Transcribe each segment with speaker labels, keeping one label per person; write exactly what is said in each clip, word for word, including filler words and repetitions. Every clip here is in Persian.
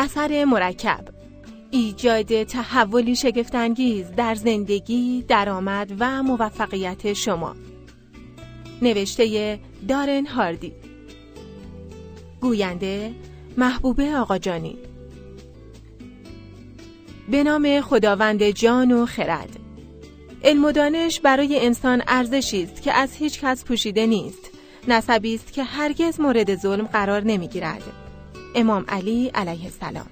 Speaker 1: اثر مرکب، ایجاد تحولی شگفت‌انگیز در زندگی، درآمد و موفقیت شما. نوشته دارن هاردی. گوینده محبوبه آقاجانی. به نام خداوند جان و خرد. علم و دانش برای انسان ارزشی است که از هیچ کس پوشیده نیست، نسبی است که هرگز مورد ظلم قرار نمی‌گیرد. امام علی علیه السلام.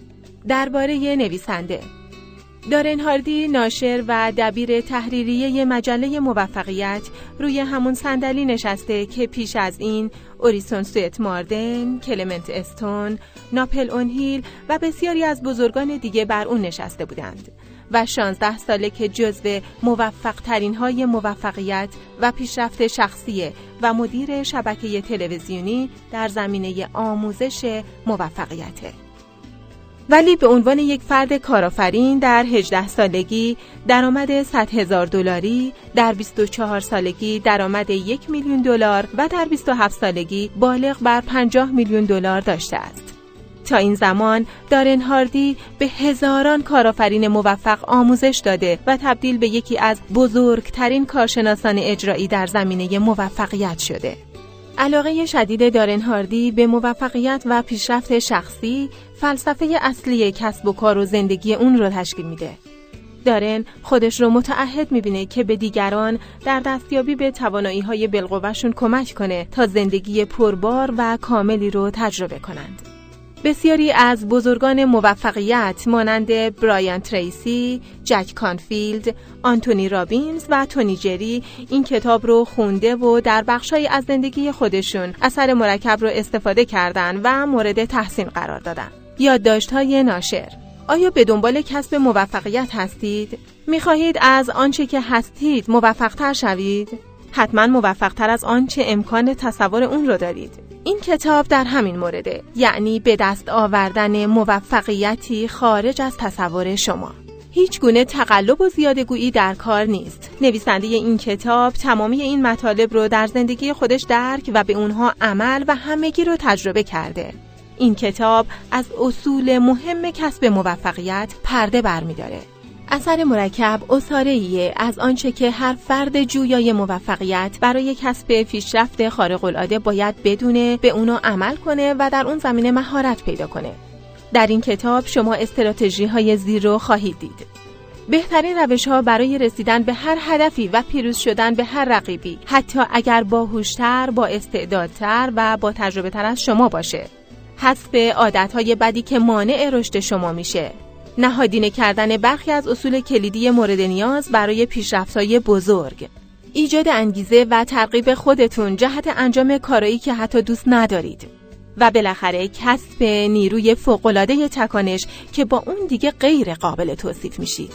Speaker 1: درباره نویسنده، دارن هاردی ناشر و دبیر تحریریه مجله موفقیت روی همون صندلی نشسته که پیش از این اوریسون سوئت ماردن، کلمنت استون، ناپل اون هیل و بسیاری از بزرگان دیگه بر اون نشسته بودند و شانزده ساله که جزو موفق ترین های موفقیت و پیشرفت شخصیه و مدیر شبکه تلویزیونی در زمینه آموزش موفقیته. ولی به عنوان یک فرد کارآفرین در هجده سالگی درآمد صد هزار دلاری، در بیست و چهار سالگی درآمد یک میلیون دلار و در بیست و هفت سالگی بالغ بر پنجاه میلیون دلار داشته است. تا این زمان دارن هاردی به هزاران کارآفرین موفق آموزش داده و تبدیل به یکی از بزرگترین کارشناسان اجرایی در زمینه موفقیت شده. علاقه شدید دارن هاردی به موفقیت و پیشرفت شخصی فلسفه اصلی کسب و کار و زندگی اون رو تشکیل میده. دارن خودش رو متعهد میبینه که به دیگران در دستیابی به توانایی‌های بالقوه‌شون کمک کنه تا زندگی پربار و کاملی رو تجربه کنند. بسیاری از بزرگان موفقیت مانند برایان تریسی، جک کانفیلد، آنتونی رابینز و تونی جری این کتاب رو خونده و در بخشای از زندگی خودشون اثر مرکب رو استفاده کردن و مورد تحسین قرار دادن. یادداشت‌های ناشر. آیا به دنبال کسب موفقیت هستید؟ می‌خواهید از آنچه که هستید موفق‌تر شوید؟ حتما موفق‌تر از آنچه امکان تصور اون رو دارید. این کتاب در همین مورده، یعنی به دست آوردن موفقیتی خارج از تصور شما. هیچ گونه تقلب و زیادگویی در کار نیست. نویسنده این کتاب تمامی این مطالب رو در زندگی خودش درک و به اونها عمل و همگی رو تجربه کرده. این کتاب از اصول مهم کسب موفقیت پرده برمی‌داره. اثر مرکب اسطوره‌ایه از آنچه که هر فرد جویای موفقیت برای کسب پیشرفت خارق‌العاده باید بدونه، به اونو عمل کنه و در اون زمینه مهارت پیدا کنه. در این کتاب شما استراتژی‌های زیر رو خواهید دید. بهترین روش‌ها برای رسیدن به هر هدفی و پیروز شدن به هر رقیبی، حتی اگر باهوش‌تر، با استعدادتر و با تجربه‌تر از شما باشه. حذف عادت‌های بدی که مانع رشد شما میشه. نهادینه کردن برخی از اصول کلیدی مورد نیاز برای پیشرفت‌های بزرگ. ایجاد انگیزه و ترغیب خودتون جهت انجام کارایی که حتی دوست ندارید. و بالاخره کسب نیروی فوق‌العاده تکانش که با اون دیگه غیر قابل توصیف میشید.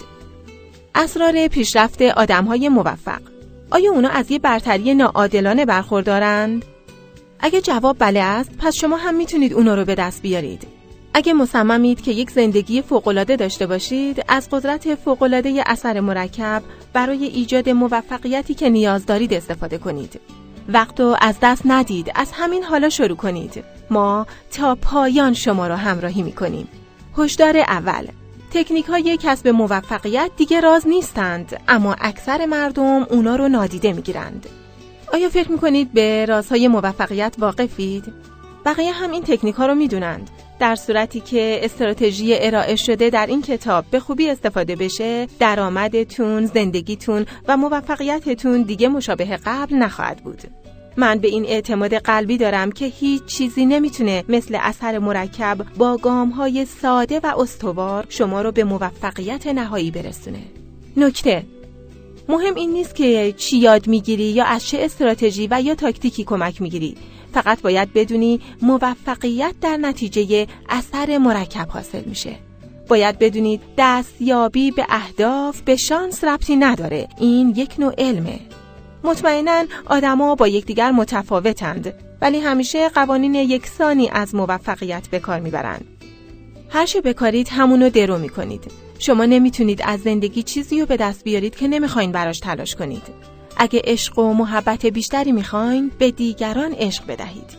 Speaker 1: اسرار پیشرفت آدم‌های موفق. آیا اونا از یه برتری ناعادلانه برخوردارند؟ اگه جواب بله است، پس شما هم میتونید اونا رو به دست بیارید. اگه مصممید که یک زندگی فوق‌العاده داشته باشید، از قدرت فوق‌العاده اثر مرکب برای ایجاد موفقیتی که نیاز دارید استفاده کنید. وقتو از دست ندید، از همین حالا شروع کنید. ما تا پایان شما را همراهی می‌کنیم. هشدار اول: تکنیک‌های کسب موفقیت دیگه راز نیستند، اما اکثر مردم اونا رو نادیده می‌گیرند. آیا فکر می‌کنید به رازهای موفقیت واقفید؟ بقیه هم این تکنیک‌ها رو می‌دونند. در صورتی که استراتژی ارائه شده در این کتاب به خوبی استفاده بشه، درآمدتون، زندگیتون و موفقیتتون دیگه مشابه قبل نخواهد بود. من به این اعتماد قلبی دارم که هیچ چیزی نمیتونه مثل اثر مرکب با گام‌های ساده و استوار شما رو به موفقیت نهایی برسونه. نکته: مهم این نیست که چی یاد میگیری یا از چه استراتژی و یا تاکتیکی کمک میگیری. فقط باید بدونی موفقیت در نتیجه اثر مرکب حاصل میشه. باید بدونید دستیابی به اهداف به شانس ربطی نداره. این یک نوع علمه. مطمئناً آدما با یکدیگر متفاوتند، ولی همیشه قوانین یکسانی از موفقیت به کار میبرند. هر چه بکارید همونو درو میکنید. شما نمیتونید از زندگی چیزی رو به دست بیارید که نمیخواین براش تلاش کنید. اگه عشق و محبت بیشتری میخواین، به دیگران عشق بدهید.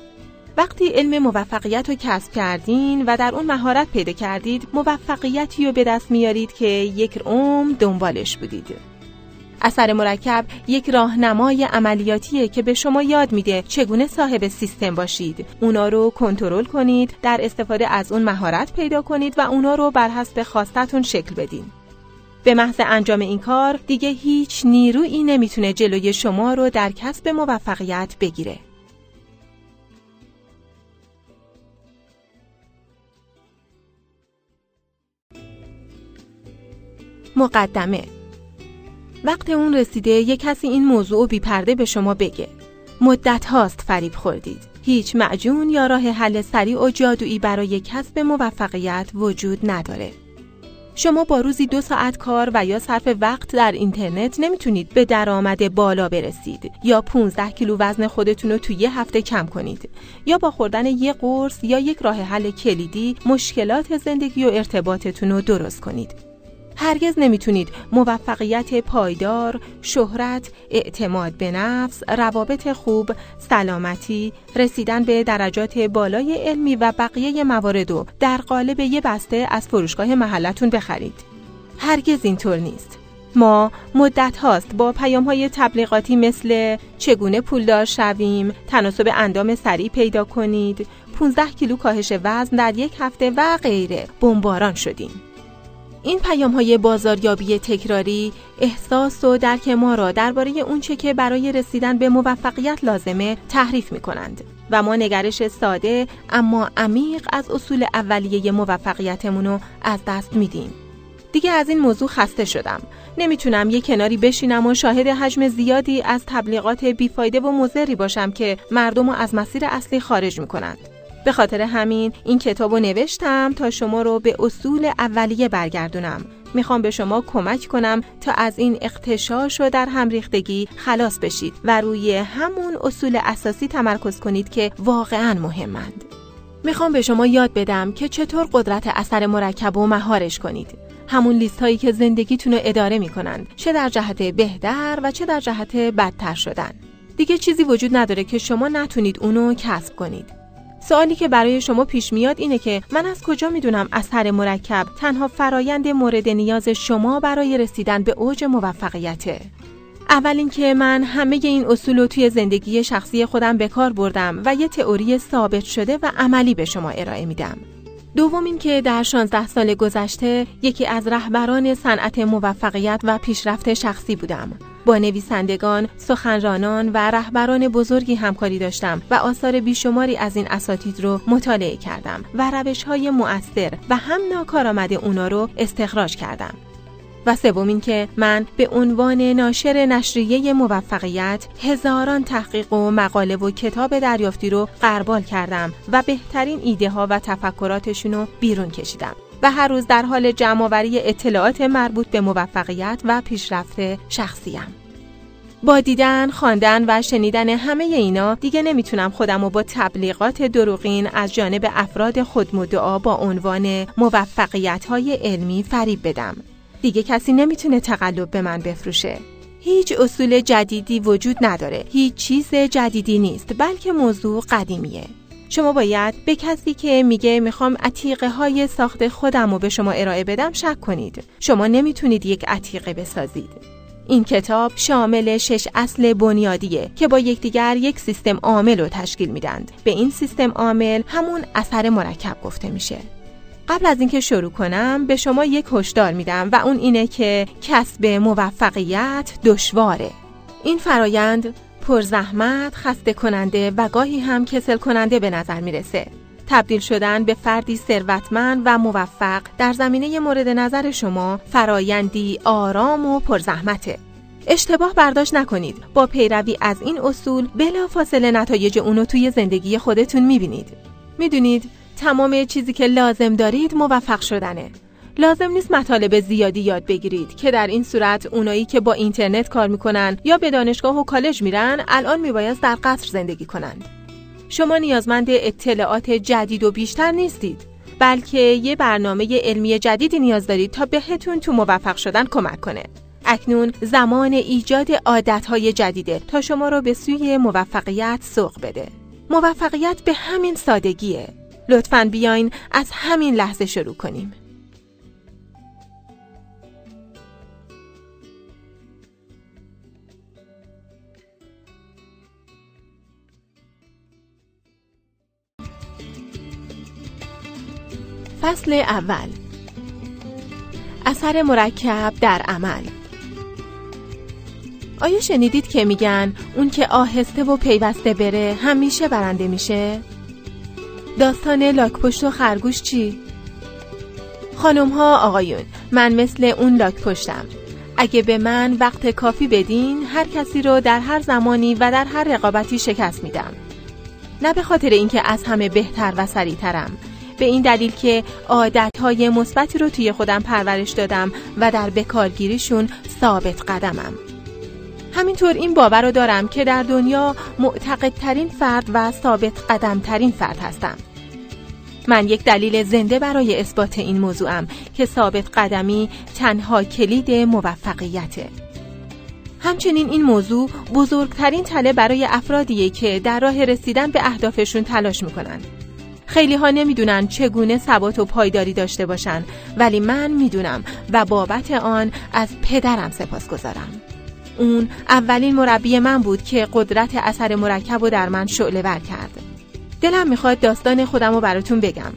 Speaker 1: وقتی علم موفقیت رو کسب کردین و در اون مهارت پیدا کردید، موفقیتی رو به دست میارید که یک عمر دنبالش بودید. اثر مرکب یک راهنمای عملیاتیه که به شما یاد میده چگونه صاحب سیستم باشید، اونا رو کنترل کنید، در استفاده از اون مهارت پیدا کنید و اونا رو بر حسب خواستتون شکل بدین. به محض انجام این کار دیگه هیچ نیرویی نمیتونه جلوی شما رو در کسب موفقیت بگیره. مقدمه. وقت اون رسیده یک کسی این موضوع بی پرده به شما بگه. مدت هاست فریب خوردید. هیچ معجون یا راه حل سریع و جادویی برای کسب موفقیت وجود نداره. شما با روزی دو ساعت کار و یا صرف وقت در اینترنت نمیتونید به درآمد بالا برسید، یا پانزده کیلو وزن خودتون رو توی یه هفته کم کنید، یا با خوردن یه قرص یا یک راه حل کلیدی مشکلات زندگی و ارتباطتون رو درست کنید. هرگز نمیتونید موفقیت پایدار، شهرت، اعتماد به نفس، روابط خوب، سلامتی، رسیدن به درجات بالای علمی و بقیه موارد در قالب یه بسته از فروشگاه محلتون بخرید. هرگز اینطور نیست. ما مدت هاست با پیام‌های تبلیغاتی مثل چگونه پولدار شویم، تناسب اندام سریع پیدا کنید، پانزده کیلو کاهش وزن در یک هفته و غیره بمباران شدیم. این پیام‌های بازاریابی تکراری احساس و درک ما را درباره اونچه که برای رسیدن به موفقیت لازمه تحریف می‌کنند و ما نگرش ساده اما عمیق از اصول اولیه موفقیتمون رو از دست میدیم. دیگه از این موضوع خسته شدم. نمیتونم یک کناری بشینم و شاهد حجم زیادی از تبلیغات بیفایده و مضری باشم که مردم رو از مسیر اصلی خارج می‌کنند. به خاطر همین این کتاب رو نوشتم تا شما رو به اصول اولیه برگردونم. میخوام به شما کمک کنم تا از این اغتشاش و در هم ریختگی خلاص بشید و روی همون اصول اساسی تمرکز کنید که واقعاً مهمند. میخوام به شما یاد بدم که چطور قدرت اثر مرکب رو مهارش کنید. همون لیست هایی که زندگیتون رو اداره میکنند، چه در جهت بهتر و چه در جهت بدتر شدن. دیگه چیزی وجود نداره که شما نتونید اونو کسب کنید. سوالی که برای شما پیش میاد اینه که من از کجا میدونم اثر مرکب تنها فرایند مورد نیاز شما برای رسیدن به اوج موفقیته؟ اول اینکه من همه این اصول رو توی زندگی شخصی خودم به کار بردم و یه تئوری ثابت شده و عملی به شما ارائه میدم. دوم اینکه در شانزده سال گذشته یکی از رهبران صنعت موفقیت و پیشرفت شخصی بودم. با نویسندگان، سخنرانان و رهبران بزرگی همکاری داشتم و آثار بیشماری از این اساتید رو مطالعه کردم و روش‌های مؤثر و هم ناکارآمد اونا رو استخراج کردم. و سوم این که من به عنوان ناشر نشریه موفقیت هزاران تحقیق و مقاله و کتاب دریافتی رو غربال کردم و بهترین ایده ها و تفکراتشون رو بیرون کشیدم و هر روز در حال جمع‌آوری اطلاعات مربوط به موفقیت و پیشرفت شخصیم. با دیدن، خواندن و شنیدن همه اینا دیگه نمیتونم خودم رو با تبلیغات دروغین از جانب افراد خودمدعا با عنوان موفقیت‌های علمی فریب بدم. دیگه کسی نمیتونه تقلب به من بفروشه. هیچ اصول جدیدی وجود نداره. هیچ چیز جدیدی نیست، بلکه موضوع قدیمیه. شما باید به کسی که میگه میخوام عتیقه های ساخت خودم رو به شما ارائه بدم شک کنید. شما نمیتونید یک عتیقه بسازید. این کتاب شامل شش اصل بنیادیه که با یکدیگر یک سیستم عامل رو تشکیل میدند. به این سیستم عامل همون اثر مرکب گفته میشه. قبل از اینکه شروع کنم به شما یک هشدار میدم و اون اینه که کسب موفقیت دشواره. این فرایند پرزحمت، خسته کننده و گاهی هم کسل کننده به نظر میرسه. تبدیل شدن به فردی ثروتمند و موفق در زمینه مورد نظر شما فرایندی آرام و پرزحمته. اشتباه برداشت نکنید. با پیروی از این اصول بلافاصله نتایج اونو توی زندگی خودتون میبینید. میدونید تمام چیزی که لازم دارید موفق شدنه. لازم نیست مطالب زیادی یاد بگیرید که در این صورت اونایی که با اینترنت کار میکنن یا به دانشگاه و کالج میرن الان میبایست در قصر زندگی کنند. شما نیازمند اطلاعات جدید و بیشتر نیستید، بلکه یه برنامه علمی جدیدی نیاز دارید تا بهتون تو موفق شدن کمک کنه. اکنون زمان ایجاد عادتهای جدیده تا شما رو به سوی موفقیت سوق بده. موفقیت به همین سادگیه. لطفاً بیاین از همین لحظه شروع کنیم. فصل اول. اثر مرکب در عمل. آیا شنیدید که میگن اون که آهسته و پیوسته بره همیشه برنده میشه؟ داستان لاک‌پشت و خرگوش چی؟ خانم ها آقایون، من مثل اون لاک‌پشتم. اگه به من وقت کافی بدین هر کسی رو در هر زمانی و در هر رقابتی شکست میدم. نه به خاطر اینکه از همه بهتر و سریعترم، به این دلیل که عادتهای مثبتی رو توی خودم پرورش دادم و در بکارگیریشون ثابت قدمم. همینطور این باور رو دارم که در دنیا معتقدترین فرد و ثابت قدمترین فرد هستم. من یک دلیل زنده برای اثبات این موضوعم که ثابت قدمی تنها کلید موفقیته. همچنین این موضوع بزرگترین تله برای افرادیه که در راه رسیدن به اهدافشون تلاش میکنن. خیلی ها نمیدونن چگونه ثبات و پایداری داشته باشن، ولی من میدونم و بابت آن از پدرم سپاسگزارم. اون اولین مربی من بود که قدرت اثر مرکب رو در من شعله ور کرد. دلم میخواد داستان خودم رو براتون بگم.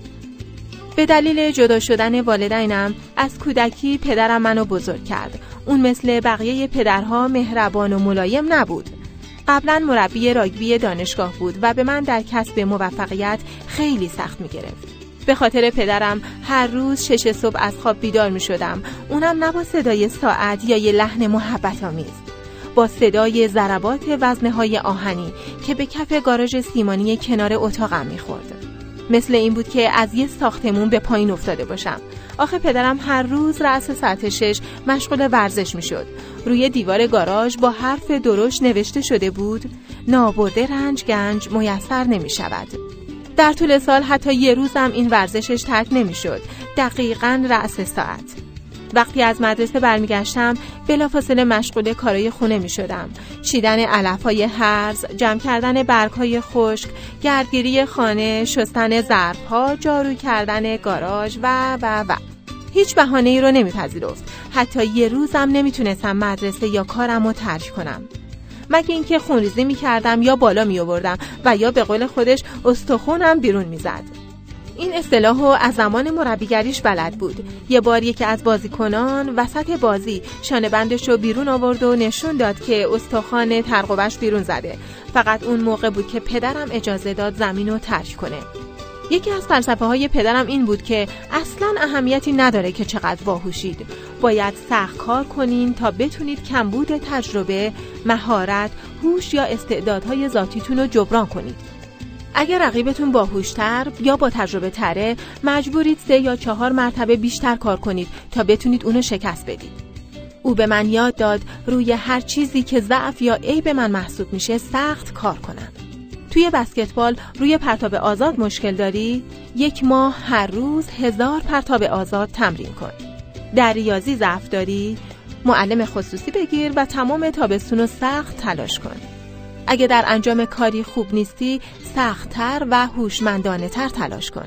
Speaker 1: به دلیل جدا شدن والدینم از کودکی پدرم منو بزرگ کرد. اون مثل بقیه پدرها مهربان و ملایم نبود. قبلا مربی راگبی دانشگاه بود و به من در کسب موفقیت خیلی سخت میگرفت. به خاطر پدرم هر روز شش صبح از خواب بیدار می شدم. اونم نه با صدای ساعت یا یه لحن محبت آمیز، با صدای ضربات وزنه‌های آهنی که به کف گاراژ سیمانی کنار اتاقم می خورد. مثل این بود که از یه ساختمون به پایین افتاده باشم. آخه پدرم هر روز رأس ساعت شش مشغول ورزش می شد. روی دیوار گاراژ با حرف درشت نوشته شده بود: نابرده رنج گنج میسر نمی شود. در طول سال حتی یه روزم این ورزشش ترک نمی شد. دقیقاً رأس ساعت. وقتی از مدرسه برمیگشتم بلافاصله مشغول کارای خونه می شدم. چیدن علف‌های هرز، جمع کردن برگ‌های خشک، گردگیری خانه، شستن ظرف‌ها، جارو کردن گاراژ و و و. هیچ بهانه‌ای رو نمیپذیرفت. حتی یه روزم نمیتونستم مدرسه یا کارم رو ترک کنم. مگه اینکه خونریزی میکردم یا بالا میآوردم و یا به قول خودش استخونم بیرون میزد. این اصطلاحو از زمان مربیگریش بلد بود. یه بار یکی از بازیکنان وسط بازی شانه بندش رو بیرون آورد و نشون داد که استخوان ترقوبش بیرون زده. فقط اون موقع بود که پدرم اجازه داد زمین رو ترک کنه. یکی از فلسفه های پدرم این بود که اصلاً اهمیتی نداره که چقدر باهوشید. باید سخت کار کنین تا بتونید کمبود تجربه، مهارت، هوش یا استعدادهای ذاتیتون رو جبران کنید. اگر رقیبتون باهوشتر یا با تجربه تره، مجبورید سه یا چهار مرتبه بیشتر کار کنید تا بتونید اونو شکست بدید. او به من یاد داد روی هر چیزی که ضعف یا عیب من محسوب میشه سخت کار کنم. توی بسکتبال روی پرتاب آزاد مشکل داری؟ یک ماه هر روز هزار پرتاب آزاد تمرین کن. در ریاضی ضعف داری؟ معلم خصوصی بگیر و تمام تابستون رو سخت تلاش کن. اگه در انجام کاری خوب نیستی، سخت‌تر و هوشمندانه تر تلاش کن.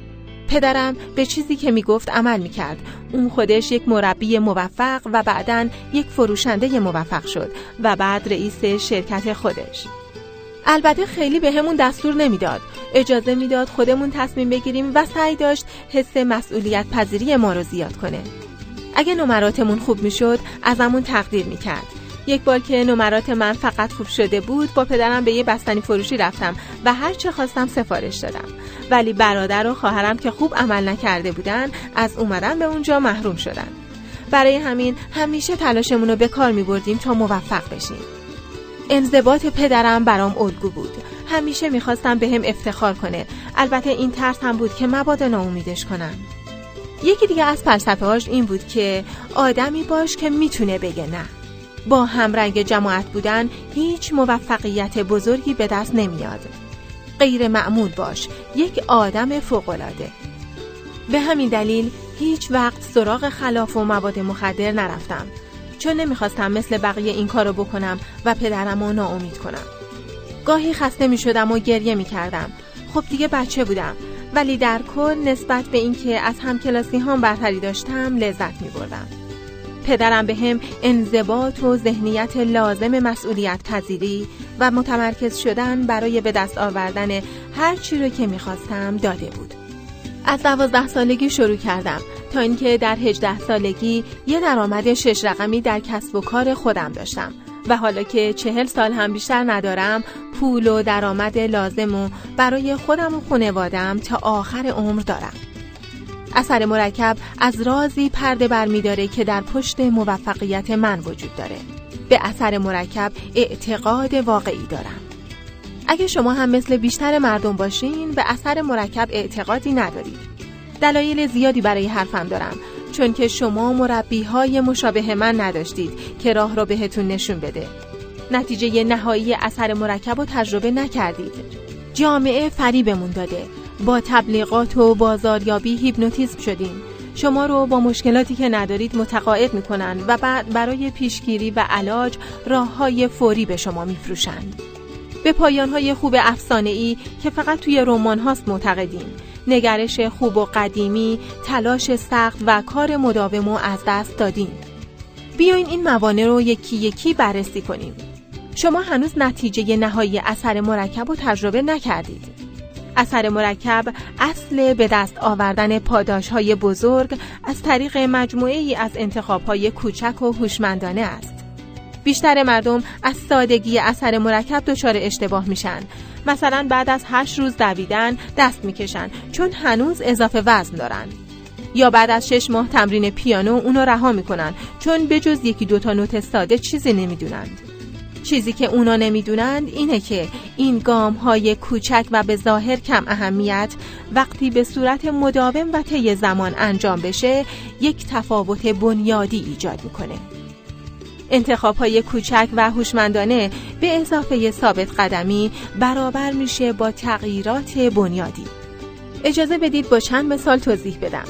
Speaker 1: پدرم به چیزی که میگفت عمل میکرد. اون خودش یک مربی موفق و بعداً یک فروشنده موفق شد و بعد رئیس شرکت خودش. البته خیلی به همون دستور نمیداد. اجازه میداد خودمون تصمیم بگیریم و سعی داشت حس مسئولیت پذیری ما رو زیاد کنه. اگه نمراتمون خوب میشد، ازمون تقدیر میکرد. یک بار که نمرات من فقط خوب شده بود، با پدرم به یه بستنی فروشی رفتم و هر چه خواستم سفارش دادم. ولی برادر و خواهرم که خوب عمل نکرده بودن، از اومدن به اونجا محروم شدن. برای همین همیشه تلاشمون رو به کار می‌بردیم تا موفق بشیم. انضباط پدرم برام الگو بود. همیشه می‌خواستم بهم افتخار کنه. البته این ترس هم بود که مبادا ناامیدش کنم. یکی دیگه از فلسفه‌هاش این بود که آدمی باش که میتونه بگه نه. با همرنگ جماعت بودن هیچ موفقیت بزرگی به دست نمیاد. غیر معمول باش، یک آدم فوق‌العاده. به همین دلیل هیچ وقت سراغ خلاف و مواد مخدر نرفتم، چون نمیخواستم مثل بقیه این کارو بکنم و پدرمو ناامید کنم. گاهی خسته می شدم و گریه می کردم. خب دیگه بچه بودم، ولی در کل نسبت به اینکه از همکلاسی هام برتری داشتم لذت می بردم. پدرم به هم انضباط و ذهنیت لازم مسئولیت پذیری و متمرکز شدن برای به دست آوردن هر چی رو که می خواستم داده بود. از دوازده سالگی شروع کردم تا اینکه در هجده سالگی یه درآمد شش رقمی در کسب و کار خودم داشتم و حالا که چهل سال هم بیشتر ندارم، پول و درآمد لازم و برای خودم و خانواده‌ام تا آخر عمر دارم. اثر مرکب از رازی پرده برمی‌داره که در پشت موفقیت من وجود داره. به اثر مرکب اعتقاد واقعی دارم. اگه شما هم مثل بیشتر مردم باشین، به اثر مرکب اعتقادی ندارید. دلایل زیادی برای حرفم دارم، چون که شما مربی‌های مشابه من نداشتید که راه رو بهتون نشون بده. نتیجه نهایی اثر مرکب رو تجربه نکردید. جامعه فریبمون داده. با تبلیغات و بازاریابی هیپنوتیزم شدین. شما رو با مشکلاتی که ندارید متقاعد میکنن و بعد برای پیشگیری و علاج راه‌های فوری به شما میفروشند. به پایان‌های خوب افسانه‌ای که فقط توی رمان هاست معتقدین. نگرش خوب و قدیمی، تلاش سخت و کار مداوم رو از دست دادین. بیاین این موانع رو یکی یکی بررسی کنیم. شما هنوز نتیجه نهایی اثر مرکب رو تجربه نکردید. اثر مرکب اصل به دست آوردن پاداش‌های بزرگ از طریق مجموعه‌ای از انتخاب‌های کوچک و هوشمندانه است. بیشتر مردم از سادگی اثر مرکب دچار اشتباه میشن. مثلا بعد از هشت روز دویدن دست میکشن چون هنوز اضافه وزن دارن. یا بعد از شش ماه تمرین پیانو اونو رها میکنن چون به جز یکی دوتا نوت ساده چیزی نمیدونند. چیزی که اونا نمیدونند اینه که این گام‌های کوچک و به ظاهر کم اهمیت وقتی به صورت مداوم و طی زمان انجام بشه یک تفاوت بنیادی ایجاد میکنه. انتخاب‌های کوچک و هوشمندانه به اضافه ثابت قدمی برابر میشه با تغییرات بنیادی. اجازه بدید با چند مثال توضیح بدم.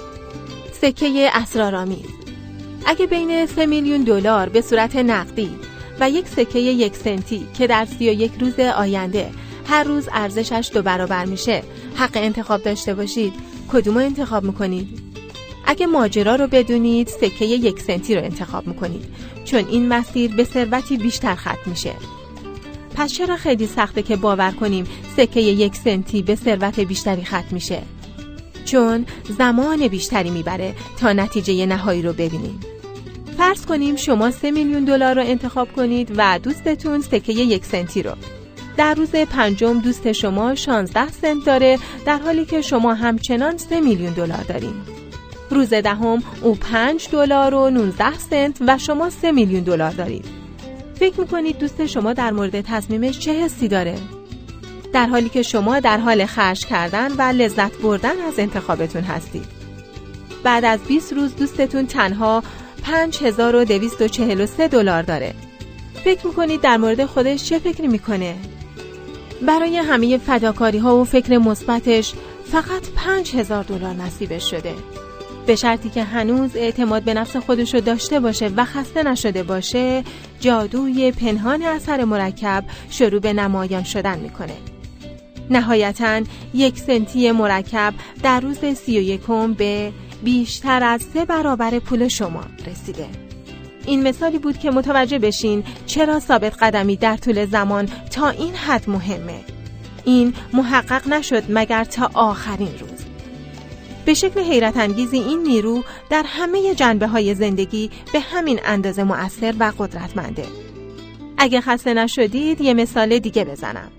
Speaker 1: سکه اسرارآمیز. اگه بین سه میلیون دلار به صورت نقدی و یک سکه یک سنتی که در سی و یک روز آینده هر روز ارزشش دو برابر میشه حق انتخاب داشته باشید، کدوم رو انتخاب میکنید؟ اگه ماجرا رو بدونید سکه یک سنتی رو انتخاب میکنید چون این مسیر به ثروتی بیشتر ختم میشه. پس چرا خیلی سخته که باور کنیم سکه یک سنتی به ثروت بیشتری ختم میشه؟ چون زمان بیشتری میبره تا نتیجه نهایی رو ببینیم. فرض کنیم شما سه میلیون دلار رو انتخاب کنید و دوستتون سکه یک سنتی رو. در روز پنجم دوست شما شانزده سنت داره در حالی که شما همچنان سه میلیون دلار دارین. روز دهم او پنج دلار و نوزده سنت و شما سه میلیون دلار دارید. فکر میکنید دوست شما در مورد تصمیمش چه حسی داره؟ در حالی که شما در حال خرج کردن و لذت بردن از انتخابتون هستید. بعد از بیست روز دوستتون تنها پنج هزار و دویست و چهل و سه دلار داره. فکر میکنید در مورد خودش چه فکری میکنه؟ برای همه فداکاری ها و فکر مثبتش فقط پنج هزار دلار نصیبش شده. به شرطی که هنوز اعتماد به نفس خودشو داشته باشه و خسته نشده باشه، جادوی پنهان اثر مرکب شروع به نمایان شدن میکنه. نهایتاً یک سنتی مرکب در روز سی و یکم به بیشتر از سه برابر پول شما رسیده. این مثالی بود که متوجه بشین چرا ثابت قدمی در طول زمان تا این حد مهمه. این محقق نشد مگر تا آخرین روز. به شکل حیرت انگیزی این نیرو در همه جنبه‌های زندگی به همین اندازه مؤثر و قدرتمنده. اگه خسته نشدید یه مثال دیگه بزنم.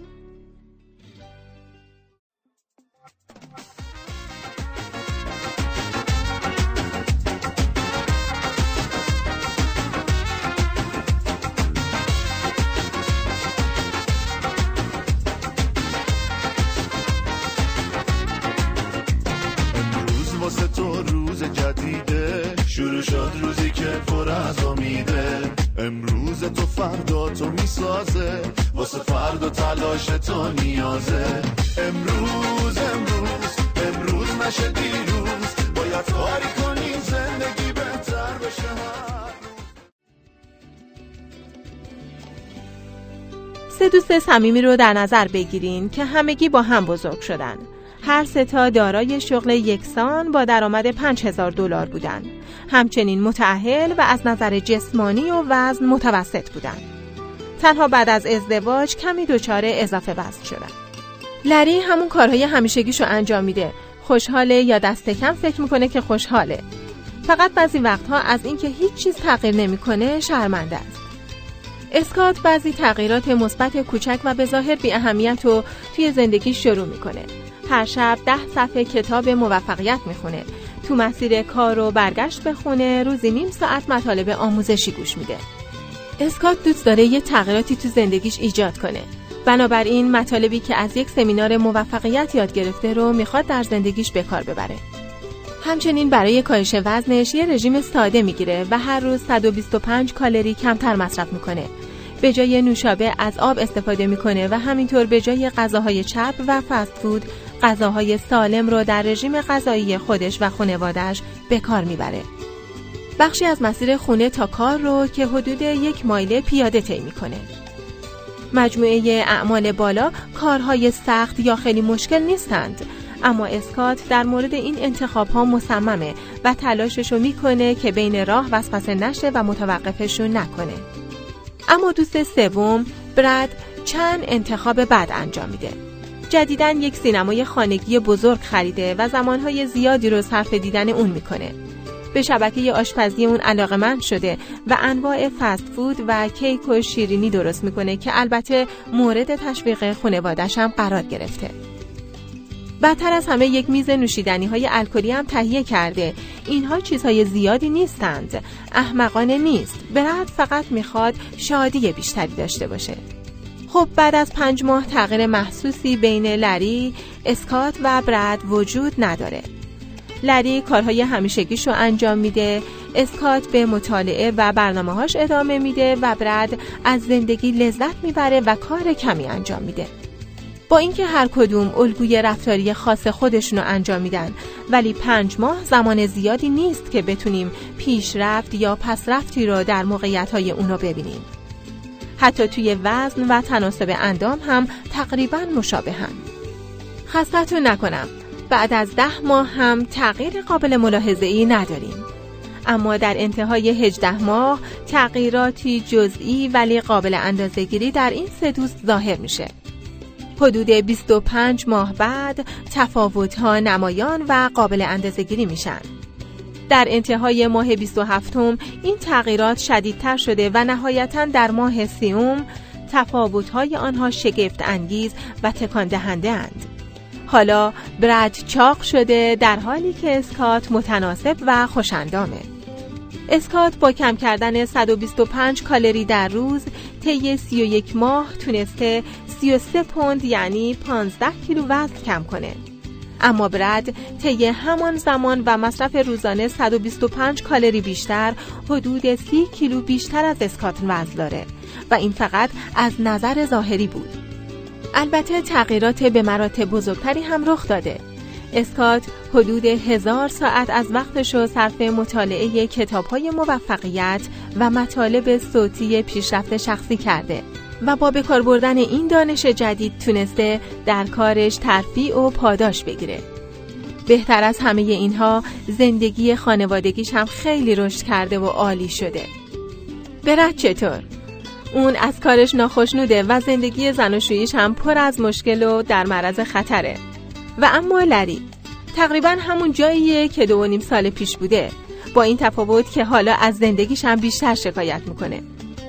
Speaker 2: واسه تو روز جدیده، شروع شد روزی که پر از امیده. امروز تو فردا تو میسازه، واسه فردا تلاش تو نیازه. امروز امروز امروز نشه دیروز، باید کاری کنیم زندگی بهتر بشه.
Speaker 1: سه دوست صمیمی رو در نظر بگیرین که همگی با هم بزرگ شدن. هر سه تا دارای شغل یکسان با درآمد پنج هزار دلار بودن. همچنین متأهل و از نظر جسمانی و وزن متوسط بودن. تنها بعد از ازدواج کمی دچار اضافه وزن شدن. لری همون کارهای همیشگیشو انجام میده. خوشحاله یا دست کم فکر میکنه که خوشحاله. فقط بعضی وقتها از اینکه هیچ چیز تغییر نمیکنه شرمنده است. اسکات بعضی تغییرات مثبت کوچک و به ظاهر بی اهمیت رو توی زندگی شروع میکنه. هر شب ده صفحه کتاب موفقیت میخونه. تو مسیر کار و برگشت به خونه روزی نیم ساعت مطالب آموزشی گوش میده. اسکات دوست داره یه تغییراتی تو زندگیش ایجاد کنه. بنابراین مطالبی که از یک سمینار موفقیت یاد گرفته رو میخواد در زندگیش به کار ببره. همچنین برای کاهش وزنش یه رژیم ساده میگیره و هر روز صد و بیست و پنج کالری کمتر مصرف میکنه. به جای نوشابه از آب استفاده میکنه و همینطور به جای غذاهای چرب و فست فود غذاهای سالم رو در رژیم غذایی خودش و خانواده‌اش به کار میبره. بخشی از مسیر خونه تا کار رو که حدود یک مایل پیاده طی میکنه. مجموعه اعمال بالا کارهای سخت یا خیلی مشکل نیستند، اما اسکات در مورد این انتخاب‌ها مصممه و تلاششو میکنه که بین راه وسوسه نشه و متوقفشون نکنه. اما دوست سوم براد چند انتخاب بد انجام میده. جدیداً یک سینمای خانگی بزرگ خریده و زمانهای زیادی رو صرف دیدن اون میکنه. به شبکه آشپزی اون علاقه‌مند شده و انواع فست فود و کیک و شیرینی درست میکنه که البته مورد تشویق خانواده‌اش هم قرار گرفته. بدتر از همه یک میز نوشیدنی‌های الکلی هم تهیه کرده. اینها چیزهای زیادی نیستند. احمقانه نیست. براد فقط میخواد شادی بیشتری داشته باشه. خب بعد از پنج ماه تغییر محسوسی بین لری، اسکات و براد وجود نداره. لری کارهای همیشگیشو انجام میده، اسکات به مطالعه و برنامه‌هاش ادامه میده و براد از زندگی لذت میبره و کار کمی انجام میده. با اینکه هر کدوم الگوی رفتاری خاص خودشونو انجام میدن، ولی پنج ماه زمان زیادی نیست که بتونیم پیشرفت یا پسرفتی رو در موقعیت‌های اونو ببینیم. حتی توی وزن و تناسب اندام هم تقریباً مشابهن. خسته‌تون نکنم، بعد از ده ماه هم تغییر قابل ملاحظه‌ای نداریم. اما در انتهای هجده ماه تغییراتی جزئی ولی قابل اندازه‌گیری در این سه دوست ظاهر میشه. حدود بیست و پنج ماه بعد تفاوت‌ها نمایان و قابل اندازه‌گیری میشن. در انتهای ماه بیست و هفتم این تغییرات شدیدتر شده و نهایتاً در ماه سیوم تفاوت‌های آنها شگفت انگیز و تکان دهنده اند. حالا براد چاق شده در حالی که اسکات متناسب و خوش‌اندامه. اسکات با کم کردن صد و بیست و پنج کالری در روز طی سی و یک ماه تونسته سی و سه پوند یعنی پانزده کیلو وزن کم کنه. اما براد طی همان زمان و مصرف روزانه صد و بیست و پنج کالری بیشتر حدود سی کیلو بیشتر از اسکات وزن داره و این فقط از نظر ظاهری بود. البته تغییرات به مراتب بزرگتری هم رخ داده. اسکات حدود هزار ساعت از وقتشو صرف مطالعه کتاب‌های موفقیت و مطالب صوتی پیشرفت شخصی کرده و با به کار بردن این دانش جدید تونسته در کارش ترفیع و پاداش بگیره. بهتر از همه اینها زندگی خانوادگیش هم خیلی رشد کرده و عالی شده. براد چطور؟ اون از کارش ناخوشنوده و زندگی زناشوییش هم پر از مشکل و در معرض خطره. و اما لری تقریبا همون جاییه که دو و نیم سال پیش بوده، با این تفاوت که حالا از زندگیش هم بیشتر شکایت میکنه.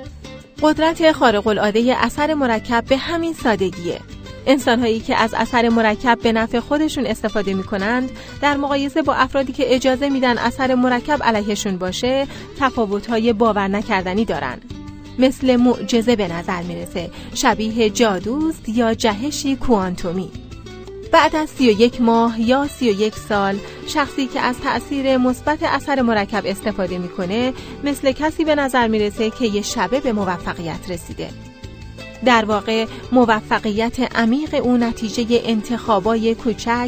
Speaker 1: قدرت خارق العاده اثر مرکب به همین سادگیه. انسان‌هایی که از اثر مرکب به نفع خودشون استفاده میکنند در مقایسه با افرادی که اجازه میدن اثر مرکب علیهشون باشه تفاوت‌های باور نکردنی دارن. مثل معجزه به نظر میرسه، شبیه جادوست یا جهشی کوانتومی. بعد از سی و یک ماه یا سی و یک سال شخصی که از تأثیر مثبت اثر مرکب استفاده میکنه مثل کسی به نظر میرسه که یه شبه به موفقیت رسیده. در واقع موفقیت عمیق او نتیجه انتخابای کوچک،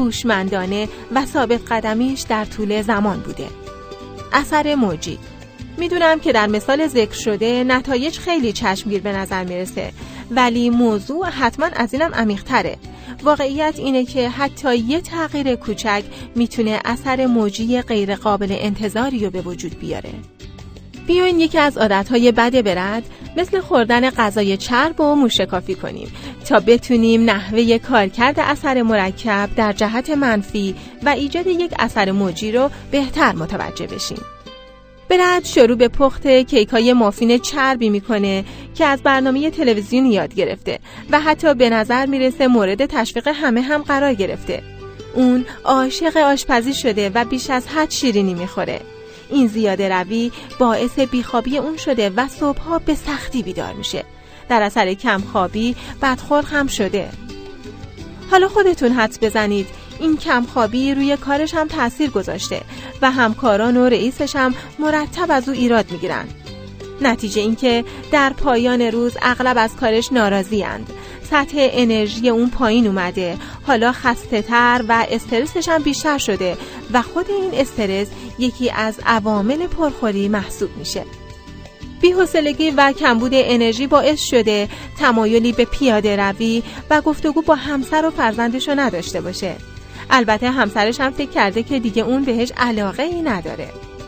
Speaker 1: هوشمندانه و ثابت قدمیش در طول زمان بوده. اثر موجی میدونم که در مثال ذکر شده نتایج خیلی چشمگیر به نظر میرسه، ولی موضوع حتما از اینم عمیق‌تره. واقعیت اینه که حتی یه تغییر کوچک میتونه اثر موجی غیر قابل انتظاری رو به وجود بیاره. بیاین یکی از عادتهای بد برد مثل خوردن غذای چرب و موشکافی کنیم تا بتونیم نحوه کارکرد اثر مرکب در جهت منفی و ایجاد یک اثر موجی رو بهتر متوجه بشیم. برد شروع به پخت کیک‌های مافین چربی میکنه که از برنامه تلویزیونی یاد گرفته و حتی به نظر میرسه مورد تشویق همه هم قرار گرفته. اون عاشق آشپزی شده و بیش از حد شیرینی میخوره. این زیاده روی باعث بیخوابی اون شده و صبحها به سختی بیدار میشه. در اثر کمخوابی بدخلق هم شده. حالا خودتون حدس بزنید این کمخوابی روی کارش هم تأثیر گذاشته و همکاران و رئیسش هم مرتب از او ایراد میگیرن. نتیجه این که در پایان روز اغلب از کارش ناراضی اند. سطح انرژی اون پایین اومده، حالا خسته تر و استرسش هم بیشتر شده و خود این استرس یکی از عوامل پرخوری محسوب میشه. بی‌حوصلگی و کمبود انرژی باعث شده تمایلی به پیاده روی و گفتگو با همسر و فرزندش رو نداشته باشه. البته همسرش هم فکر کرده که دیگه اون بهش علاقه ای نداره.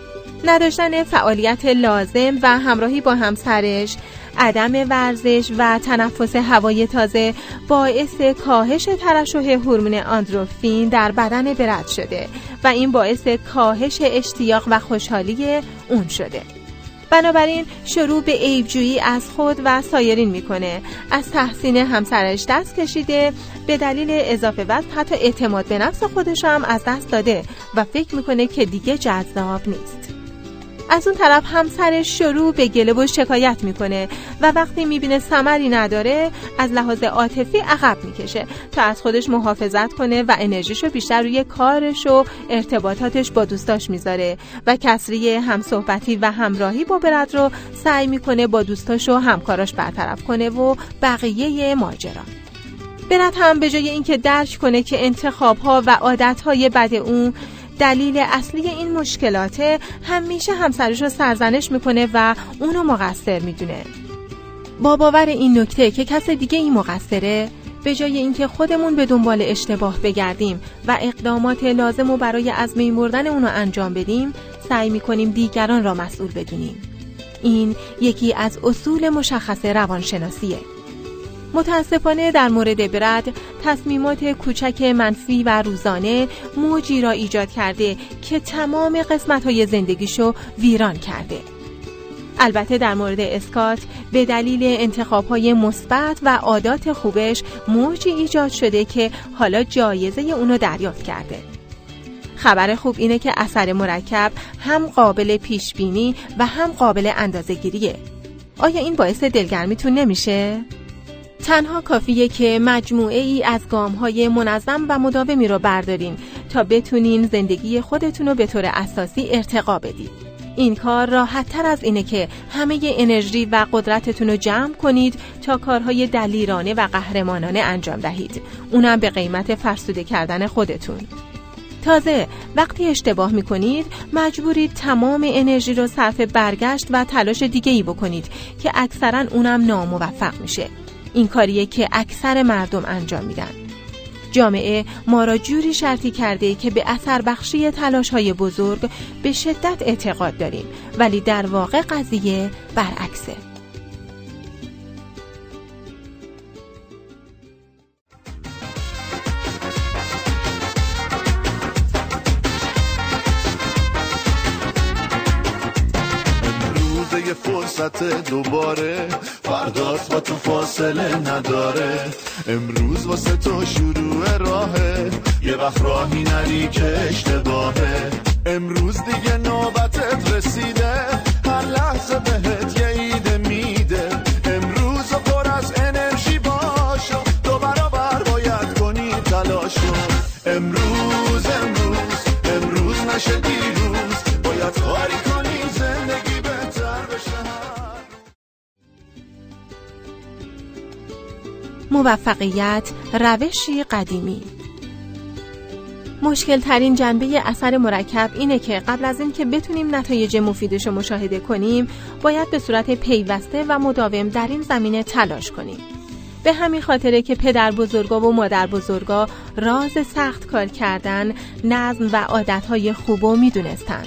Speaker 1: نداشتن فعالیت لازم و همراهی با همسرش، عدم ورزش و تنفس هوای تازه باعث کاهش ترشح هورمون آندروفین در بدن برد شده و این باعث کاهش اشتیاق و خوشحالی اون شده. بنابراین شروع به عیب‌جویی از خود و سایرین میکنه. از تحسین همسرش دست کشیده، به دلیل اضافه وزن حتی اعتماد به نفس خودش هم از دست داده و فکر میکنه که دیگه جذاب نیست. از اون طرف همسرش شروع به گله و شکایت میکنه و وقتی میبینه ثمری نداره از لحاظ عاطفی عقب میکشه تا از خودش محافظت کنه و انرژیشو بیشتر روی کارش و ارتباطاتش با دوستاش میذاره و کسری همصحبتی و همراهی با برد رو سعی میکنه با دوستاش و همکاراش برطرف کنه و بقیه ماجرا. برد هم به جای اینکه درک کنه که انتخاب‌ها و عادت‌های بد اون دلیل اصلی این مشکلاته، همیشه همسرش رو سرزنش میکنه و اونو مقصر میدونه. با باور این نکته که کس دیگه این مقصره، به جای اینکه خودمون به دنبال اشتباه بگردیم و اقدامات لازم رو برای از بین بردن اونو انجام بدیم، سعی میکنیم دیگران را مسئول بدونیم. این یکی از اصول مشخص روانشناسیه. متاسفانه در مورد برد تصمیمات کوچک منفی و روزانه موجی را ایجاد کرده که تمام قسمت‌های زندگیشو ویران کرده. البته در مورد اسکات به دلیل انتخاب‌های مثبت و عادات خوبش موجی ایجاد شده که حالا جایزه اونو دریافت کرده. خبر خوب اینه که اثر مرکب هم قابل پیشبینی و هم قابل اندازه‌گیریه. آیا این باعث دلگرمیتون نمیشه؟ تنها کافیه که مجموعه ای از گام‌های منظم و مداومی رو بردارین تا بتونین زندگی خودتون رو به طور اساسی ارتقا بدید. این کار راحت‌تر از اینه که همه انرژی و قدرتتون رو جمع کنید تا کارهای دلیرانه و قهرمانانه انجام دهید، اونم به قیمت فرسوده کردن خودتون. تازه وقتی اشتباه میکنید مجبورید تمام انرژی رو صرف برگشت و تلاش دیگه‌ای بکنید که اکثراً اونم ناموفق میشه. این کاریه که اکثر مردم انجام میدن. جامعه ما را جوری شرطی کرده که به اثر بخشی تلاش‌های بزرگ به شدت اعتقاد داریم، ولی در واقع قضیه برعکسه.
Speaker 2: فرصت دوباره فرداست و تو فاصله نداره. امروز واسه تو شروع راهه، یه وقت راهی نری که اشتباهه. امروز دیگه نوبتت رسیده، هر لحظه بهت یه ایده میده. امروز پر از انرژی باش، دو برابر باید کنی تلاشو. امروز امروز امروز نشه دیروز، باید کاری کنی زندگی بهتر بشه.
Speaker 1: موفقیت روشی قدیمی. مشکل ترین جنبه اثر مرکب اینه که قبل از این که بتونیم نتایج مفیدش رو مشاهده کنیم، باید به صورت پیوسته و مداوم در این زمینه تلاش کنیم. به همین خاطره که پدر بزرگا و مادر بزرگا راز سخت کار کردن، نظم و عادتهای خوبو میدونستن.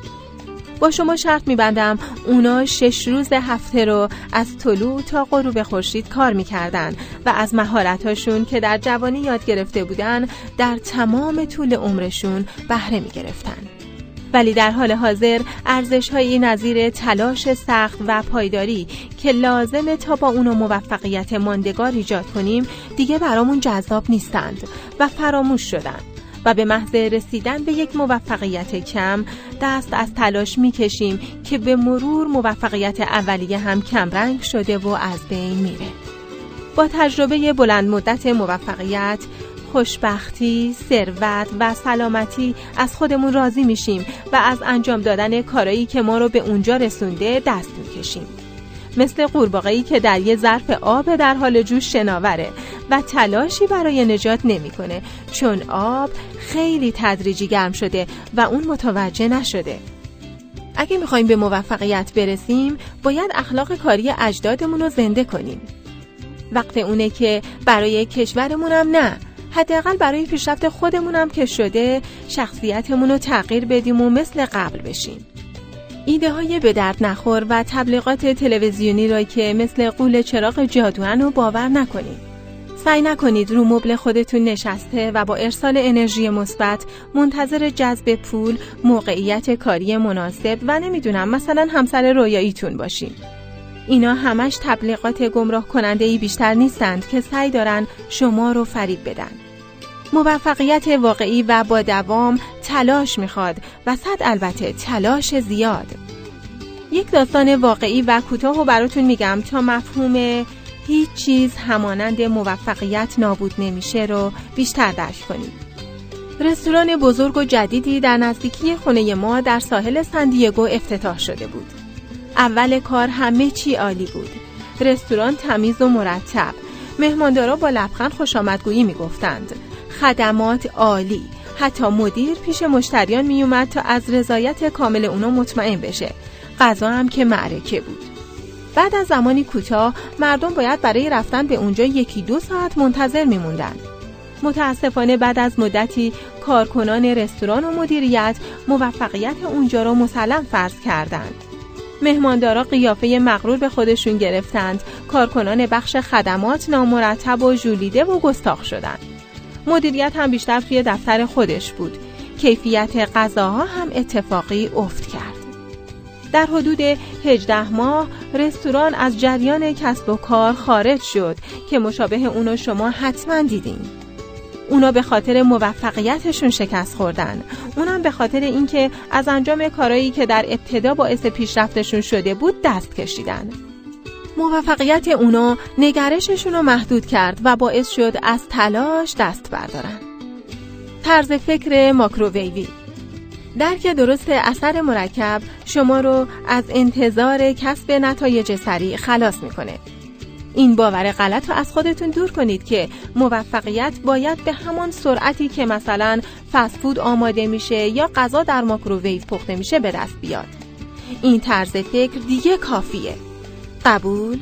Speaker 1: با شما شرط میبندم اونا شش روز هفته رو از طلوع تا غروب خورشید کار میکردن و از مهارتاشون که در جوانی یاد گرفته بودن در تمام طول عمرشون بهره میگرفتن. ولی در حال حاضر ارزش‌های نظیر تلاش سخت و پایداری که لازمه تا با اونو موفقیت ماندگار ایجاد کنیم دیگه برامون جذاب نیستند و فراموش شدن و به محض رسیدن به یک موفقیت کم دست از تلاش میکشیم که به مرور موفقیت اولیه هم کم رنگ شده و از بین میره. با تجربه بلند مدت موفقیت، خوشبختی، ثروت و سلامتی از خودمون راضی میشیم و از انجام دادن کارایی که ما رو به اونجا رسونده دست میکشیم. مثل قورباغه‌ای که در یه ظرف آب در حال جوش شناوره و تلاشی برای نجات نمیکنه چون آب خیلی تدریجی گرم شده و اون متوجه نشده. اگه میخوایم به موفقیت برسیم، باید اخلاق کاری اجدادمون رو زنده کنیم. وقت اونه که برای کشورمونم نه، حداقل برای پیشرفت خودمونم که شده، شخصیتمون رو تغییر بدیم و مثل قبل بشیم. ایده های به درد نخور و تبلیغات تلویزیونی را که مثل غول چراغ جادوان رو باور نکنید. سعی نکنید رو مبل خودتون نشسته و با ارسال انرژی مثبت منتظر جذب پول، موقعیت کاری مناسب و نمیدونم مثلا همسر رویاییتون باشین. اینا همش تبلیغات گمراه کننده‌ای بیشتر نیستند که سعی دارن شما رو فریب بدن. موفقیت واقعی و با دوام تلاش میخواد و صد البته تلاش زیاد. یک داستان واقعی و کوتاه رو براتون میگم تا مفهوم هیچ چیز همانند موفقیت نابود نمیشه رو بیشتر درک کنید. رستوران بزرگ و جدیدی در نزدیکی خونه ما در ساحل سندیگو افتتاح شده بود. اول کار همه چی عالی بود. رستوران تمیز و مرتب. مهماندارا با لبخند خوشامدگویی میگفتند. خدمات عالی. حتی مدیر پیش مشتریان می اومد تا از رضایت کامل اونا مطمئن بشه. غذا هم که معرکه بود. بعد از زمانی کوتاه مردم باید برای رفتن به اونجا یکی دو ساعت منتظر میموندن. متاسفانه بعد از مدتی کارکنان رستوران و مدیریت موفقیت اونجا رو مسلم فرض کردند. مهماندارا قیافه مغرور به خودشون گرفتند. کارکنان بخش خدمات نامرتب و ژولیده و گستاخ شدند. مدیریت هم بیشتر توی دفتر خودش بود. کیفیت غذاها هم اتفاقی افت کرد. در حدود هجده ماه رستوران از جریان کسب و کار خارج شد که مشابه اونو شما حتما دیدین. اونا به خاطر موفقیتشون شکست خوردن. اونم به خاطر اینکه از انجام کارهایی که در ابتدا باعث پیشرفتشون شده بود دست کشیدن. موفقیت اونا نگرششون رو محدود کرد و باعث شد از تلاش دست بردارن. طرز فکر ماکروویوی. درک درست اثر مرکب شما رو از انتظار کسب نتایج سریع خلاص میکنه. این باور غلط رو از خودتون دور کنید که موفقیت باید به همان سرعتی که مثلا فست فود آماده میشه یا غذا در ماکروویو پخته میشه به دست بیاد. این طرز فکر دیگه کافیه. قبول؟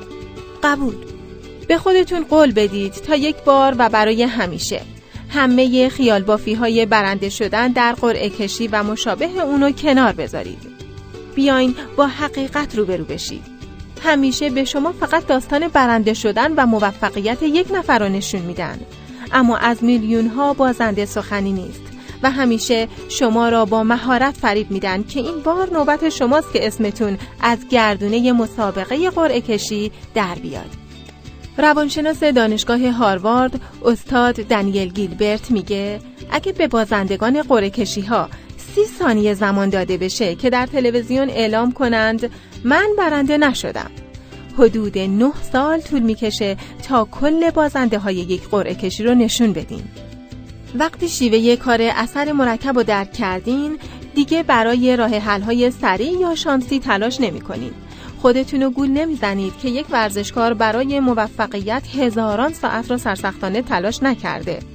Speaker 1: قبول. به خودتون قول بدید تا یک بار و برای همیشه همه خیال بافی های برنده شدن در قرعه کشی و مشابه اونو کنار بذارید. بیاین با حقیقت روبرو بشید. همیشه به شما فقط داستان برنده شدن و موفقیت یک نفر رو نشون میدن، اما از میلیون ها بازنده سخنی نیست و همیشه شما را با مهارت فریب میدن که این بار نوبت شماست که اسمتون از گردونه مسابقه قرعه کشی در بیاد. روانشناس دانشگاه هاروارد استاد دانیل گیلبرت میگه اگه به بازندگان قرعه کشی ها سی ثانیه زمان داده بشه که در تلویزیون اعلام کنند من برنده نشدم، حدود نه سال طول میکشه تا کل بازنده های یک قرعه کشی رو نشون بدیم. وقتی شیوه کار اثر مرکب رو درک کردین، دیگه برای راه حل های سریع یا شانسی تلاش نمی کنین. خودتونو گول نمیزنید که یک ورزشکار برای موفقیت هزاران ساعت رو سرسختانه تلاش نکرده.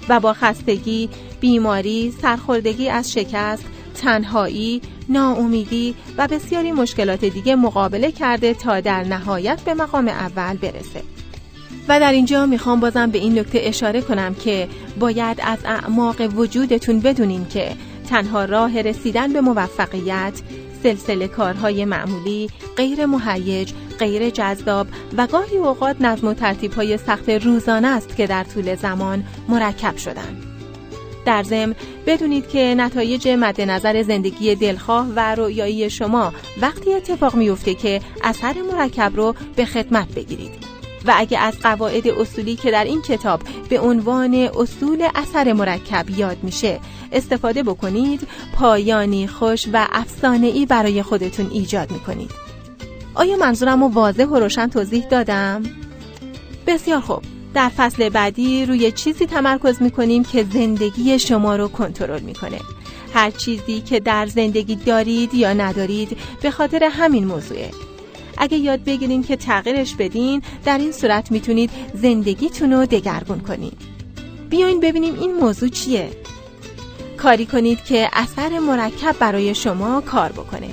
Speaker 1: و با خستگی، بیماری، سرخوردگی از شکست، تنهایی، ناامیدی و بسیاری مشکلات دیگه مقابله کرده تا در نهایت به مقام اول برسه. و در اینجا میخوام بازم به این نکته اشاره کنم که باید از اعماق وجودتون بدونین که تنها راه رسیدن به موفقیت سلسله کارهای معمولی، غیر مهیج، غیر جذاب و گاهی اوقات نظم و ترتیب‌های سخت روزانه است که در طول زمان مرکب شدن. در ضمن بدونید که نتایج مد نظر زندگی دلخواه و رویایی شما وقتی اتفاق میفته که اثر مرکب رو به خدمت بگیرید. و اگه از قواعد اصولی که در این کتاب به عنوان اصول اثر مرکب یاد میشه استفاده بکنید، پایانی خوش و افسانه‌ای برای خودتون ایجاد میکنید. آیا منظورم رو واضح و روشن توضیح دادم؟ بسیار خوب. در فصل بعدی روی چیزی تمرکز میکنیم که زندگی شما رو کنترل میکنه. هر چیزی که در زندگی دارید یا ندارید به خاطر همین موضوعه. اگه یاد بگیرین که تغییرش بدین، در این صورت میتونید زندگیتون رو دگرگون کنین. بیاین ببینیم این موضوع چیه. کاری کنید که اثر مرکب برای شما کار بکنه.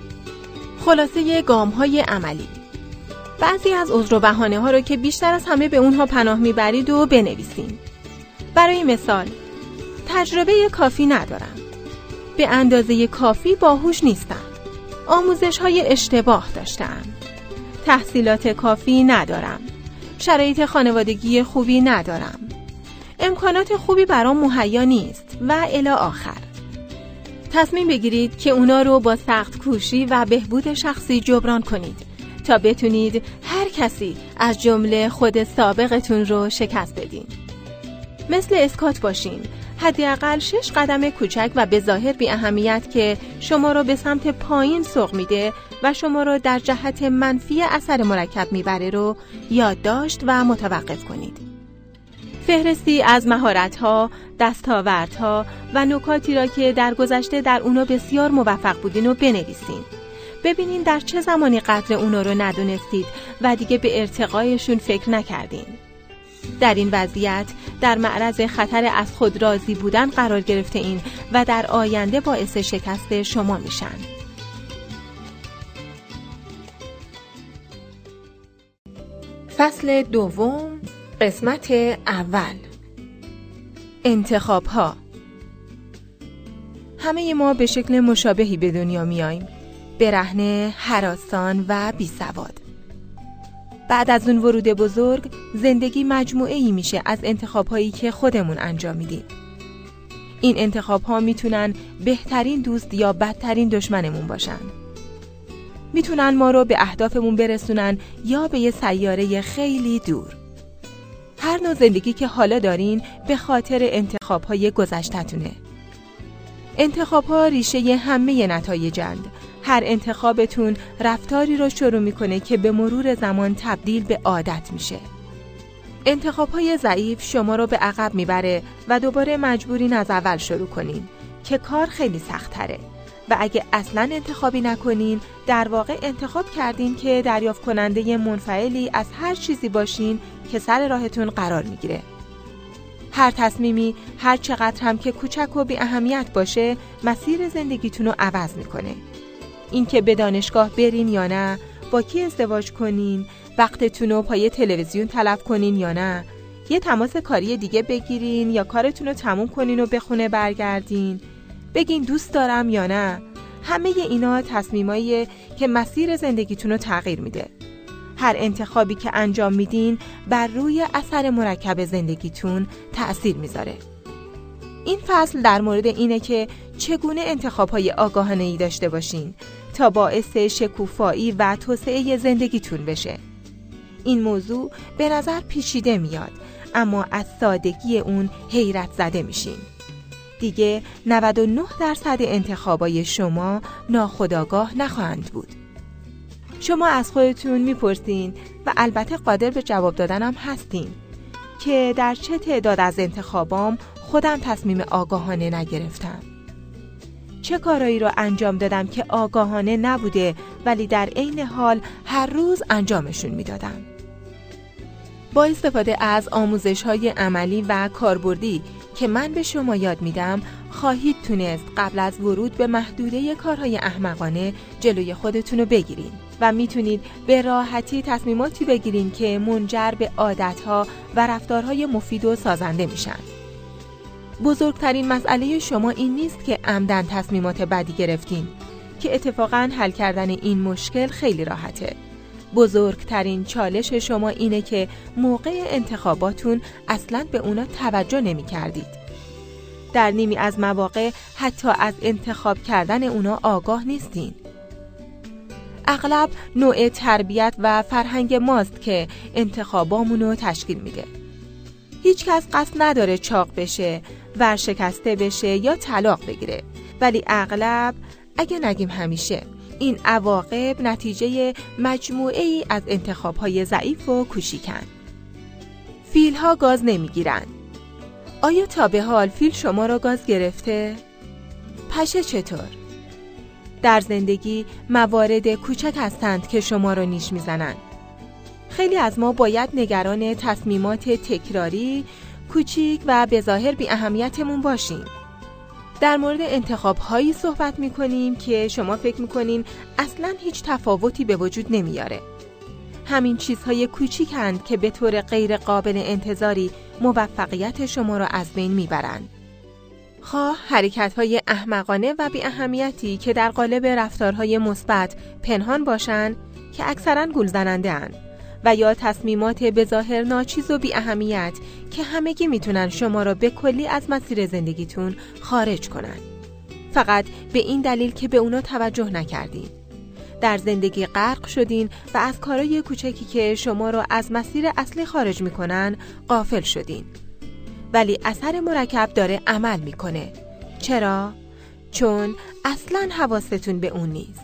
Speaker 1: خلاصه گام‌های عملی. بعضی از عذر و بهانه ها رو که بیشتر از همه به اونها پناه میبرید و بنویسین. برای مثال، تجربه کافی ندارم. به اندازه کافی باهوش نیستم. آموزش های اشتباه داشتم. تحصیلات کافی ندارم. شرایط خانوادگی خوبی ندارم. امکانات خوبی برام مهیا نیست و الی آخر. تصمیم بگیرید که اونا رو با سخت کوشی و بهبود شخصی جبران کنید تا بتونید هر کسی از جمله خود سابقتون رو شکست بدین. مثل اسکات باشین. حداقل شش قدم کوچک و به ظاهر بی اهمیت که شما رو به سمت پایین سوق میده و شما رو در جهت منفی اثر مرکب میبره رو یادداشت و متوقف کنید. فهرستی از مهارت‌ها، دستاوردها و نکاتی را که در گذشته در اونا بسیار موفق بودین رو بنویسین. ببینین در چه زمانی قدر اونا رو ندونستید و دیگه به ارتقایشون فکر نکردین. در این وضعیت در معرض خطر از خود راضی بودن قرار گرفته این و در آینده باعث شکست شما میشن. فصل دوم، قسمت اول. انتخاب ها. همه ما به شکل مشابهی به دنیا میاییم، برهنه، هراسان و بی سواد. بعد از اون ورود بزرگ، زندگی مجموعه‌ای میشه از انتخاب‌هایی که خودمون انجام میدیم. این انتخاب‌ها میتونن بهترین دوست یا بدترین دشمنمون باشن. میتونن ما رو به اهدافمون برسونن یا به یه سیاره خیلی دور. هر نوع زندگی که حالا دارین به خاطر انتخاب‌های گذشته‌تونه. انتخاب‌ها ریشه همه نتایجند. هر انتخابتون رفتاری رو شروع میکنه که به مرور زمان تبدیل به عادت میشه. انتخاب‌های ضعیف شما رو به عقب میبره و دوباره مجبورین از اول شروع کنین که کار خیلی سخت‌تره و اگه اصلاً انتخابی نکنین در واقع انتخاب کردین که دریافت کننده منفعلی از هر چیزی باشین که سر راهتون قرار میگیره. هر تصمیمی هر چقدر هم که کوچک و بی اهمیت باشه مسیر زندگیتون رو عوض میکنه. این که به دانشگاه برین یا نه، با کی ازدواج کنین، وقتتون رو پای تلویزیون تلف کنین یا نه، یه تماس کاری دیگه بگیرین یا کارتون رو تموم کنین و به خونه برگردین، بگین دوست دارم یا نه، همه اینا تصمیماییه که مسیر زندگیتون رو تغییر میده. هر انتخابی که انجام میدین بر روی اثر مرکب زندگیتون تأثیر میذاره. این فصل در مورد اینه که چگونه انتخاب‌های آگاهانه‌ای داشته باشین تا باعث شکوفایی و توسعه زندگیتون بشه. این موضوع به نظر پیچیده میاد، اما از سادگی اون حیرت زده میشین. دیگه نود و نه درصد انتخابای شما ناخودآگاه نخواهند بود. شما از خودتون میپرسین و البته قادر به جواب دادنم هستین که در چه تعداد از انتخابام خودم تصمیم آگاهانه نگرفتم؟ چه کارایی رو انجام دادم که آگاهانه نبوده ولی در عین حال هر روز انجامشون میدادم؟ با استفاده از آموزش‌های عملی و کاربردی که من به شما یاد میدم خواهید تونست قبل از ورود به محدوده کارهای احمقانه جلوی خودتون رو بگیرین و میتونید به راحتی تصمیماتی بگیرین که منجر به عادتها و رفتارهای مفید و سازنده میشن. بزرگترین مسئله شما این نیست که عمدن تصمیمات بدی گرفتین، که اتفاقاً حل کردن این مشکل خیلی راحته. بزرگترین چالش شما اینه که موقع انتخاباتون اصلاً به اونا توجه نمی کردید. در نیمی از مواقع حتی از انتخاب کردن اونا آگاه نیستین. اغلب نوع تربیت و فرهنگ ماست که انتخابامونو تشکیل میده. هیچ کس قصد نداره چاق بشه، ورشکسته بشه یا طلاق بگیره، ولی اغلب، اگه نگیم همیشه، این عواقب نتیجه مجموعه ای از انتخاب‌های ضعیف و کوچیکن. فیل‌ها گاز نمیگیرن. آیا تا به حال فیل شما را گاز گرفته؟ پشه چطور؟ در زندگی موارد کوچک هستند که شما را نیش میزنند. خیلی از ما باید نگران تصمیمات تکراری، کوچیک و به ظاهر بی اهمیتمون باشیم. در مورد انتخاب‌هایی صحبت می‌کنیم که شما فکر می‌کنین اصلاً هیچ تفاوتی به وجود نمیاره. همین چیزهای کوچیکند که به طور غیر قابل انتظاری موفقیت شما را از بین میبرند. خواه حرکت‌های احمقانه و بی اهمیتی که در قالب رفتارهای مثبت پنهان باشند که اکثراً گولزننده اند، و یا تصمیمات به ظاهر ناچیز و بی اهمیت که همگی میتونن شما را به کلی از مسیر زندگیتون خارج کنن، فقط به این دلیل که به اونا توجه نکردین. در زندگی غرق شدین و از کارهای کوچکی که شما را از مسیر اصلی خارج میکنن غافل شدین. ولی اثر مرکب داره عمل میکنه. چرا؟ چون اصلاً حواستون به اون نیست.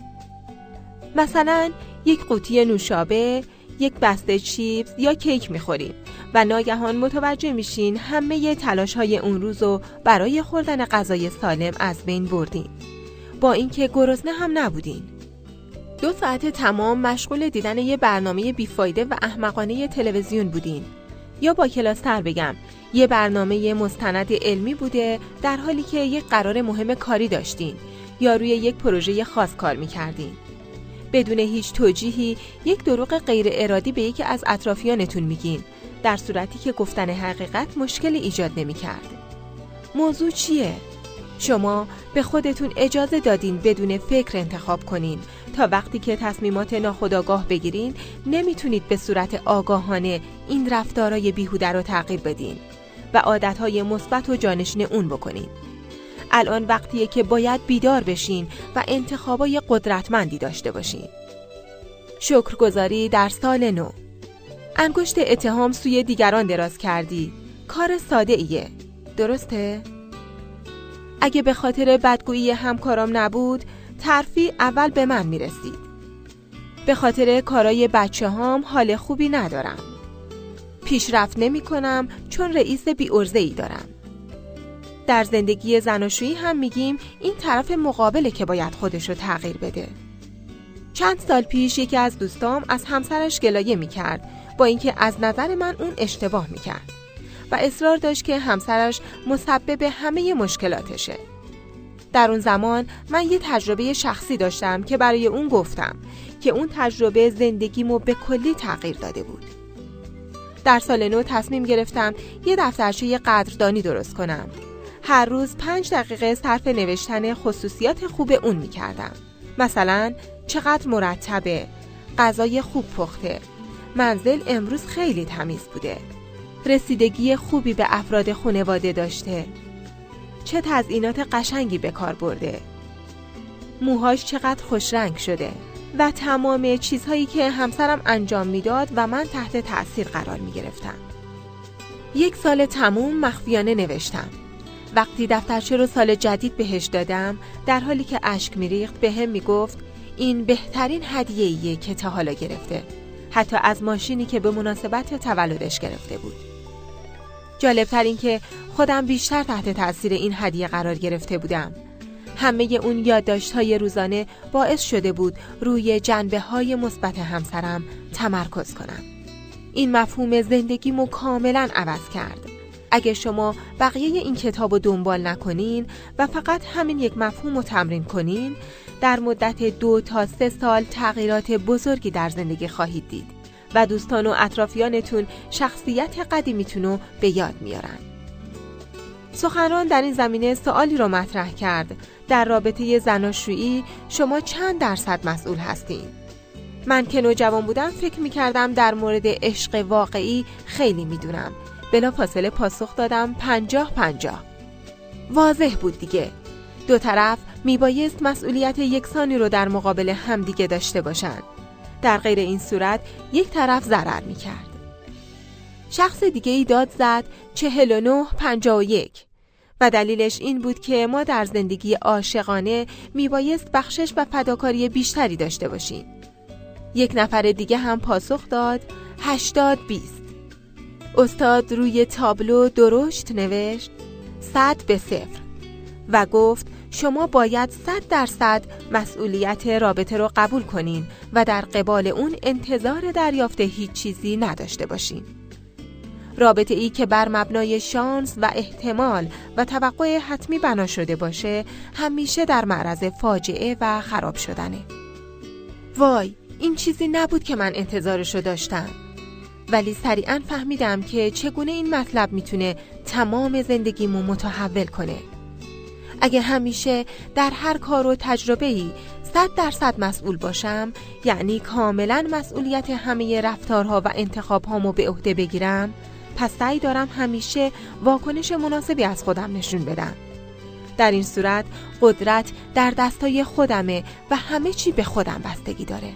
Speaker 1: مثلا یک قوطی نوشابه، یک بسته چیپس یا کیک میخورین و ناگهان متوجه میشین همه تلاش‌های اون روزو برای خوردن غذای سالم از بین بردین، با اینکه گرسنه هم نبودین. دو ساعت تمام مشغول دیدن یه برنامه بیفایده و احمقانه تلویزیون بودین، یا با کلاس‌تر بگم یه برنامه مستند علمی بوده در حالی که یک قرار مهم کاری داشتین یا روی یک پروژه خاص کار میکردین. بدون هیچ توجیهی یک دروغ غیر ارادی به یکی از اطرافیانتون میگین، در صورتی که گفتن حقیقت مشکلی ایجاد نمی‌کرد. موضوع چیه؟ شما به خودتون اجازه دادین بدون فکر انتخاب کنین تا وقتی که تصمیمات ناخودآگاه بگیرین نمیتونید به صورت آگاهانه این رفتارهای بیهوده رو تغییر بدین و عادتهای مثبت و جانشین اون بکنین. الان وقتیه که باید بیدار بشین و انتخابای قدرتمندی داشته باشین. شکرگزاری در سال نو. انگشت اتهام سوی دیگران دراز کردی. کار ساده ایه. درسته؟ اگه به خاطر بدگویی همکارام نبود، ترفیع اول به من میرسید. به خاطر کارای بچه هام حال خوبی ندارم. پیشرفت نمی کنم چون رئیس بی ارزه‌ای دارم. در زندگی زناشویی هم میگیم این طرف مقابله که باید خودش رو تغییر بده. چند سال پیش یکی از دوستام از همسرش گلایه میکرد، با اینکه از نظر من اون اشتباه میکرد و اصرار داشت که همسرش مسبب همه مشکلاتشه. در اون زمان من یه تجربه شخصی داشتم که برای اون گفتم که اون تجربه زندگیمو به کلی تغییر داده بود. در سال نو تصمیم گرفتم یه دفترچه قدردانی درست کنم. هر روز پنج دقیقه صرف نوشتن خصوصیات خوب اون میکردم. مثلا چقدر مرتبه، غذای خوب پخته، منزل امروز خیلی تمیز بوده، رسیدگی خوبی به افراد خانواده داشته، چه تزیینات قشنگی به کار برده، موهاش چقدر خوش رنگ شده و تمام چیزهایی که همسرم انجام میداد و من تحت تأثیر قرار می گرفتم. یک سال تموم مخفیانه نوشتم. وقتی دفترچه رو سال جدید بهش دادم، در حالی که اشک میریخت بهم میگفت این بهترین هدیه‌ایه که تا حالا گرفته، حتی از ماشینی که به مناسبت تولدش گرفته بود. جالبتر این که خودم بیشتر تحت تأثیر این هدیه قرار گرفته بودم. همه اون یادداشت‌های روزانه باعث شده بود روی جنبه‌های مثبت همسرم تمرکز کنم. این مفهوم زندگیمو کاملاً عوض کرد. اگه شما بقیه این کتاب رو دنبال نکنین و فقط همین یک مفهوم رو تمرین کنین، در مدت دو تا سه سال تغییرات بزرگی در زندگی خواهید دید و دوستان و اطرافیانتون شخصیت قدیمیتون رو به یاد میارن. سخنران در این زمینه سوالی رو مطرح کرد: در رابطه زناشویی شما چند درصد مسئول هستین؟ من که نوجوان بودم فکر میکردم در مورد عشق واقعی خیلی میدونم. بلافاصله پاسخ دادم پنجاه پنجاه. واضح بود دیگه. دو طرف میبایست مسئولیت یکسانی رو در مقابل همدیگه داشته باشن. در غیر این صورت یک طرف ضرر میکرد. شخص دیگه ای داد زد چهل و نه پنجاه و یک و دلیلش این بود که ما در زندگی عاشقانه میبایست بخشش و فداکاری بیشتری داشته باشیم. یک نفر دیگه هم پاسخ داد هشتاد بیست. استاد روی تابلو درشت نوشت صد به صفر و گفت شما باید صد درصد مسئولیت رابطه رو قبول کنین و در قبال اون انتظار دریافت هیچ چیزی نداشته باشین. رابطه ای که بر مبنای شانس و احتمال و توقع حتمی بنا شده باشه همیشه در معرض فاجعه و خراب شدنه. وای، این چیزی نبود که من انتظارشو داشتم. ولی سریعا فهمیدم که چگونه این مطلب میتونه تمام زندگیمو متحول کنه. اگه همیشه در هر کار و تجربه‌ای صد درصد مسئول باشم، یعنی کاملا مسئولیت همه رفتارها و انتخابهامو به عهده بگیرم، پس سعی دارم همیشه واکنش مناسبی از خودم نشون بدم. در این صورت قدرت در دستای خودمه و همه چی به خودم بستگی داره.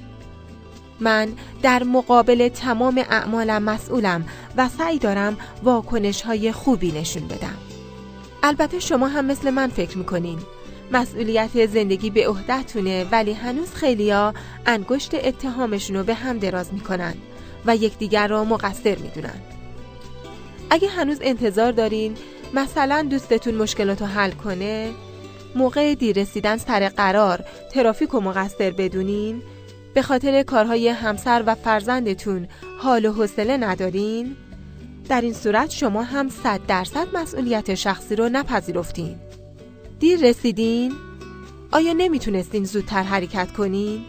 Speaker 1: من در مقابل تمام اعمالم مسئولم و سعی دارم واکنش‌های خوبی نشون بدم. البته شما هم مثل من فکر میکنین مسئولیت زندگی به عهده‌تونه، ولی هنوز خیلیا انگشت اتهامشونو به هم دراز میکنن و یکدیگر را مقصر میدونن. اگه هنوز انتظار دارین مثلا دوستتون مشکلاتو حل کنه، موقع دیر رسیدن سر قرار ترافیکو مقصر بدونین، به خاطر کارهای همسر و فرزندتون حال و حوصله ندارین، در این صورت شما هم صد درصد مسئولیت شخصی رو نپذیرفتین. دیر رسیدین؟ آیا نمیتونستین زودتر حرکت کنین؟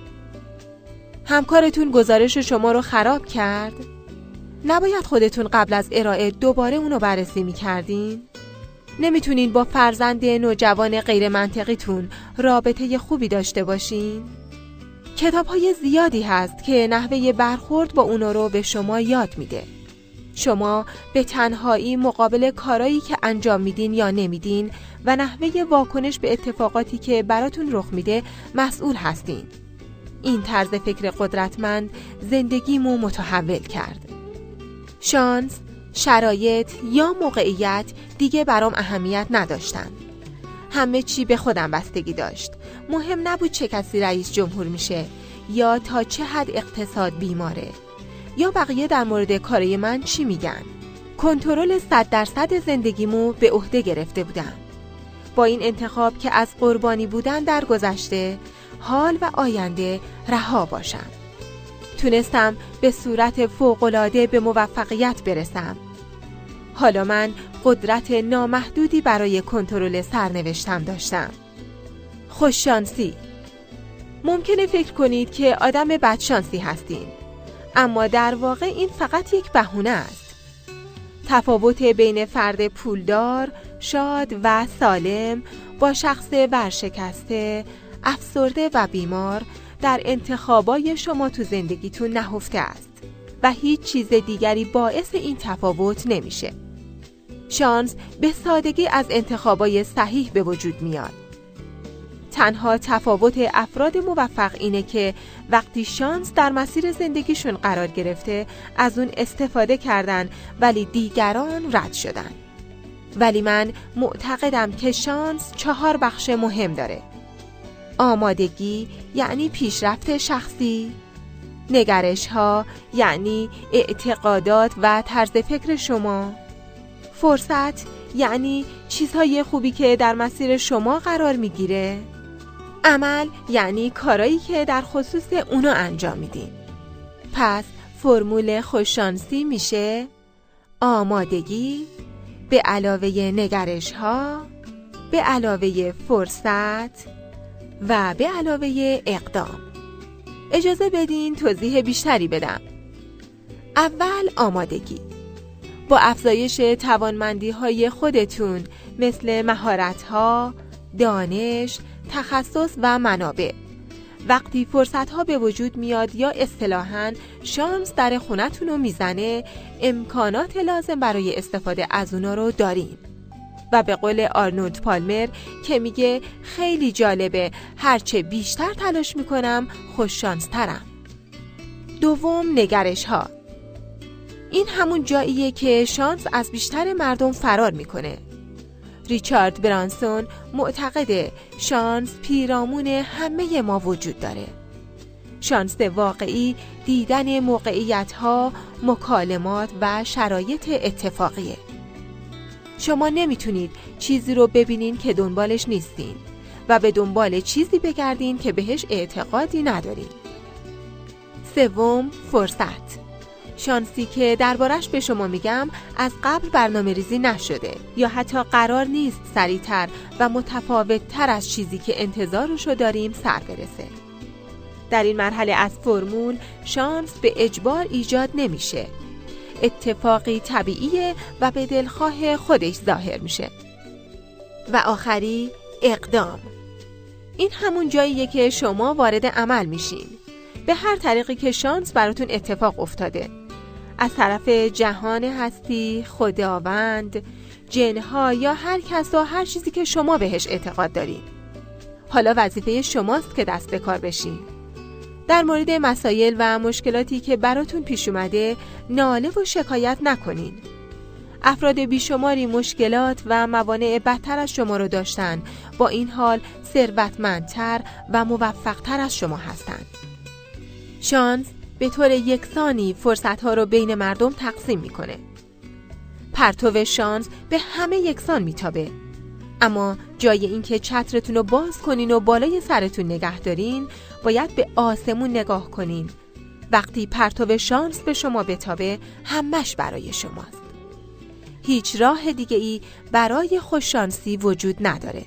Speaker 1: همکارتون گزارش شما رو خراب کرد؟ نباید خودتون قبل از ارائه دوباره اونو بررسی میکردین؟ نمیتونین با فرزند نوجوان غیر منطقیتون رابطه خوبی داشته باشین؟ کتاب‌های زیادی هست که نحوه برخورد با اونا رو به شما یاد میده. شما به تنهایی مقابل کارایی که انجام میدین یا نمیدین و نحوه واکنش به اتفاقاتی که براتون رخ میده مسئول هستین. این طرز فکر قدرتمند زندگیمو متحول کرد. شانس، شرایط یا موقعیت دیگه برام اهمیت نداشتن. همه چی به خودم بستگی داشت. مهم نبود چه کسی رئیس جمهور میشه یا تا چه حد اقتصاد بیماره یا بقیه در مورد کارای من چی میگن. کنترل صد درصد زندگیمو به عهده گرفته بودم. با این انتخاب که از قربانی بودن در گذشته، حال و آینده رها باشم. تونستم به صورت فوق‌العاده به موفقیت برسم. حالا من قدرت نامحدودی برای کنترل سرنوشتم داشتم. خوششانسی. ممکنه فکر کنید که آدم بدشانسی هستین، اما در واقع این فقط یک بهونه است. تفاوت بین فرد پولدار، شاد و سالم با شخص ورشکسته، افسرده و بیمار در انتخابای شما تو زندگیتون نهفته است و هیچ چیز دیگری باعث این تفاوت نمیشه. شانس به سادگی از انتخابای صحیح به وجود میاد. تنها تفاوت افراد موفق اینه که وقتی شانس در مسیر زندگیشون قرار گرفته از اون استفاده کردن ولی دیگران رد شدن. ولی من معتقدم که شانس چهار بخش مهم داره. آمادگی یعنی پیشرفت شخصی، نگرش ها یعنی اعتقادات و طرز فکر شما، فرصت یعنی چیزهای خوبی که در مسیر شما قرار میگیره، عمل یعنی کارایی که در خصوص اونو انجام میدین. پس فرمول خوششانسی میشه آمادگی، به علاوه نگرش ها، به علاوه فرصت و به علاوه اقدام. اجازه بدین توضیح بیشتری بدم. اول آمادگی. با افزایش توانمندی های خودتون مثل مهارت ها، دانش، تخصص و منابع. وقتی فرصت ها به وجود میاد یا اصطلاحاً شانس در خونتون رو میزنه، امکانات لازم برای استفاده از اونا رو دارین. و به قول آرنولد پالمر که میگه خیلی جالبه، هرچه بیشتر تلاش میکنم خوش شانس ترم. دوم، نگرش ها. این همون جاییه که شانس از بیشتر مردم فرار میکنه. ریچارد برانسون معتقده شانس پیرامون همه ما وجود داره. شانس واقعی دیدن موقعیت‌ها، مکالمات و شرایط اتفاقیه. شما نمیتونید چیزی رو ببینین که دنبالش نیستین و به دنبال چیزی بگردین که بهش اعتقادی ندارین. سوم، فرصت. شانسی که دربارش به شما میگم از قبل برنامه ریزی نشده یا حتی قرار نیست سریعتر و متفاوت‌تر از چیزی که انتظارشو داریم سر برسه. در این مرحله از فرمول شانس به اجبار ایجاد نمیشه. اتفاقی طبیعیه و به دلخواه خودش ظاهر میشه. و آخری، اقدام. این همون جاییه که شما وارد عمل میشین. به هر طریقی که شانس براتون اتفاق افتاده. از طرف جهان هستی، خداوند، جنها یا هر کس و هر چیزی که شما بهش اعتقاد دارین. حالا وظیفه شماست که دست به کار بشین. در مورد مسائل و مشکلاتی که براتون پیش اومده ناله و شکایت نکنین. افراد بیشماری مشکلات و موانع بدتر از شما رو داشتن، با این حال ثروتمندتر و موفقتر از شما هستند. شانس به طور یکسانی فرصت‌ها رو بین مردم تقسیم میکنه. پرتو شانس به همه یکسان میتابه. اما جای این که چترتون رو باز کنین و بالای سرتون نگه دارین، باید به آسمون نگاه کنین. وقتی پرتو شانس به شما بتابه، همش برای شماست. هیچ راه دیگه ای برای خوششانسی وجود نداره.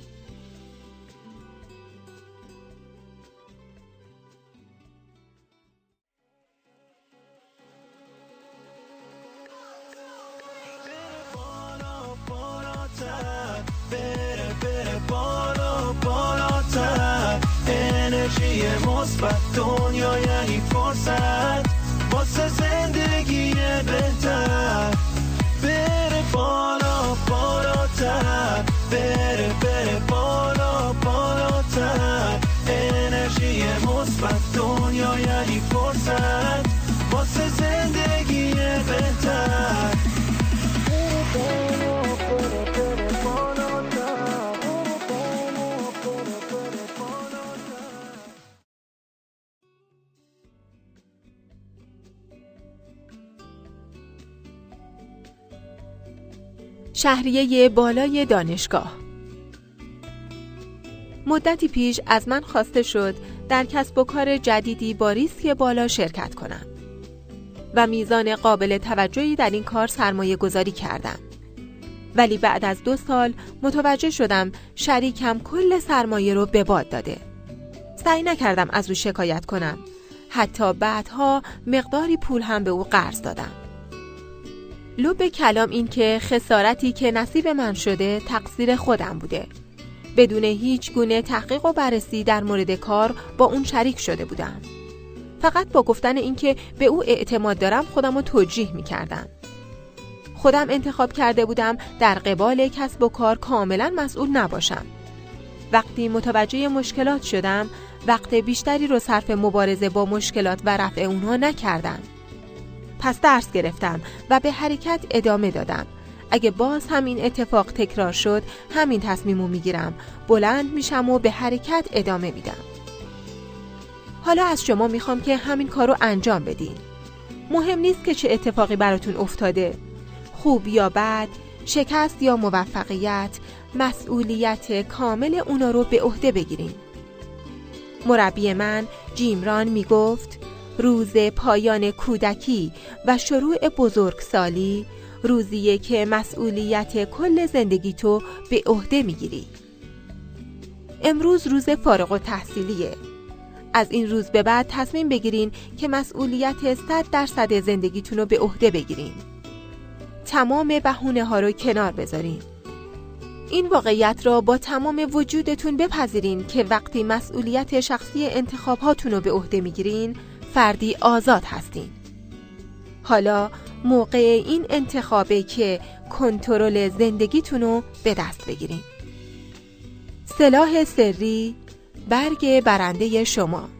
Speaker 2: بره بره بالا بالاتر، انرژی مثبت دنیا یعنی فرصت واسه زندگی بهتر. بره بالا بالاتر، بره بره بالا بالاتر، انرژی مثبت دنیا یعنی فرصت واسه زندگی بهتر.
Speaker 1: شهریه بالای دانشگاه. مدتی پیش از من خواسته شد در کسب و کار جدیدی با ریسک بالا شرکت کنم و میزان قابل توجهی در این کار سرمایه گذاری کردم. ولی بعد از دو سال متوجه شدم شریکم کل سرمایه رو به باد داده. سعی نکردم از او شکایت کنم. حتی بعدها مقداری پول هم به او قرض دادم. لب کلام این که خسارتی که نصیب من شده تقصیر خودم بوده. بدون هیچ گونه تحقیق و بررسی در مورد کار با اون شریک شده بودم. فقط با گفتن این که به او اعتماد دارم خودم رو توجیه می کردم. خودم انتخاب کرده بودم در قبال کسب و کار کاملا مسئول نباشم. وقتی متوجه مشکلات شدم، وقت بیشتری رو صرف مبارزه با مشکلات و رفع اونها نکردم. پس درس گرفتم و به حرکت ادامه دادم. اگه باز همین اتفاق تکرار شد، همین تصمیمو میگیرم، بلند میشم و به حرکت ادامه میدم. حالا از شما میخوام که همین کارو انجام بدین. مهم نیست که چه اتفاقی براتون افتاده، خوب یا بد، شکست یا موفقیت، مسئولیت کامل اونا رو به عهده بگیرین. مربی من جیم ران میگفت روز پایان کودکی و شروع بزرگسالی روزیه که مسئولیت کل زندگی تو به عهده میگیری. امروز روز فارغ التحصیلیه. از این روز به بعد تصمیم بگیرین که مسئولیت صد درصد زندگیتون رو به عهده بگیرین. تمام بهونه ها رو کنار بذارین. این واقعیت را با تمام وجودتون بپذیرین که وقتی مسئولیت شخصی انتخاب هاتون رو به عهده میگیرین، فردی آزاد هستین. حالا موقع این انتخابه که کنترل زندگیتون رو به دست بگیرین. سلاح سری، برگ برنده شما.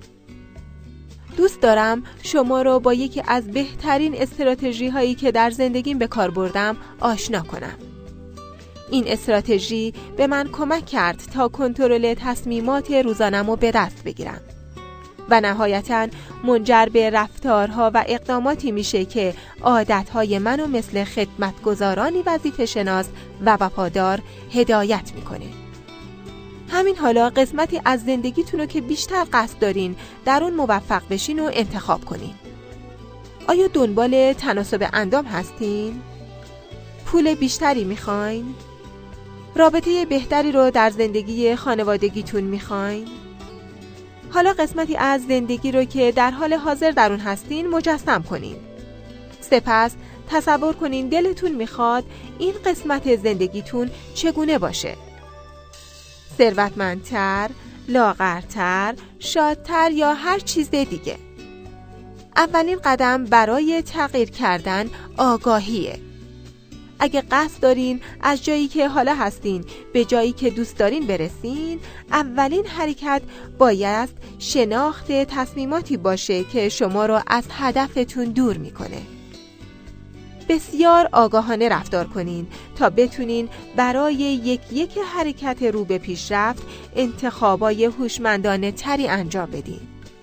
Speaker 1: دوست دارم شما رو با یکی از بهترین استراتژی هایی که در زندگیم به کار بردم آشنا کنم. این استراتژی به من کمک کرد تا کنترل تصمیمات روزانه‌مو به دست بگیرم و نهایتاً منجر به رفتارها و اقداماتی میشه که عادتهای منو مثل خدمتگزارانی وظیفه شناس و وفادار هدایت میکنه. همین حالا قسمتی از زندگیتونو که بیشتر قصد دارین در اون موفق بشین و انتخاب کنین. آیا دنبال تناسب اندام هستین؟ پول بیشتری میخواین؟ رابطه بهتری رو در زندگی خانوادگیتون میخواین؟ حالا قسمتی از زندگی رو که در حال حاضر در اون هستین مجسم کنین. سپس تصور کنین دلتون میخواد این قسمت زندگیتون چگونه باشه. ثروتمندتر، لاغرتر، شادتر یا هر چیز دیگه. اولین قدم برای تغییر کردن آگاهیه. اگه قصد دارین از جایی که حالا هستین به جایی که دوست دارین برسین، اولین حرکت باید شناخت تصمیماتی باشه که شما رو از هدفتون دور میکنه. بسیار آگاهانه رفتار کنین تا بتونین برای یک یک حرکت رو به پیشرفت انتخابای هوشمندانه تری انجام بدین.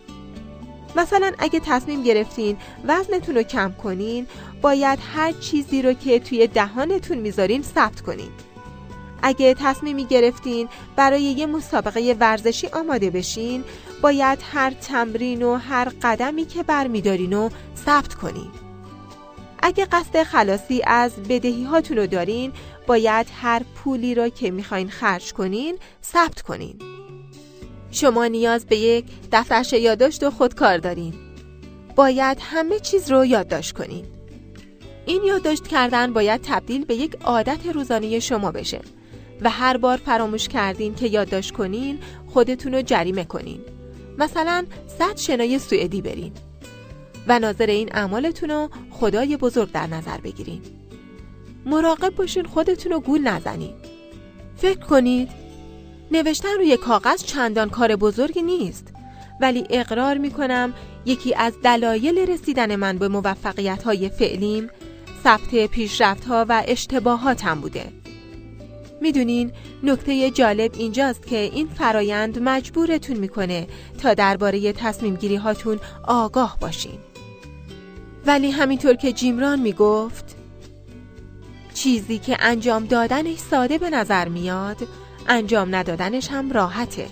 Speaker 1: مثلا اگه تصمیم گرفتین وزنتون رو کم کنین، باید هر چیزی رو که توی دهانتون میذارین ثبت کنین. اگه تصمیمی گرفتین برای یه مسابقه ورزشی آماده بشین، باید هر تمرین و هر قدمی که برمیدارین رو ثبت کنین. اگه قصد خلاصی از بدهی هاتون رو دارین، باید هر پولی رو که میخواین خرج کنین ثبت کنین. شما نیاز به یک دفترچه یادداشت و خودکار دارین. باید همه چیز رو یادداشت کنین. این یادداشت کردن باید تبدیل به یک عادت روزانه شما بشه و هر بار فراموش کردین که یادداشت کنین، خودتون رو جریمه کنین. مثلا صد شنای سوئدی برین و ناظر این اعمالتون رو خدای بزرگ در نظر بگیرین. مراقب باشین خودتون رو گول نزنین. فکر کنید نوشتن روی کاغذ چندان کار بزرگی نیست، ولی اقرار میکنم یکی از دلایل رسیدن من به موفقیت‌های فعلیم ثبت پیشرفت‌ها و اشتباهاتم بوده. میدونین نکته جالب اینجاست که این فرایند مجبورتون میکنه تا درباره تصمیم گیری هاتون آگاه باشین. ولی همینطور که جیمران میگفت، چیزی که انجام دادنش ساده به نظر میاد، انجام ندادنش هم راحته.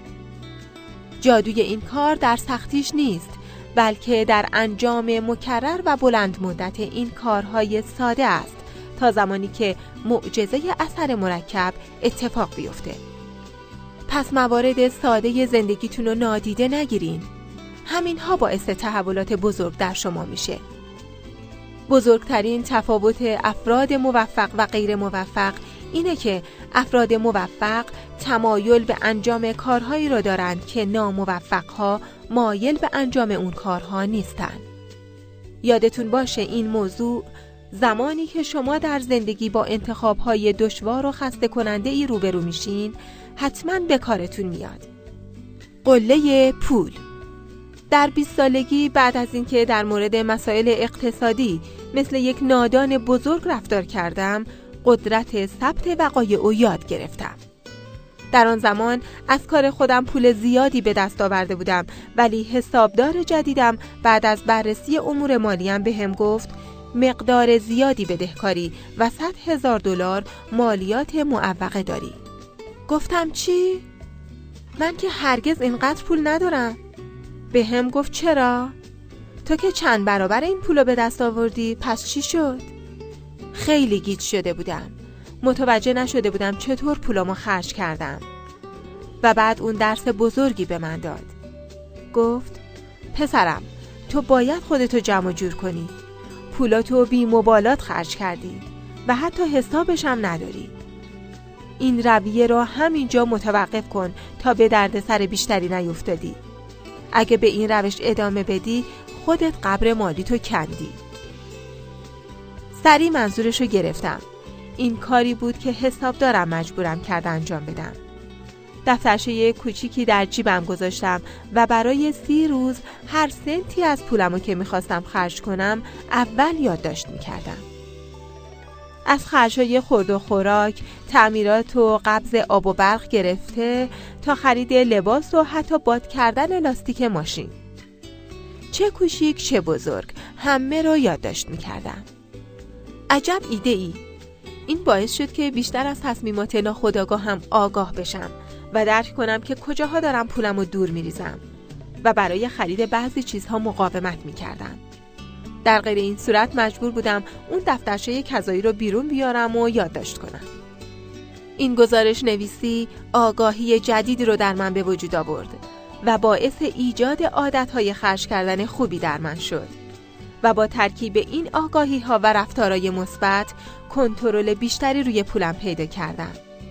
Speaker 1: جادوی این کار در سختیش نیست، بلکه در انجام مکرر و بلند مدت این کارهای ساده است تا زمانی که معجزه اثر مرکب اتفاق بیفته. پس موارد ساده زندگیتون رو نادیده نگیرین. همینها باعث تحولات بزرگ در شما میشه. بزرگترین تفاوت افراد موفق و غیر موفق اینه که افراد موفق تمایل به انجام کارهایی را دارند که ناموفقها مایل به انجام اون کارها نیستن. یادتون باشه این موضوع زمانی که شما در زندگی با انتخاب‌های دشوار و خسته کننده ای روبرو میشین، حتما به کارتون میاد. قله پول. در بیست سالگی بعد از اینکه در مورد مسائل اقتصادی مثل یک نادان بزرگ رفتار کردم، قدرت ثبت وقایع رو یاد گرفتم. در آن زمان از کار خودم پول زیادی به دست آورده بودم، ولی حسابدار جدیدم بعد از بررسی امور مالیم به هم گفت مقدار زیادی بدهکاری و صد هزار دلار مالیات معوقه داری. گفتم چی؟ من که هرگز اینقدر پول ندارم. به هم گفت چرا؟ تو که چند برابر این پولو به دست آوردی، پس چی شد؟ خیلی گیج شده بودم. متوجه نشده بودم چطور پولامو خرج کردم. و بعد اون درس بزرگی به من داد. گفت پسرم، تو باید خودتو جمع جور کنی. پولاتو بی مبالات خرج کردی و حتی حسابش هم نداری. این رویه رو همینجا متوقف کن تا به دردسر بیشتری نیفتادی. اگه به این روش ادامه بدی خودت قبر مالی تو کندی. سریع منظورشو گرفتم. این کاری بود که حسابدارم مجبورم کرد انجام بدم. دفترچه کوچیکی در جیبم گذاشتم و برای سی روز هر سنتی از پولمو که میخواستم خرج کنم اول یادداشت میکردم. از خرج‌های خورد و خوراک، تعمیرات و قبض آب و برق گرفته تا خرید لباس و حتی باد کردن لاستیک ماشین. چه کوچیک چه بزرگ، همه رو یادداشت میکردم. عجب ایده ای! این باعث شد که بیشتر از تصمیمات ناخودآگاهم آگاه بشم و درک کنم که کجاها دارم پولمو دور میریزم و برای خرید بعضی چیزها مقاومت میکردم. در غیر این صورت مجبور بودم اون دفترچه کذایی رو بیرون بیارم و یادداشت کنم. این گزارش نویسی آگاهی جدیدی رو در من به وجود آورد و باعث ایجاد عادتهای خرج کردن خوبی در من شد و با ترکیب این آگاهی‌ها و رفتارهای مثبت کنترل بیشتری روی پولم پیدا کردم.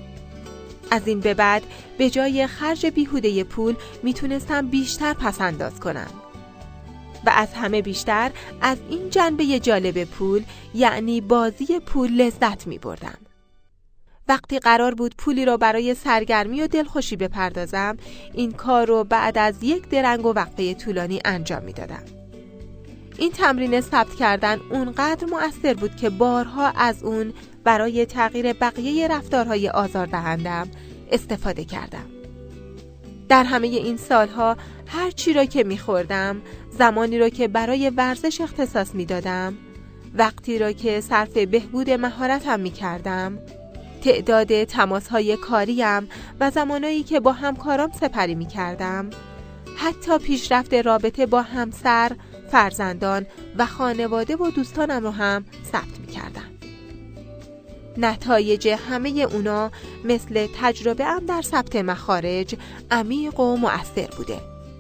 Speaker 1: از این به بعد به جای خرج بیهوده پول میتونستم بیشتر پس‌انداز کنم و از همه بیشتر از این جنبه جالب پول، یعنی بازی پول، لذت می بردم. وقتی قرار بود پولی رو برای سرگرمی و دلخوشی بپردازم، این کار رو بعد از یک درنگ و وقفه طولانی انجام می دادم. این تمرین ثبت کردن اونقدر مؤثر بود که بارها از اون برای تغییر بقیه رفتارهای آزاردهندم استفاده کردم. در همه این سالها هر چی را که می‌خوردم، زمانی را که برای ورزش اختصاص می‌دادم، وقتی را که صرف بهبود مهارتم می‌کردم، تعداد تماس‌های کاریم و زمانایی که با همکارام سپری می‌کردم، حتی پیشرفت رابطه با همسر، فرزندان و خانواده و دوستانم رو هم ثبت می‌کردم. نتایج همه اونا مثل تجربه ام در ثبت مخارج عمیق و مؤثر بوده.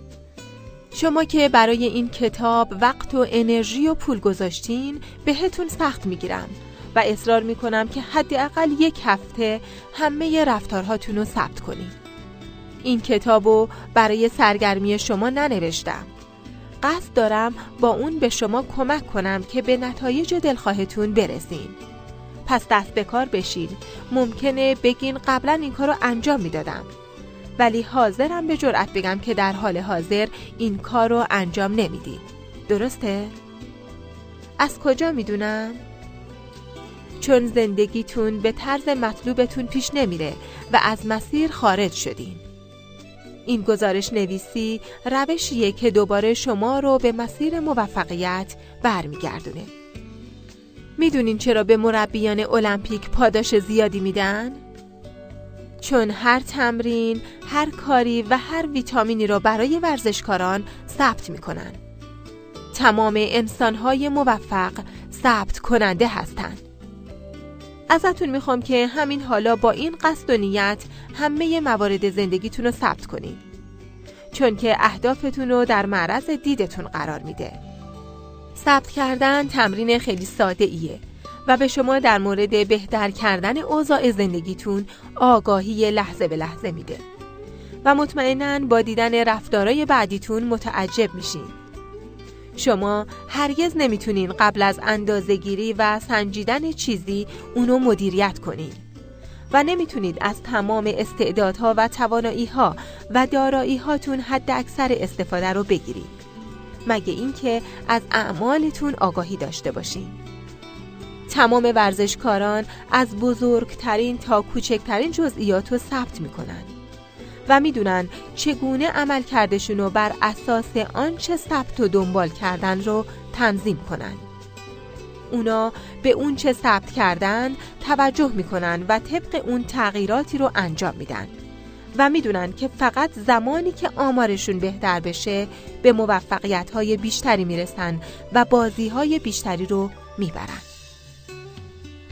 Speaker 1: شما که برای این کتاب وقت و انرژی و پول گذاشتین، بهتون سخت میگیرم و اصرار میکنم که حداقل یک هفته همه رفتارهاتون رو ثبت کنین. این کتابو برای سرگرمی شما ننوشتم. قصد دارم با اون به شما کمک کنم که به نتایج دلخواهتون برسین. پس دست به کار بشین. ممکنه بگین قبلا این کارو انجام میدادم، ولی حاضرم به جرئت بگم که در حال حاضر این کارو انجام نمیدین. درسته؟ از کجا میدونم؟ چون زندگیتون به طرز مطلوبتون پیش نمیره و از مسیر خارج شدین. این گزارش نویسی روشیه که دوباره شما رو به مسیر موفقیت برمیگردونه. میدونین چرا به مربیان المپیک پاداش زیادی میدن؟ چون هر تمرین، هر کاری و هر ویتامینی رو برای ورزشکاران ثبت میکنن. تمام انسانهای موفق ثبت کننده هستن. ازتون میخوام که همین حالا با این قصد و نیت همه موارد زندگیتون رو ثبت کنین، چون که اهدافتون رو در معرض دیدتون قرار میده. ثبت کردن تمرین خیلی ساده ایه و به شما در مورد بهتر کردن اوضاع زندگیتون آگاهی لحظه به لحظه میده و مطمئناً با دیدن رفتارهای بعدیتون متعجب میشین. شما هرگز نمیتونین قبل از اندازه‌گیری و سنجیدن چیزی اونو مدیریت کنین و نمیتونید از تمام استعدادها و توانایی‌ها و دارایی‌هاتون حد اکثر استفاده رو بگیرید، مگه اینکه از اعمالتون آگاهی داشته باشین. تمام ورزشکاران از بزرگترین تا کوچکترین جزئیات رو ثبت میکنن و میدونن چگونه عمل کردشون رو بر اساس آنچه ثبت و دنبال کردن رو تنظیم کنن. اونا به اون چه ثبت کردن توجه میکنن و طبق اون تغییراتی رو انجام میدن و میدونن که فقط زمانی که آمارشون بهتر بشه به موفقیت‌های بیشتری میرسن و بازی‌های بیشتری رو میبرن.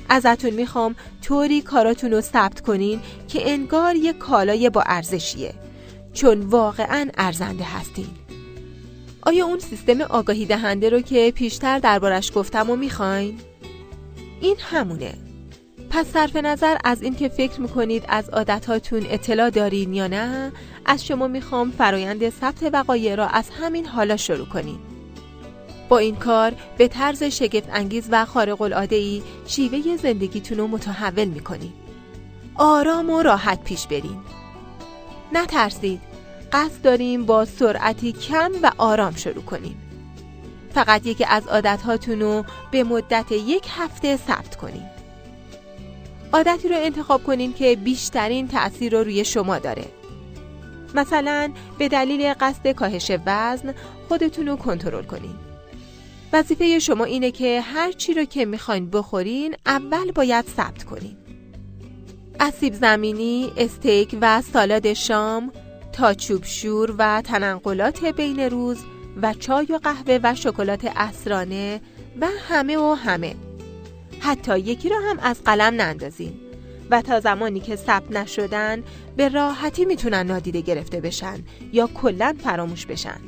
Speaker 1: ازتون میخوام طوری کاراتون رو ثبت کنین که انگار یک کالای با ارزشیه، چون واقعاً ارزنده هستین. آیا اون سیستم آگاهی دهنده رو که پیشتر دربارش گفتم و میخواین؟ این همونه. پس صرف نظر از این که فکر میکنید از عادتاتون اطلاع دارین یا نه، از شما میخوام فرایند ثبت وقایع را از همین حالا شروع کنین. با این کار به طرز شگفت انگیز و خارق العاده‌ای شیوه زندگیتون رو متحول میکنین. آرام و راحت پیش برین. نترسید. قصد داریم با سرعتی کم و آرام شروع کنیم. فقط یکی از عادت‌هاتون رو به مدت یک هفته ثبت کنین. عادتی رو انتخاب کنین که بیشترین تأثیر رو روی شما داره. مثلا به دلیل قصد کاهش وزن خودتون رو کنترل کنین. وظیفه شما اینه که هر چی رو که میخواین بخورین اول باید ثبت کنین. از سیب زمینی، استیک و سالاد شام تا چوب شور و تنقلات بین روز و چای و قهوه و شکلات عصرانه و همه و همه. حتی یکی رو هم از قلم نندازین و تا زمانی که ثبت نشدن به راحتی میتونن نادیده گرفته بشن یا کلاً فراموش بشن.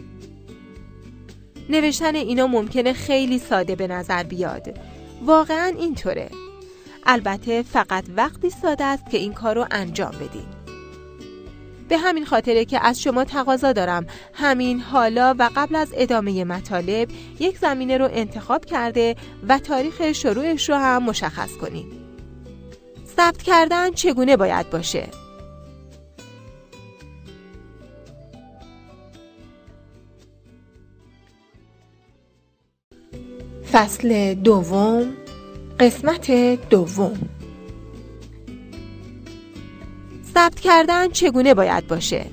Speaker 1: نوشتن اینا ممکنه خیلی ساده به نظر بیاد. واقعاً اینطوره. البته فقط وقتی ساده است که این کار رو انجام بدین. به همین خاطره که از شما تقاضا دارم همین حالا و قبل از ادامه مطالب یک زمینه رو انتخاب کرده و تاریخ شروعش رو هم مشخص کنین. ثبت کردن چگونه باید باشه؟ فصل دوم، قسمت دوم. ثبت کردن چگونه باید باشه؟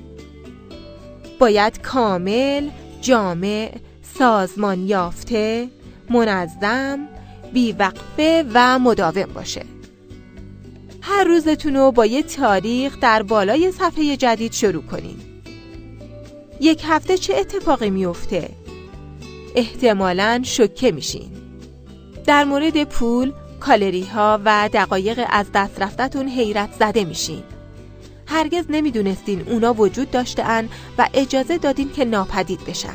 Speaker 1: باید کامل، جامع، سازمان یافته، منظم، بیوقفه و مداوم باشه. هر روزتون رو با یه تاریخ در بالای صفحه جدید شروع کنین. یک هفته چه اتفاقی میفته؟ احتمالاً شوکه میشین. در مورد پول، کالری ها و دقایق از دست رفتتون حیرت زده میشین. هرگز نمیدونستین اونا وجود داشتن و اجازه دادین که ناپدید بشن.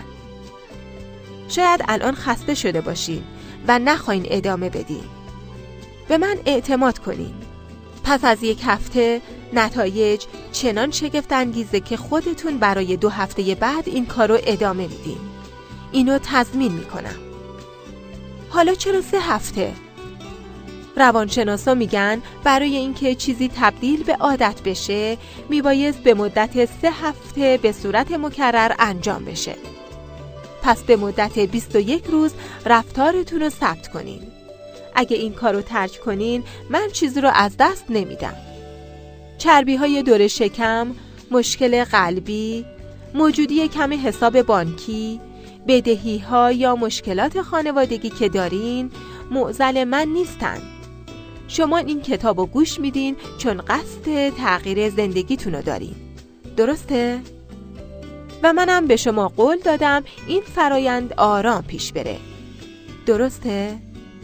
Speaker 1: شاید الان خسته شده باشین و نخواین ادامه بدین. به من اعتماد کنین. پس از یک هفته نتایج چنان شگفت انگیزه که خودتون برای دو هفته بعد این کارو ادامه میدین. اینو تضمین میکنم. حالا چرا سه هفته؟ روانشناسا میگن برای اینکه چیزی تبدیل به عادت بشه میبایست به مدت سه هفته به صورت مکرر انجام بشه. پس به مدت بیست و یک روز رفتارتون رو ثبت کنین. اگه این کار رو ترک کنین من چیزی رو از دست نمیدم. چربی های دور شکم، مشکل قلبی، موجودی کم حساب بانکی، بدهی ها یا مشکلات خانوادگی که دارین معضل من نیستن. شما این کتاب رو گوش میدین چون قصد تغییر زندگیتون رو دارین. درسته؟ و منم به شما قول دادم این فرایند آرام پیش بره. درسته؟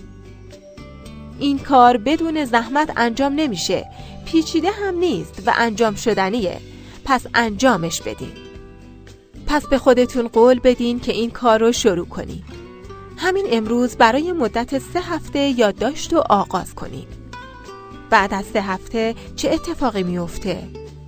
Speaker 1: این کار بدون زحمت انجام نمیشه. پیچیده هم نیست و انجام شدنیه. پس انجامش بدین. پس به خودتون قول بدین که این کار رو شروع کنین. همین امروز برای مدت سه هفته یادداشت رو آغاز کنین. بعد از سه هفته چه اتفاقی میفته؟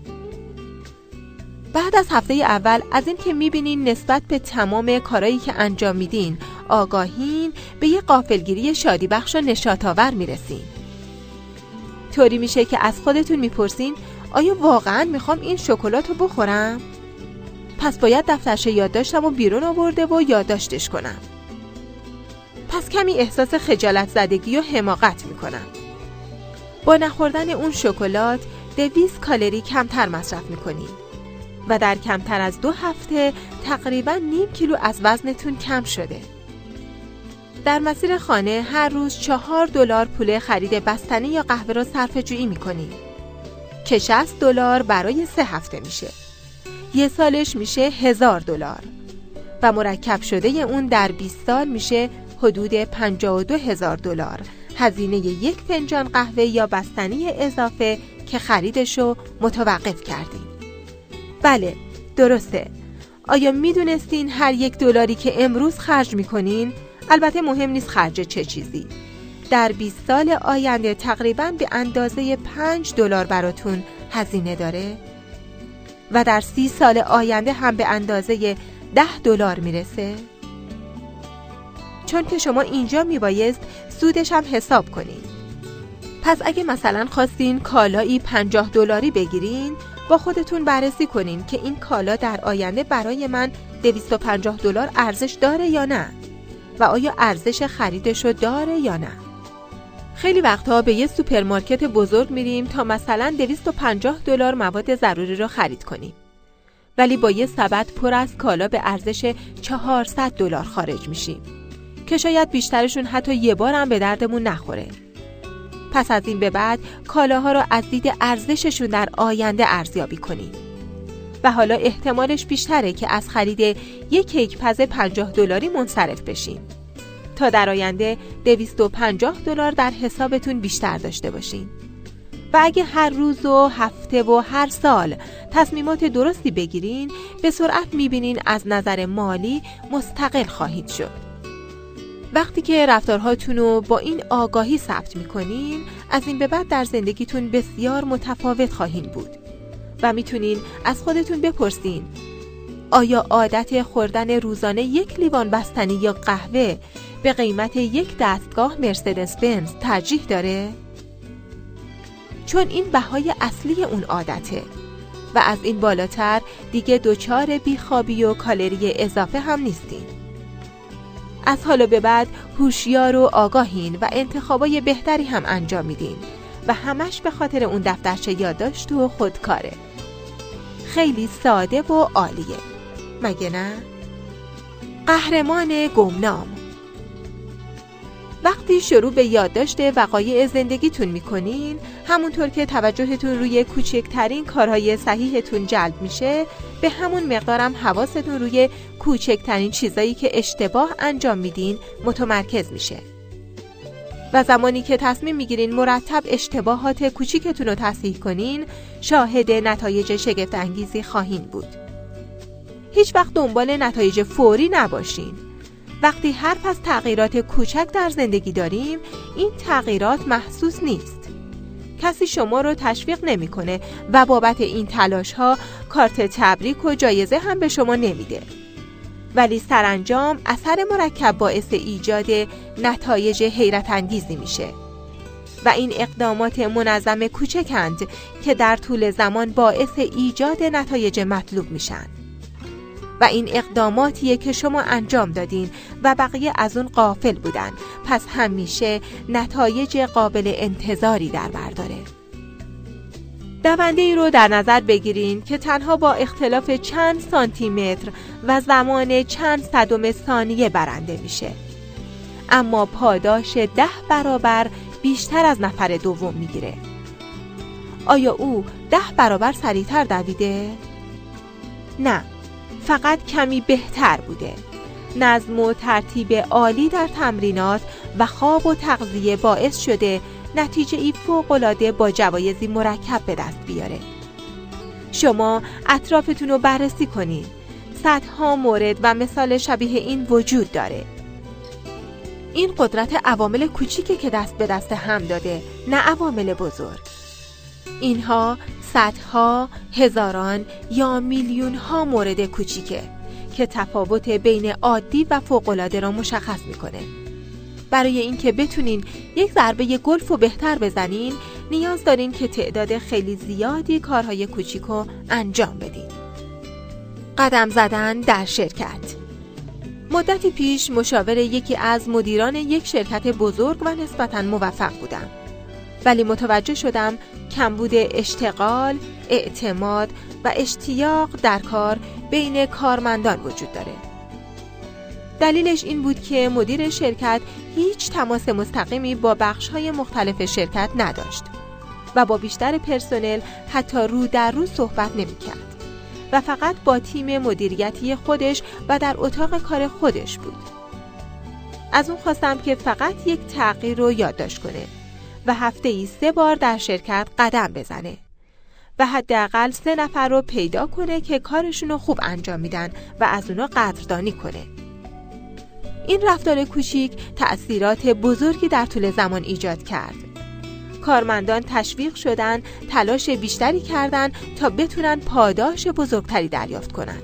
Speaker 1: بعد از هفته اول از این که میبینین نسبت به تمام کارهایی که انجام میدین آگاهین، به یه غافلگیری شادی بخش و نشاط آور میرسین. طوری میشه که از خودتون میپرسین آیا واقعا میخوام این شکلات رو بخورم؟ پس باید دفترچه یادداشتم رو بیرون آورده و یادداشتش کنم. پس کمی احساس خجالت زدگی و حماقت میکنم. با نخوردن اون شکلات دویست کالری کمتر مصرف میکنین و در کمتر از دو هفته تقریبا نیم کیلو از وزنتون کم شده. در مسیر خانه هر روز چهار دلار پول خرید بستنی یا قهوه را صرفه جویی میکنین که شصت دلار برای سه هفته میشه. یه سالش میشه هزار دلار و مرکب شده اون در بیست سال میشه حدود پنجاه و دو هزار دلار هزینه یک فنجان قهوه یا بستنی اضافه که خریدشو متوقف کردین. بله، درسته. آیا میدونستین هر یک دلاری که امروز خرج میکنین، البته مهم نیست خرج چه چیزی، در بیست سال آینده تقریباً به اندازه پنج دلار براتون هزینه داره و در سی سال آینده هم به اندازه ده دلار میرسه؟ چون که شما اینجا میبایست سودش هم حساب کنین. پس اگه مثلا خواستین کالایی پنجاه دلاری بگیرین، با خودتون بررسی کنین که این کالا در آینده برای من دویست و پنجاه دلار ارزش داره یا نه و آیا ارزش خریدشو داره یا نه. خیلی وقتها به یه سوپرمارکت بزرگ میریم تا مثلا دویست و پنجاه دلار مواد ضروری رو خرید کنیم، ولی با یه سبد پر از کالا به ارزش چهارصد دلار خارج میشیم که شاید بیشترشون حتی یه بار هم به دردمون نخوره. پس از این به بعد کالاها رو از دید ارزششون در آینده ارزیابی کنیم و حالا احتمالش بیشتره که از خرید یک کیک پز پنجاه دلاری منصرف بشین تا در آینده دویست و پنجاه دلار در حسابتون بیشتر داشته باشین. و اگه هر روز و هفته و هر سال تصمیمات درستی بگیرین، به سرعت میبینین از نظر مالی مستقل خواهید شد. وقتی که رفتارهاتون رو با این آگاهی ثبت میکنین، از این به بعد در زندگیتون بسیار متفاوت خواهین بود و میتونین از خودتون بپرسین آیا عادت خوردن روزانه یک لیوان بستنی یا قهوه به قیمت یک دستگاه مرسدس بنز ترجیح داره؟ چون این بهای اصلی اون عادته و از این بالاتر دیگه دچار بیخوابی و کالری اضافه هم نیستین. از حالا به بعد هوشیار و آگاهین و انتخابای بهتری هم انجام میدین و همش به خاطر اون دفترچه یادداشت و خودکاره. خیلی ساده و عالیه، مگه نه؟ قهرمان گمنام. وقتی شروع به یادداشت وقایع زندگیتون میکنین، همونطور که توجهتون روی کوچکترین کارهای صحیحتون جلب میشه، به همون مقدارم حواستون روی کوچکترین چیزایی که اشتباه انجام میدین متمرکز میشه. و زمانی که تصمیم میگیرین مرتب اشتباهات کوچیکتون رو تصحیح کنین، شاهد نتایج شگفت انگیزی خواهین بود. هیچ وقت دنبال نتایج فوری نباشین. وقتی حرف از تغییرات کوچک در زندگی داریم، این تغییرات محسوس نیست. کسی شما رو تشویق نمیکنه و بابت این تلاش ها کارت تبریک و جایزه هم به شما نمیده. ولی سرانجام اثر مرکب باعث ایجاد نتایج حیرت انگیزی میشه و این اقدامات منظم کوچکند که در طول زمان باعث ایجاد نتایج مطلوب میشن. و این اقداماتیه که شما انجام دادین و بقیه از اون غافل بودن، پس همیشه نتایج قابل انتظاری در بر داره. دونده ای رو در نظر بگیرین که تنها با اختلاف چند سانتی متر و زمان چند صدم ثانیه برنده میشه، اما پاداش ده برابر بیشتر از نفر دوم میگیره. آیا او ده برابر سریعتر دویده؟ نه، فقط کمی بهتر بوده. نظم و ترتیب عالی در تمرینات و خواب و تغذیه باعث شده نتیجه ای فوق‌العاده با جوایزی مرکب به دست بیاره. شما اطرافتون رو بررسی کنید. صدها مورد و مثال شبیه این وجود داره. این قدرت عوامل کوچیکه که دست به دست هم داده، نه عوامل بزرگ. اینها صدها، هزاران یا میلیون ها مورد کوچیکه که تفاوت بین عادی و فوق‌العاده را مشخص میکنه. برای اینکه بتونین یک ضربه گلف رو بهتر بزنین، نیاز دارین که تعداد خیلی زیادی کارهای کوچیکو انجام بدین. قدم زدن در شرکت. مدتی پیش مشاور یکی از مدیران یک شرکت بزرگ و نسبتاً موفق بودم، ولی متوجه شدم کمبود اشتغال، اعتماد و اشتیاق در کار بین کارمندان وجود داره. دلیلش این بود که مدیر شرکت هیچ تماس مستقیمی با بخش‌های مختلف شرکت نداشت و با بیشتر پرسنل حتی رو در رو صحبت نمی‌کرد و فقط با تیم مدیریتی خودش و در اتاق کار خودش بود. از اون خواستم که فقط یک تغییر رو یادداشت کنه و هفته‌ای سه بار در شرکت قدم بزنه و حداقل سه نفر رو پیدا کنه که کارشون رو خوب انجام میدن و از اونا قدردانی کنه. این رفتار کوچیک تأثیرات بزرگی در طول زمان ایجاد کرد. کارمندان تشویق شدن، تلاش بیشتری کردن تا بتونن پاداش بزرگتری دریافت کنن.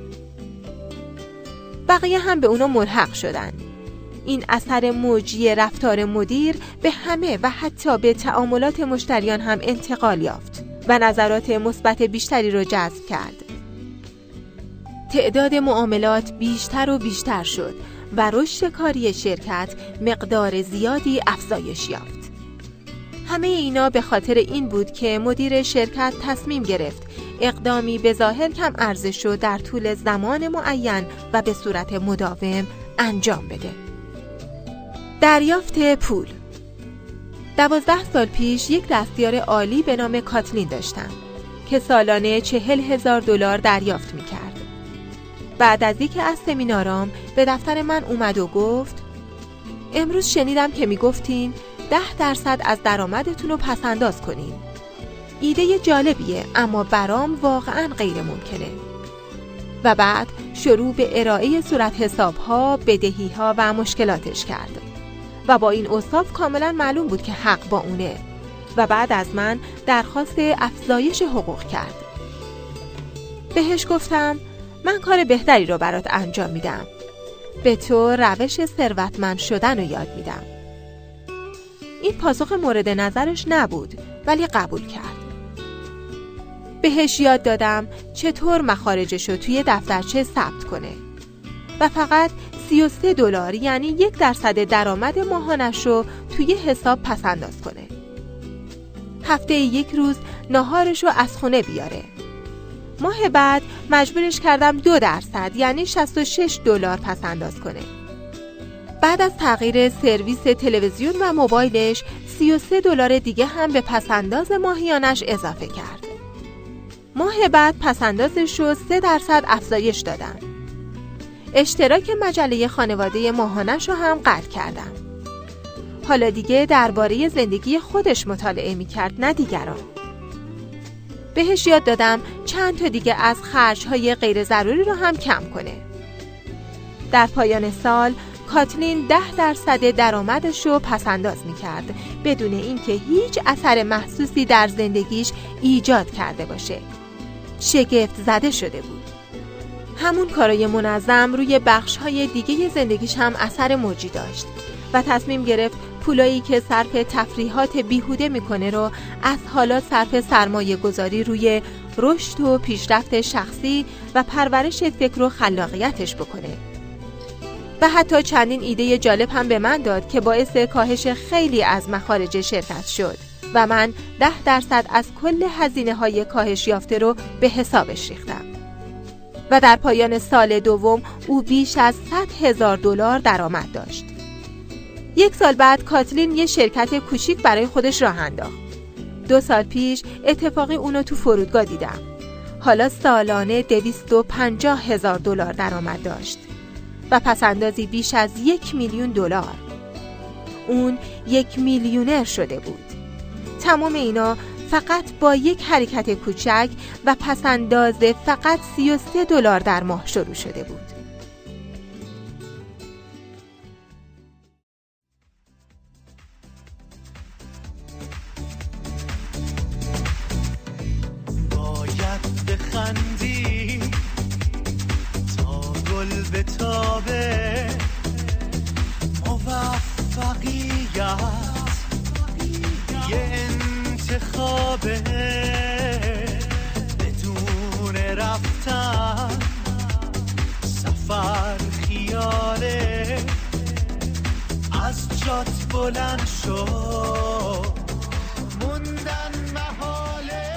Speaker 1: بقیه هم به اونا ملحق شدن. این اثر موجی رفتار مدیر به همه و حتی به تعاملات مشتریان هم انتقال یافت و نظرات مثبت بیشتری رو جذب کرد. تعداد معاملات بیشتر و بیشتر شد و رشد کاری شرکت مقدار زیادی افزایش یافت. همه اینا به خاطر این بود که مدیر شرکت تصمیم گرفت اقدامی به ظاهر کم ارزش رو در طول زمان معین و به صورت مداوم انجام بده. دریافت پول. دوازده سال پیش یک دستیار عالی به نام کاتلین داشتم که سالانه چهل هزار دلار دریافت می کرد. بعد از اینکه از سمینارام به دفتر من اومد و گفت امروز شنیدم که می گفتین ده درصد از درآمدتون رو پسنداز کنین. ایده جالبیه اما برام واقعاً غیر ممکنه. و بعد شروع به ارائه صورت حساب‌ها، بدهی‌ها و مشکلاتش کرد. و با این اوصاف کاملاً معلوم بود که حق با اونه و بعد از من درخواست افزایش حقوق کرد. بهش گفتم من کار بهتری رو برات انجام میدم. به تو روش ثروتمند شدن رو یاد میدم. این پاسخ مورد نظرش نبود ولی قبول کرد. بهش یاد دادم چطور مخارجش رو توی دفترچه ثبت کنه و فقط سی و سه دلار یعنی یک درصد درآمد ماهانش رو توی حساب پسنداز کنه. هفته یک روز ناهارش رو از خونه بیاره. ماه بعد مجبورش کردم دو درصد یعنی شصت و شش دلار پسنداز کنه. بعد از تغییر سرویس تلویزیون و موبایلش سی و سه دلار دیگه هم به پسنداز ماهیانش اضافه کرد. ماه بعد پسندازش رو سه درصد افزایش دادم. اشتراک مجله خانواده ماهانش رو هم قطع کردم. حالا دیگه درباره زندگی خودش مطالعه می‌کرد نه دیگران. بهش یاد دادم چند تا دیگه از خرج‌های غیر ضروری رو هم کم کنه. در پایان سال کاتلین ده درصد درآمدش رو پسنداز می‌کرد بدون اینکه هیچ اثر محسوسی در زندگیش ایجاد کرده باشه. شگفت زده شده بود. همون کارای منظم روی بخش‌های دیگه زندگیش هم اثر موجی داشت و تصمیم گرفت پولایی که صرف تفریحات بیهوده میکنه رو از حالا صرف سرمایه گذاری روی رشد و پیشرفت شخصی و پرورش فکر و خلاقیتش بکنه. و حتی چندین ایده جالب هم به من داد که باعث کاهش خیلی از مخارج شرکت شد و من ده درصد از کل هزینه‌های کاهش یافته رو به حسابش ریختم. و در پایان سال دوم او بیش از صد هزار دلار درآمد داشت. یک سال بعد کاتلین یه شرکت کوچیک برای خودش راه انداخت. دو سال پیش اتفاقی اونو تو فرودگاه دیدم. حالا سالانه دویست و پنجاه هزار دلار درآمد داشت و پسندازی بیش از یک میلیون دلار. اون یک میلیونر شده بود. تمام اینا فقط با یک حرکت کوچک و پسنداز فقط سی و سه دلار در ماه شروع شده بود.
Speaker 2: باید بخندی تا گل بتابه، موفقیت یه انتخابه، بدون رفتن سفر خیاله، از جات بلند شو موندن محاله.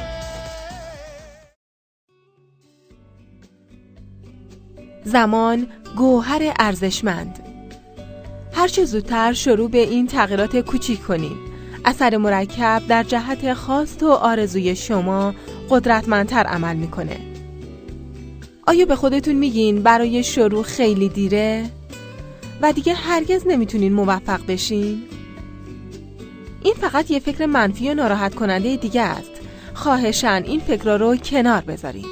Speaker 1: زمان گوهر ارزشمند. هرچه زودتر شروع به این تغییرات کوچیک کنید. اثر مرکب در جهت خواست و آرزوی شما قدرتمندتر عمل میکنه. آیا به خودتون میگین برای شروع خیلی دیره؟ و دیگه هرگز نمیتونین موفق بشین؟ این فقط یه فکر منفی و ناراحت کننده دیگه است. خواهشاً این فکر رو کنار بذارین.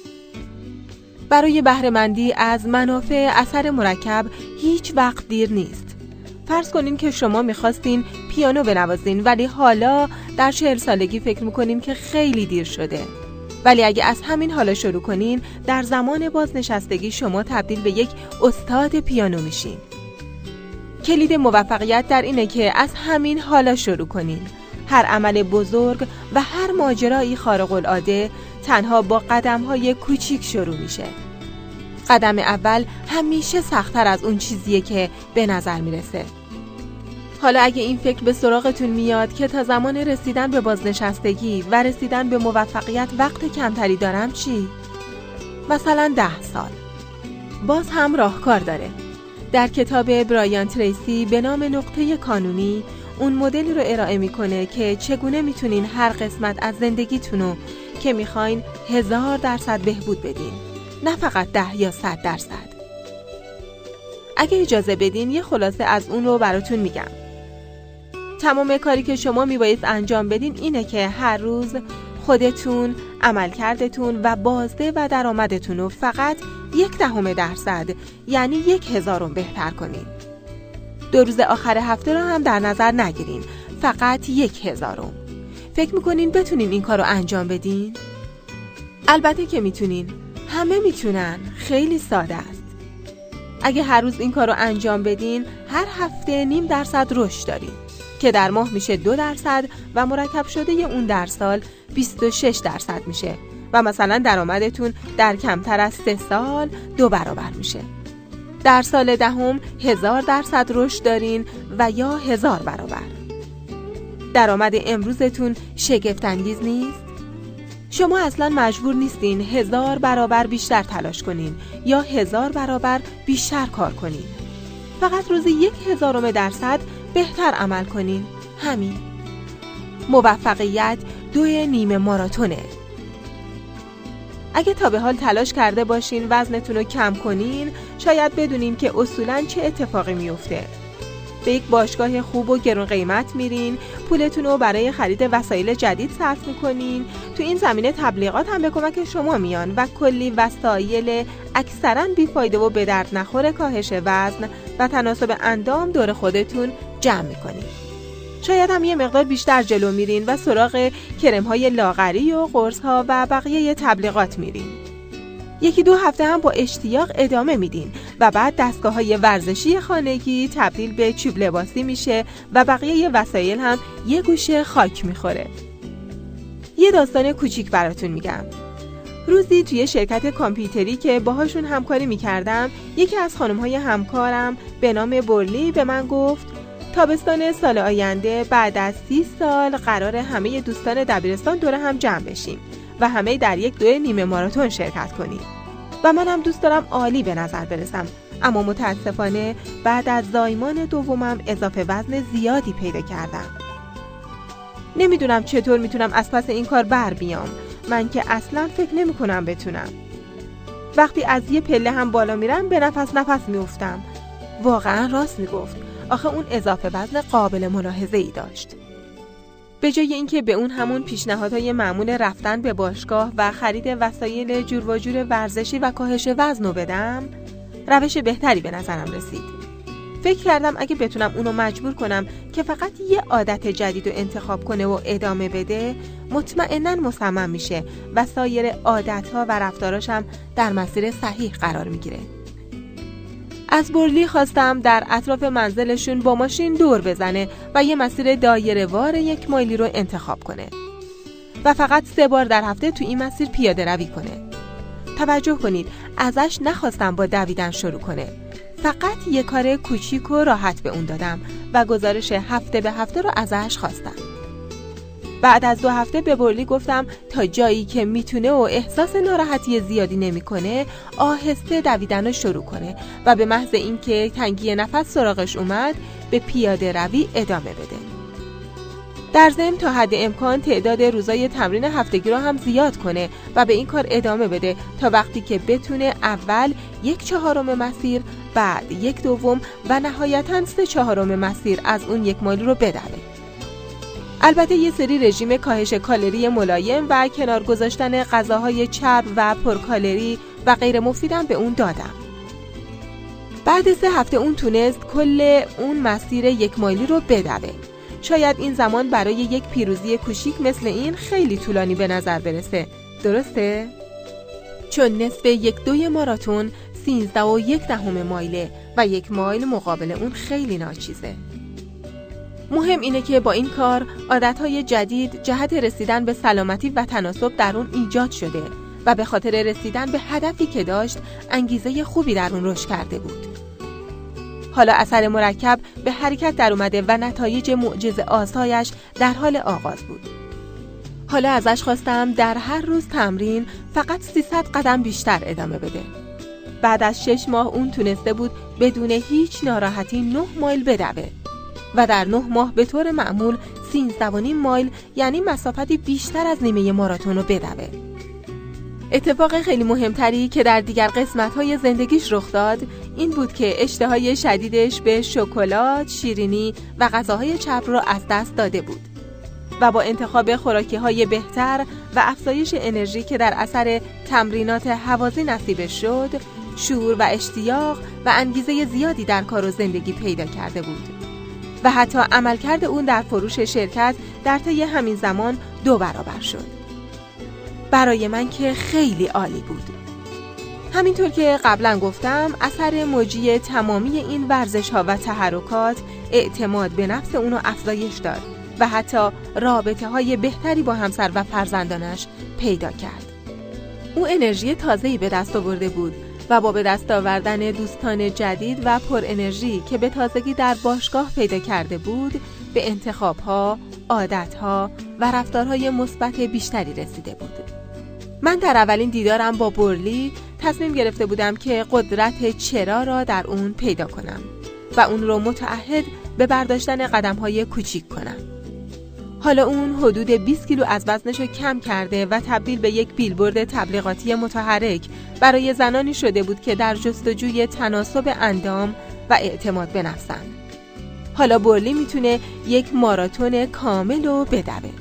Speaker 1: برای بهره مندی از منافع اثر مرکب هیچ وقت دیر نیست. فرض کنین که شما میخواستین پیانو بنوازین ولی حالا در چهل سالگی فکر میکنین که خیلی دیر شده. ولی اگه از همین حالا شروع کنین، در زمان بازنشستگی شما تبدیل به یک استاد پیانو میشین. کلید موفقیت در اینه که از همین حالا شروع کنین. هر عمل بزرگ و هر ماجرایی خارق العاده تنها با قدم‌های کوچیک شروع میشه. قدم اول همیشه سخت‌تر از اون چیزیه که به نظر میرسه. حالا اگه این فکر به سراغتون میاد که تا زمان رسیدن به بازنشستگی و رسیدن به موفقیت وقت کمتری دارم چی؟ مثلا ده سال. باز هم راهکار داره. در کتاب برایان تریسی به نام نقطه کانونی اون مدلی رو ارائه میکنه که چگونه میتونین هر قسمت از زندگیتونو که میخواین هزار درصد بهبود بدین، نه فقط ده یا صد درصد. اگه اجازه بدین یه خلاصه از اون رو براتون میگم. تمام کاری که شما میبایست انجام بدین اینه که هر روز خودتون، عملکردتون و بازده و درآمدتون رو فقط یک دهم درصد یعنی یک هزارم بهتر کنین. دو روز آخر هفته رو هم در نظر نگیرین، فقط یک هزارم. فکر میکنین بتونین این کار رو انجام بدین؟ البته که میتونین. همه میتونن. خیلی ساده است. اگه هر روز این کار رو انجام بدین، هر هفته نیم درصد رشد دارین که در ماه میشه دو درصد و مرکب شده اون در سال بیست و شش درصد میشه و مثلا درآمدتون در کمتر از سه سال دو برابر میشه. در سال دهم هزار درصد رشد دارین و یا هزار برابر. درآمد امروزتون شگفت انگیز نیست؟ شما اصلا مجبور نیستین هزار برابر بیشتر تلاش کنین یا هزار برابر بیشتر کار کنین. فقط روزی یک هزارم درصد بهتر عمل کنین. همین. موفقیت دوی نیمه ماراتونه. اگه تا به حال تلاش کرده باشین وزنتون رو کم کنین، شاید بدونین که اصولاً چه اتفاقی میفته. به یک باشگاه خوب و گران قیمت میرین، پولتون رو برای خرید وسایل جدید صرف میکنین. تو این زمینه تبلیغات هم به کمک شما میان و کلی وسایل اکثراً بیفایده و به درد نخور کاهش وزن و تناسب اندام دور خودتون جمع میکنین. شاید هم یه مقدار بیشتر جلو میرین و سراغ کرم‌های لاغری و قرص‌ها و بقیه تبلیغات میرین. یکی دو هفته هم با اشتیاق ادامه میدین و بعد دستگاه‌های ورزشی خانگی تبدیل به چوب لباسی میشه و بقیه وسایل هم یه گوشه خاک میخوره. یه داستان کوچیک براتون میگم. روزی توی شرکت کامپیوتری که باهاشون همکاری میکردم، یکی از خانم‌های همکارم به نام برلی به من گفت تابستان سال آینده بعد از سی سال قرار همه دوستان دبیرستان دور هم جمع بشیم و همه در یک دوره نیمه ماراتون شرکت کنیم و منم دوست دارم عالی به نظر برسم، اما متاسفانه بعد از زایمان دومم اضافه وزن زیادی پیدا کردم. نمیدونم چطور میتونم از پس این کار بر بیام. من که اصلا فکر نمی کنم بتونم. وقتی از یه پله هم بالا میرم به نفس نفس میافتم. واقعا راست میگفت. آخه اون اضافه وزن قابل ملاحظه ای داشت. به جای اینکه به اون همون پیشنهادهای معمول رفتن به باشگاه و خرید وسایل جور و جور ورزشی و کاهش وزن رو بدم، روش بهتری به نظرم رسید. فکر کردم اگه بتونم اونو مجبور کنم که فقط یه عادت جدید رو انتخاب کنه و ادامه بده، مطمئناً مصمم میشه و سایر عادتها و رفتاراش هم در مسیر صحیح قرار میگیره. از برلی خواستم در اطراف منزلشون با ماشین دور بزنه و یه مسیر دایره وار یک مایلی رو انتخاب کنه و فقط سه بار در هفته تو این مسیر پیاده روی کنه. توجه کنید، ازش نخواستم با دویدن شروع کنه. فقط یه کار کوچیک و راحت به اون دادم و گزارش هفته به هفته رو ازش خواستم. بعد از دو هفته به برلی گفتم تا جایی که میتونه و احساس ناراحتی زیادی نمیکنه آهسته دویدن رو شروع کنه و به محض اینکه تنگی نفس سراغش اومد به پیاده روی ادامه بده. در ضمن تا حد امکان تعداد روزای تمرین هفتگی رو هم زیاد کنه و به این کار ادامه بده تا وقتی که بتونه اول یک چهارم مسیر بعد یک دوم و نهایتاً سه چهارم مسیر از اون یک مایل رو بدوه. البته یه سری رژیم کاهش کالری ملایم و کنار گذاشتن غذاهای چرب و پرکالری و غیر مفیدم به اون دادم. بعد سه هفته اون تونست کل اون مسیر یک مایلی رو بدوه. شاید این زمان برای یک پیروزی کوچیک مثل این خیلی طولانی به نظر برسه، درسته؟ چون نصف یک دوی ماراتون سیزده و یک دهم مایله و یک مایل مقابل اون خیلی ناچیزه. مهم اینه که با این کار عادتهای جدید جهت رسیدن به سلامتی و تناسب در اون ایجاد شده و به خاطر رسیدن به هدفی که داشت انگیزه خوبی در اون رشد کرده بود. حالا اثر مرکب به حرکت در اومده و نتایج معجزه آسایش در حال آغاز بود. حالا ازش خواستم در هر روز تمرین فقط سیصد قدم بیشتر ادامه بده. بعد از شش ماه اون تونسته بود بدون هیچ ناراحتی نه مایل بدوه و در نه ماه به طور معمول سیزده و نیم مایل یعنی مسافتی بیشتر از نیمه ماراتون رو بدوه. اتفاق خیلی مهمتری که در دیگر قسمت‌های زندگیش رخ داد این بود که اشتهای شدیدش به شکلات، شیرینی و غذاهای چرب رو از دست داده بود و با انتخاب خوراکی‌های بهتر و افزایش انرژی که در اثر تمرینات هوازی نصیبش شد، شور و اشتیاق و انگیزه زیادی در کار و زندگی پیدا کرده بود و حتی عملکرد اون در فروش شرکت در طی همین زمان دو برابر شد. برای من که خیلی عالی بود. همینطور که قبلا گفتم اثر موجی تمامی این ورزش‌ها و تحرکات اعتماد به نفس اونو افزایش داد و حتی رابطه‌های بهتری با همسر و فرزندانش پیدا کرد. او انرژی تازه‌ای به دست آورده بود و با به دست آوردن دوستان جدید و پر انرژی که به تازگی در باشگاه پیدا کرده بود، به انتخاب‌ها، عادت‌ها و رفتارهای مثبت بیشتری رسیده بود. من در اولین دیدارم با بورلی تصمیم گرفته بودم که قدرت چرا را در اون پیدا کنم و اون رو متعهد به برداشتن قدم‌های کوچیک کنم. حالا اون حدود بیست کیلو از وزنش رو کم کرده و تبدیل به یک بیلبورد تبلیغاتی متحرک برای زنانی شده بود که در جستجوی تناسب اندام و اعتماد به نفسن. حالا بورلی میتونه یک ماراتون کامل رو بدوه.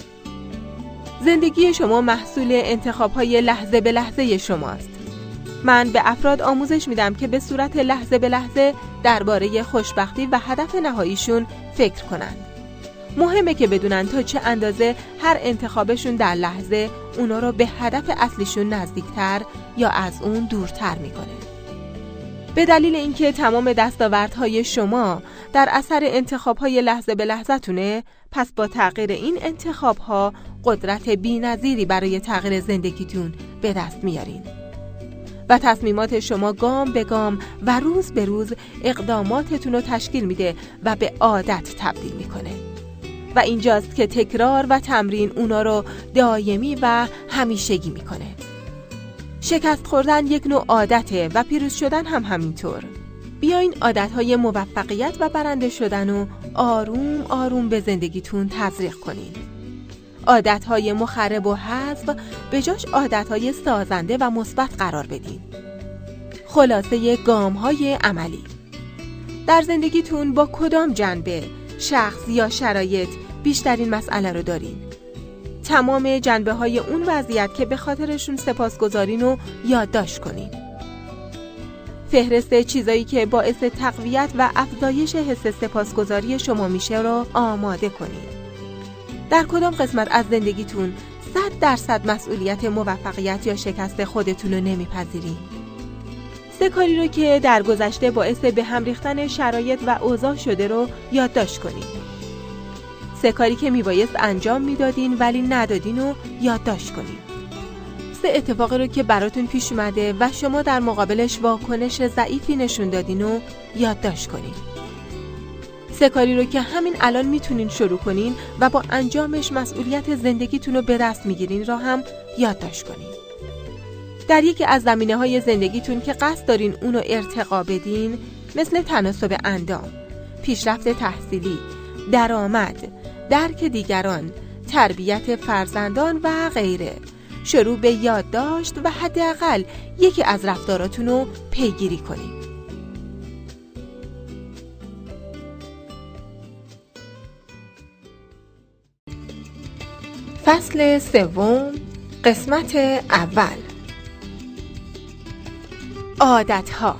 Speaker 1: زندگی شما محصول انتخاب‌های لحظه به لحظه شماست. من به افراد آموزش میدم که به صورت لحظه به لحظه درباره خوشبختی و هدف نهاییشون فکر کنند. مهمه که بدونن تا چه اندازه هر انتخابشون در لحظه اونا رو به هدف اصلیشون نزدیکتر یا از اون دورتر میکنه. به دلیل اینکه تمام دستاوردهای شما در اثر انتخابهای لحظه به لحظه تونه، پس با تغییر این انتخابها قدرت بی‌نظیری برای تغییر زندگیتون به دست میارین. و تصمیمات شما گام به گام و روز به روز اقداماتتون رو تشکیل میده و به عادت تبدیل میکنه. و اینجاست که تکرار و تمرین اونا رو دائمی و همیشگی میکنه. شکست خوردن یک نوع عادته و پیروز شدن هم همینطور. بیاین عادتهای موفقیت و برنده شدن رو آروم آروم به زندگیتون تزریق کنین. عادتهای مخرب و حذف به جاش عادتهای سازنده و مثبت قرار بدین. خلاصه گام‌های عملی. در زندگیتون با کدام جنبه، شخص یا شرایط بیشترین مسئله رو دارین؟ تمام جنبه های اون وضعیت که به خاطرشون سپاسگزارین رو یادداشت کنین. فهرست چیزایی که باعث تقویت و افزایش حس سپاسگزاری شما میشه رو آماده کنین. در کدام قسمت از زندگیتون صد درصد مسئولیت موفقیت یا شکست خودتون رو نمیپذیرین؟ سه کاری رو که در گذشته باعث به هم ریختن شرایط و اوضاع شده رو یادداشت کنین. سه کاری که میبایست انجام میدادین ولی ندادین و یادداشت کنین. سه اتفاقی رو که براتون پیش اومده و شما در مقابلش واکنش ضعیفی نشون دادین و یادداشت کنین. سه کاری رو که همین الان میتونین شروع کنین و با انجامش مسئولیت زندگیتون رو به دست میگیرین را هم یادداشت کنین. در یکی از زمینه‌های زندگیتون که قصد دارین اونو ارتقا بدین، مثل تناسب اندام، پیشرفت تحصیلی، درآمد، درک دیگران، تربیت فرزندان و غیره، شروع به یادداشت و حداقل یکی از رفتاراتون رو پیگیری کنین. فصل سوم، قسمت اول. عادت‌ها.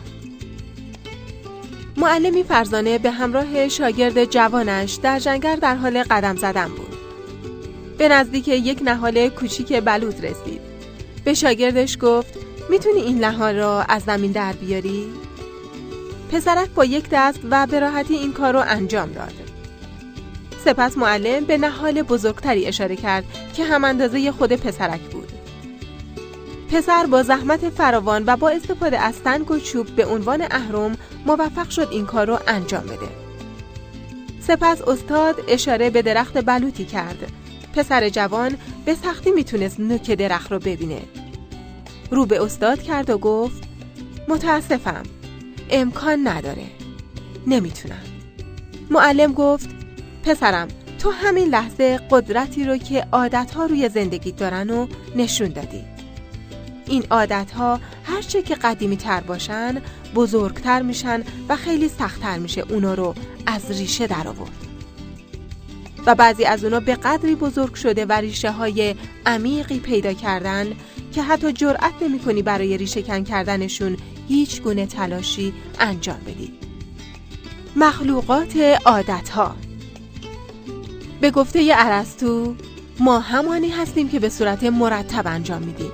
Speaker 1: معلمی فرزانه به همراه شاگرد جوانش در جنگل در حال قدم زدن بود. به نزدیک یک نهال کوچیک بلوط رسید. به شاگردش گفت: میتونی این نهال را از زمین در بیاری؟ پسرک با یک دست و به راحتی این کار رو انجام داد. سپس معلم به نهال بزرگتری اشاره کرد که هم اندازه خود پسرک بود. پسر با زحمت فراوان و با استفاده از سنگ و چوب به عنوان اهرم موفق شد این کار رو انجام بده. سپس استاد اشاره به درخت بلوطی کرد. پسر جوان به سختی میتونست نوک درخت رو ببینه. رو به استاد کرد و گفت: متاسفم، امکان نداره، نمیتونم. معلم گفت: پسرم، تو همین لحظه قدرتی رو که عادتها روی زندگی دارن و نشون دادی. این عادتها هرچه که قدیمی تر باشن بزرگتر میشن و خیلی سخت‌تر میشه اونا رو از ریشه در آورد. و بعضی از اونا به قدری بزرگ شده و ریشه های عمیقی پیدا کردن که حتی جرأت نمی کنی برای ریشه کن کردنشون هیچ گونه تلاشی انجام بدی. مخلوقات عادتها. به گفته ارسطو، ما همانی هستیم که به صورت مرتب انجام میدیم.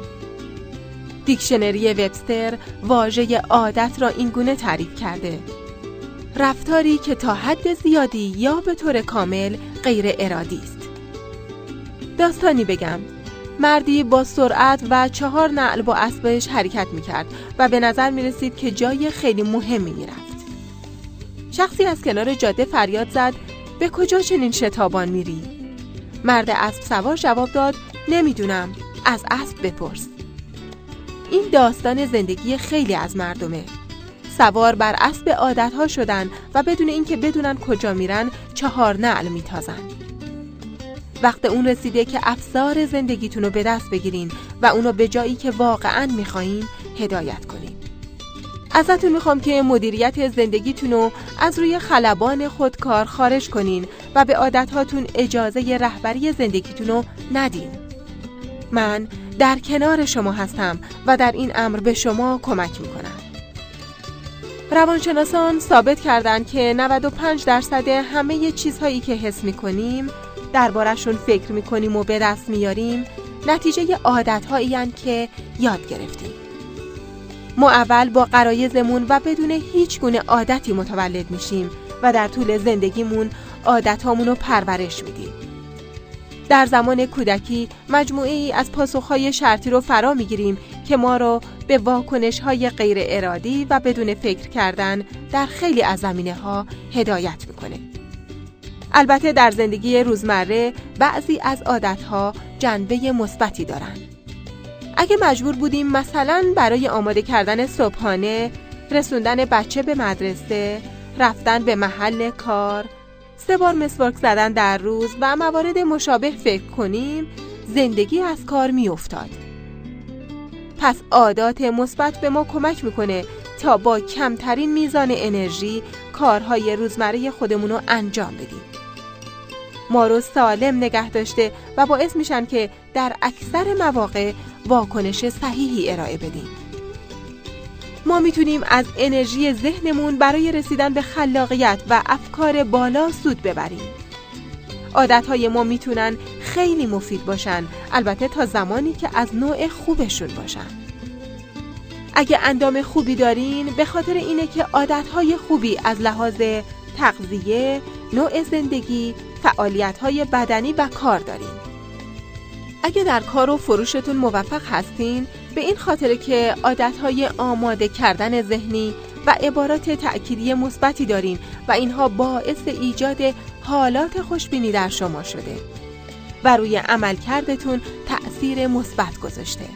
Speaker 1: دیکشنری وبستر واژه عادت را این گونه تعریف کرده: رفتاری که تا حد زیادی یا به طور کامل غیر ارادی است. داستانی بگم. مردی با سرعت و چهار نعل با اسبش حرکت میکرد و به نظر میرسید که جای خیلی مهمی میرفت. شخصی از کنار جاده فریاد زد: به کجا چنین شتابان میری؟ مرد اسب سوار جواب داد: نمیدونم، از اسب بپرس. این داستان زندگی خیلی از مردمه. سوار بر اسب عادتها شدن و بدون اینکه بدونن کجا میرن چهار نعل میتازن. وقت اون رسیده که افسار زندگیتون رو به دست بگیرین و اونو به جایی که واقعاً میخواین هدایت کنین. ازتون میخوام که مدیریت زندگیتون رو از روی خلبان خودکار خارج کنین و به عادتهاتون اجازه رهبری زندگیتون رو ندین. من در کنار شما هستم و در این امر به شما کمک میکنم. روانشناسان ثابت کردند که نود و پنج درصد همه چیزهایی که حس میکنیم، دربارشون فکر میکنیم و به دست میاریم، نتیجه عادتهایی هستند که یاد گرفتیم. ما اول با غرایزمون و بدون هیچ گونه عادتی متولد میشیم و در طول زندگیمون عادتهامون رو پرورش میدیم. در زمان کودکی مجموعه‌ای از پاسخهای شرطی رو فرا میگیریم که ما رو به واکنش‌های غیر ارادی و بدون فکر کردن در خیلی از زمینه‌ها هدایت میکنه. البته در زندگی روزمره بعضی از عادت‌ها جنبه مثبتی دارن. اگه مجبور بودیم مثلا برای آماده کردن صبحانه، رسوندن بچه به مدرسه، رفتن به محل کار، سه بار مسواک زدن در روز و موارد مشابه فکر کنیم، زندگی از کار می افتاد. پس عادات مثبت به ما کمک میکنه تا با کمترین میزان انرژی کارهای روزمره خودمون رو انجام بدیم. ما رو سالم نگه داشته و باعث میشن که در اکثر مواقع واکنش صحیحی ارائه بدیم. ما میتونیم از انرژی ذهنمون برای رسیدن به خلاقیت و افکار بالا سود ببریم. عادتهای ما میتونن خیلی مفید باشن، البته تا زمانی که از نوع خوبشون باشن. اگه اندام خوبی دارین، به خاطر اینه که عادتهای خوبی از لحاظ تغذیه، نوع زندگی، فعالیت‌های بدنی و کار دارین. اگه در کار و فروشتون موفق هستین، به این خاطر که عادت‌های آماده کردن ذهنی و عبارات تأکیدی مثبتی دارین و اینها باعث ایجاد حالات خوشبینی در شما شده و روی عملکردتون تأثیر مثبت گذاشته.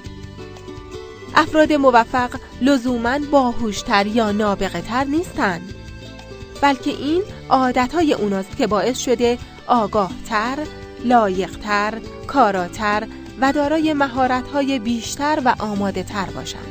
Speaker 1: افراد موفق لزوماً باهوشتر یا نابغه‌تر نیستن، بلکه این عادت‌های اوناست که باعث شده آگاهتر، لایقتر، کاراتر و دارای مهارت‌های بیشتر و آماده‌تر باشند.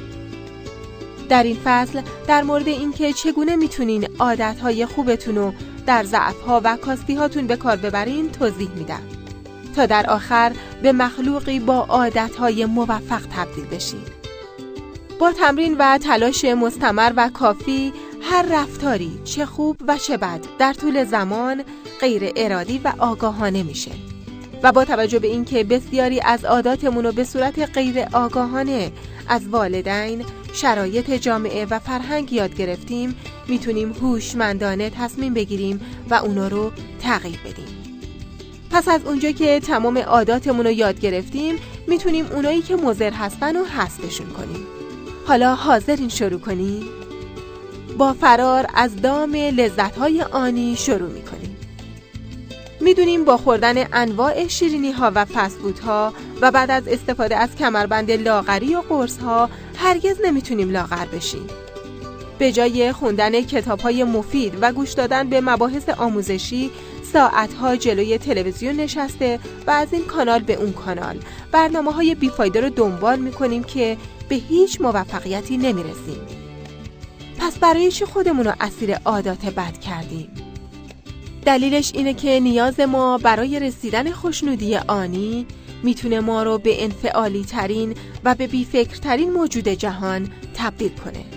Speaker 1: در این فصل در مورد اینکه چگونه میتونین عادت‌های خوبتون رو در ضعف‌ها و کاستی‌هاتون به کار ببرین توضیح میدم. تا در آخر به مخلوقی با عادتهای موفق تبدیل بشید. با تمرین و تلاش مستمر و کافی، هر رفتاری چه خوب و چه بد در طول زمان غیر ارادی و آگاهانه میشه. و با توجه به اینکه بسیاری از عاداتمون رو به صورت غیر آگاهانه از والدین، شرایط جامعه و فرهنگ یاد گرفتیم، میتونیم هوشمندانه تصمیم بگیریم و اونا رو تغییر بدیم. پس از اونجا که تمام عاداتمون رو یاد گرفتیم، میتونیم اونایی که مضر هستن رو حذفشون کنیم. حالا حاضرین شروع کنیم؟ با فرار از دام لذت‌های آنی شروع می‌کنیم. می‌دونیم با خوردن انواع شیرینی‌ها و فست‌فودها و بعد از استفاده از کمربند لاغری و قرص‌ها هرگز نمی‌تونیم لاغر بشیم. به جای خوندن کتاب‌های مفید و گوش دادن به مباحث آموزشی، ساعت‌ها جلوی تلویزیون نشسته و از این کانال به اون کانال برنامه‌های بیفایده رو دنبال می‌کنیم که به هیچ موفقیتی نمی‌رسیم. پس برای چی خودمون رو اسیر عادات بد کردیم؟ دلیلش اینه که نیاز ما برای رسیدن خوشنودی آنی میتونه ما رو به انفعالی ترین و به بیفکرترین موجود جهان تبدیل کنه.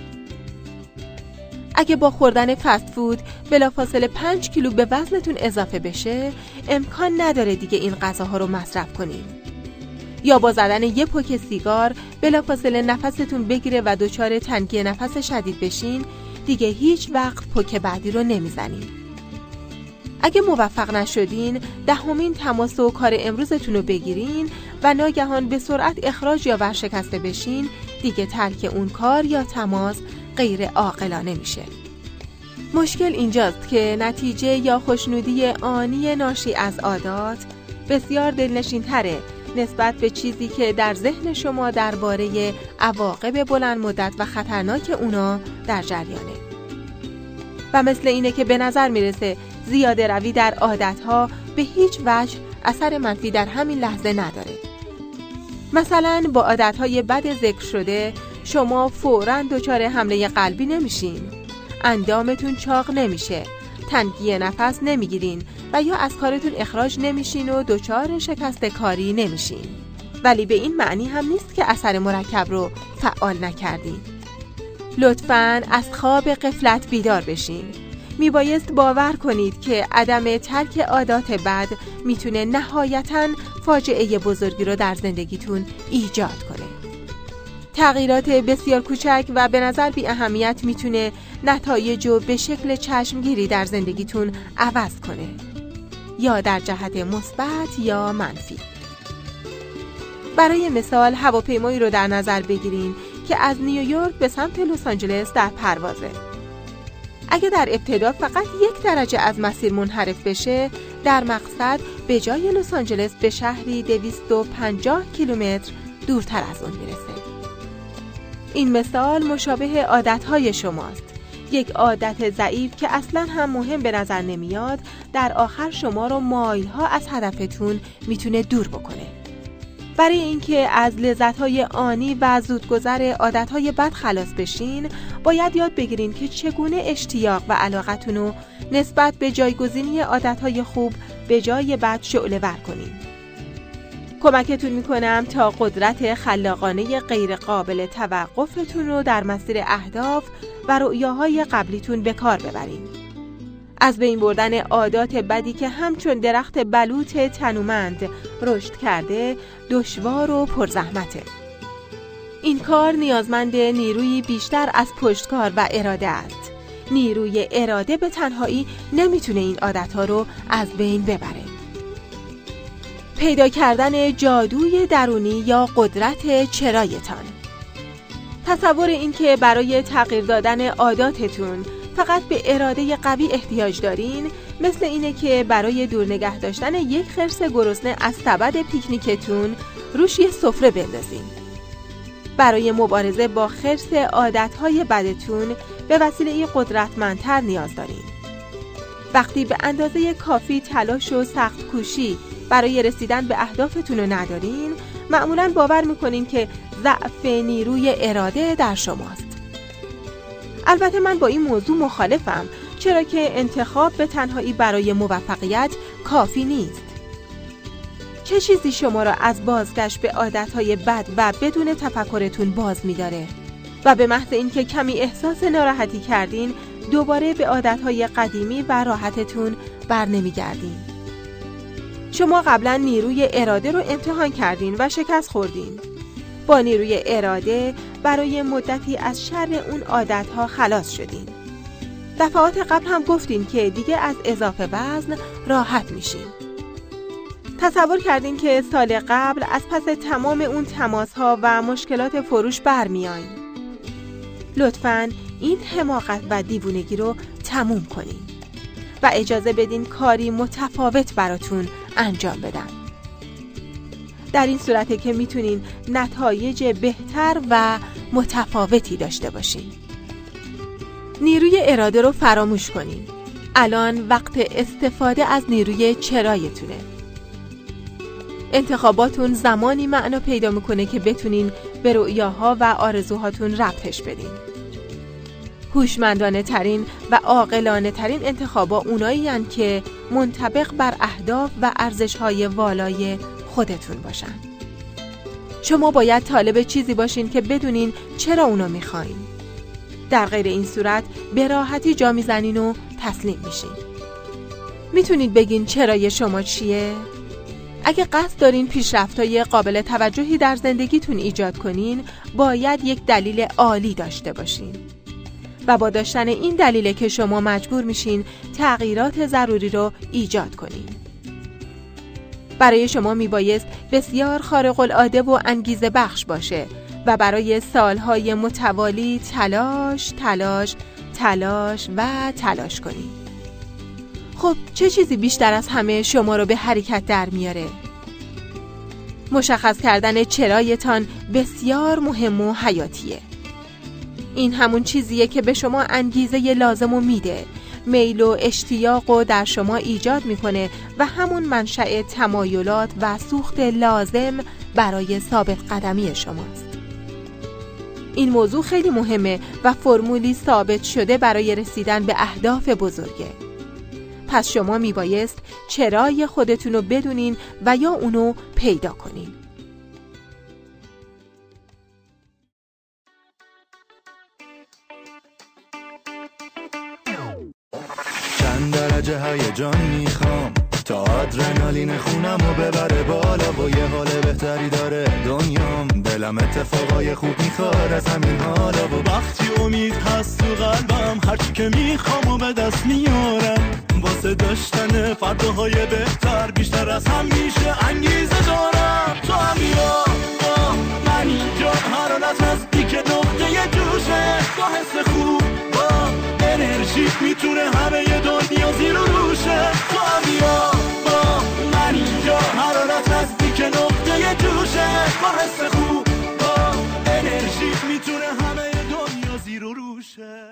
Speaker 1: اگه با خوردن فست فود بلافاصله پنج کیلو به وزنتون اضافه بشه، امکان نداره دیگه این غذاها رو مصرف کنین. یا با زدن یه پک سیگار بلافاصله نفستون بگیره و دچار تنگی نفس شدید بشین، دیگه هیچ وقت پک بعدی رو نمیزنین. اگه موفق نشدین، دهمین تماس و کار امروزتون رو بگیرین و ناگهان به سرعت اخراج یا ورشکسته بشین، دیگه ترک اون کار یا تماس غیر عاقلانه میشه. مشکل اینجاست که نتیجه یا خوشنودی آنی ناشی از عادات بسیار دلنشین تره نسبت به چیزی که در ذهن شما درباره عواقب بلند مدت و خطرناک اونا در جریانه. و مثل اینه که به نظر میرسه زیاده روی در عادتها به هیچ وجه اثر منفی در همین لحظه نداره. مثلا با عادتهای بد ذکر شده شما فوراً دچار حمله قلبی نمیشین، اندامتون چاق نمیشه، تنگی نفس نمیگیرین و یا از کارتون اخراج نمیشین و دچار شکست کاری نمیشین. ولی به این معنی هم نیست که اثر مرکب رو فعال نکردین. لطفاً از خواب غفلت بیدار بشین. میبایست باور کنید که عدم ترک عادات بد میتونه نهایتاً فاجعه بزرگی رو در زندگیتون ایجاد کنه. تغییرات بسیار کوچک و به نظر بی اهمیت میتونه نتایجو به شکل چشمگیری در زندگیتون عوض کنه، یا در جهت مثبت یا منفی. برای مثال هواپیمایی رو در نظر بگیرین که از نیویورک به سمت لس آنجلس در پروازه. اگه در ابتدا فقط یک درجه از مسیر منحرف بشه، در مقصد به جای لس آنجلس به شهری دویست و پنجاه کیلومتر دورتر از اون میرسه. این مثال مشابه عادتهای شماست. یک عادت ضعیف که اصلاً هم مهم به نظر نمیاد، در آخر شما رو مایل‌ها از هدفتون میتونه دور بکنه. برای اینکه از لذت‌های آنی و زودگذر عادت‌های بد خلاص بشین، باید یاد بگیرین که چگونه اشتیاق و علاقتون رو نسبت به جایگزینی عادت‌های خوب به جای بد شعله‌ور کنین. کمکتون میکنم تا قدرت خلاقانه غیر قابل توقفتون رو در مسیر اهداف و رؤیاهای قبلیتون به کار ببرین. از بین بردن عادات بدی که همچون درخت بلوط تنومند رشد کرده دشوار و پرزحمته. این کار نیازمند نیروی بیشتر از پشتکار و اراده است. نیروی اراده به تنهایی نمیتونه این عادتها رو از بین ببره. پیدا کردن جادوی درونی یا قدرت چرایتان. تصور این که برای تغییر دادن عاداتتون فقط به اراده قوی احتیاج دارین، مثل اینه که برای دور نگه داشتن یک خرس گرسنه از سبد پیکنیکتون روش یه سفره بندازین. برای مبارزه با خرس عادتهای بدتون به وسیله قدرتمندتر نیاز دارین. وقتی به اندازه کافی تلاش و سخت کوشی برای رسیدن به اهدافتون رو ندارین، معمولاً باور میکنین که ضعف نیروی اراده در شماست. البته من با این موضوع مخالفم، چرا که انتخاب به تنهایی برای موفقیت کافی نیست. چه چیزی شما را از بازگشت به عادتهای بد و بدون تفکرتون باز می‌داره و به محض اینکه کمی احساس ناراحتی کردین دوباره به عادتهای قدیمی و راحتتون بر نمیگردین؟ شما قبلا نیروی اراده رو امتحان کردین و شکست خوردین. با نیروی اراده برای مدتی از شر اون عادتها خلاص شدین. دفعات قبل هم گفتین که دیگه از اضافه وزن راحت میشین. تصور کردین که سال قبل از پس تمام اون تماس‌ها و مشکلات فروش برمیاین. لطفاً این حماقت و دیوونگی رو تموم کنین و اجازه بدین کاری متفاوت براتون انجام بدن. در این صورته که میتونین نتایج بهتر و متفاوتی داشته باشین. نیروی اراده رو فراموش کنین. الان وقت استفاده از نیروی چرایتونه. انتخاباتون زمانی معنا پیدا میکنه که بتونین به رؤیاها و آرزوهاتون ربطش بدین. هوشمندانه ترین و عاقلانه ترین انتخابا اونایی هستند که منطبق بر اهداف و ارزش‌های والای خودتون باشن. شما باید طالب چیزی باشین که بدونین چرا اونو میخواین. در غیر این صورت به راحتی جا میزنین و تسلیم میشین. میتونید بگین چرای شما چیه؟ اگه قصد دارین پیشرفت‌های قابل توجهی در زندگیتون ایجاد کنین، باید یک دلیل عالی داشته باشین. و با داشتن این دلیله که شما مجبور میشین تغییرات ضروری رو ایجاد کنین. برای شما میبایست بسیار خارق العاده و انگیزه بخش باشه و برای سالهای متوالی تلاش، تلاش، تلاش و تلاش کنین. خب چه چیزی بیشتر از همه شما رو به حرکت در میاره؟ مشخص کردن چرایتان بسیار مهم و حیاتیه. این همون چیزیه که به شما انگیزه لازم رو میده، میل و اشتیاق رو در شما ایجاد میکنه و همون منشأ تمایلات و سوخت لازم برای ثابت قدمی شماست. این موضوع خیلی مهمه و فرمولی ثابت شده برای رسیدن به اهداف بزرگه. پس شما میبایست چرای خودتون رو بدونین و یا اونو پیدا کنین.
Speaker 2: چند درجه هیجان میخوام تا آدرنالین خونم رو ببره بالا و یه حال بهتری داره دنیام. دلم اتفاقای خوب میخواد از همین حالا و وقتی امید هست تو قلبم هرچی که میخوام و به دست میارم. واسه داشتن فرداهای بهتر بیشتر از هم میشه انگیزه دارم. تو هم بیا با من اینجا هر حالت نزدیک نقطه جوشه. با حس خوب با انرژی میتونه همه ی دنیا زیر و روشه. تو هم بیا با من اینجا هر حالت نزدیک نقطه جوشه. با حس خوب با انرژی میتونه همه ی دنیا زیر و روشه.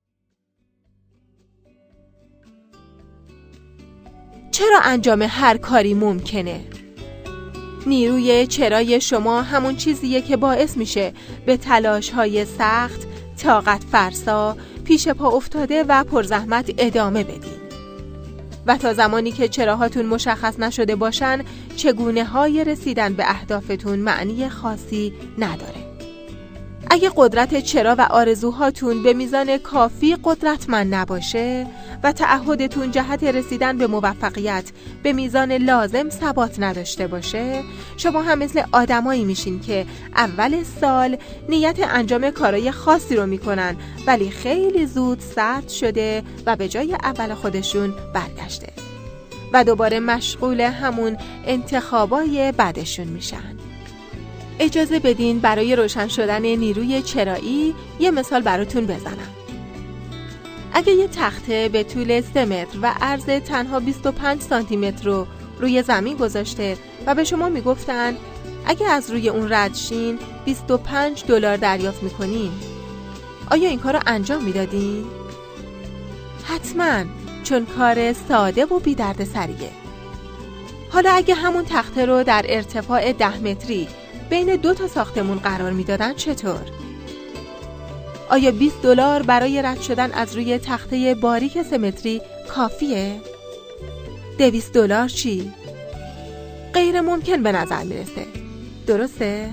Speaker 1: چرا انجام هر کاری ممکنه؟ نیروی چرای شما همون چیزیه که باعث میشه به تلاش‌های سخت، طاقت فرسا، پیش پا افتاده و پرزحمت ادامه بدین. و تا زمانی که چراهاتون مشخص نشده باشن، چگونه های رسیدن به اهدافتون معنی خاصی نداره. اگه قدرت چرا و آرزوهاتون به میزان کافی قدرتمند نباشه و تعهدتون جهت رسیدن به موفقیت به میزان لازم ثبات نداشته باشه، شما هم مثل آدمایی میشین که اول سال نیت انجام کارهای خاصی رو میکنن ولی خیلی زود سرد شده و به جای اول خودشون برگشته و دوباره مشغول همون انتخابای بعدشون میشن. اجازه بدین برای روشن شدن نیروی چرایی یه مثال براتون بزنم. اگه یه تخته به طول سه متر و عرض تنها بیست و پنج سانتی متر رو روی زمین گذاشته و به شما میگفتن اگه از روی اون رد شین بیست و پنج دلار دریافت میکنین، آیا این کار رو انجام میدادین؟ حتما، چون کار ساده و بی درد سریه. حالا اگه همون تخته رو در ارتفاع ده متری بین دو تا ساختمون قرار میدادن چطور؟ آیا بیست دلار برای رد شدن از روی تخته باریک سه متری کافیه؟ دویست دلار چی؟ غیر ممکن به نظر میرسه. درسته؟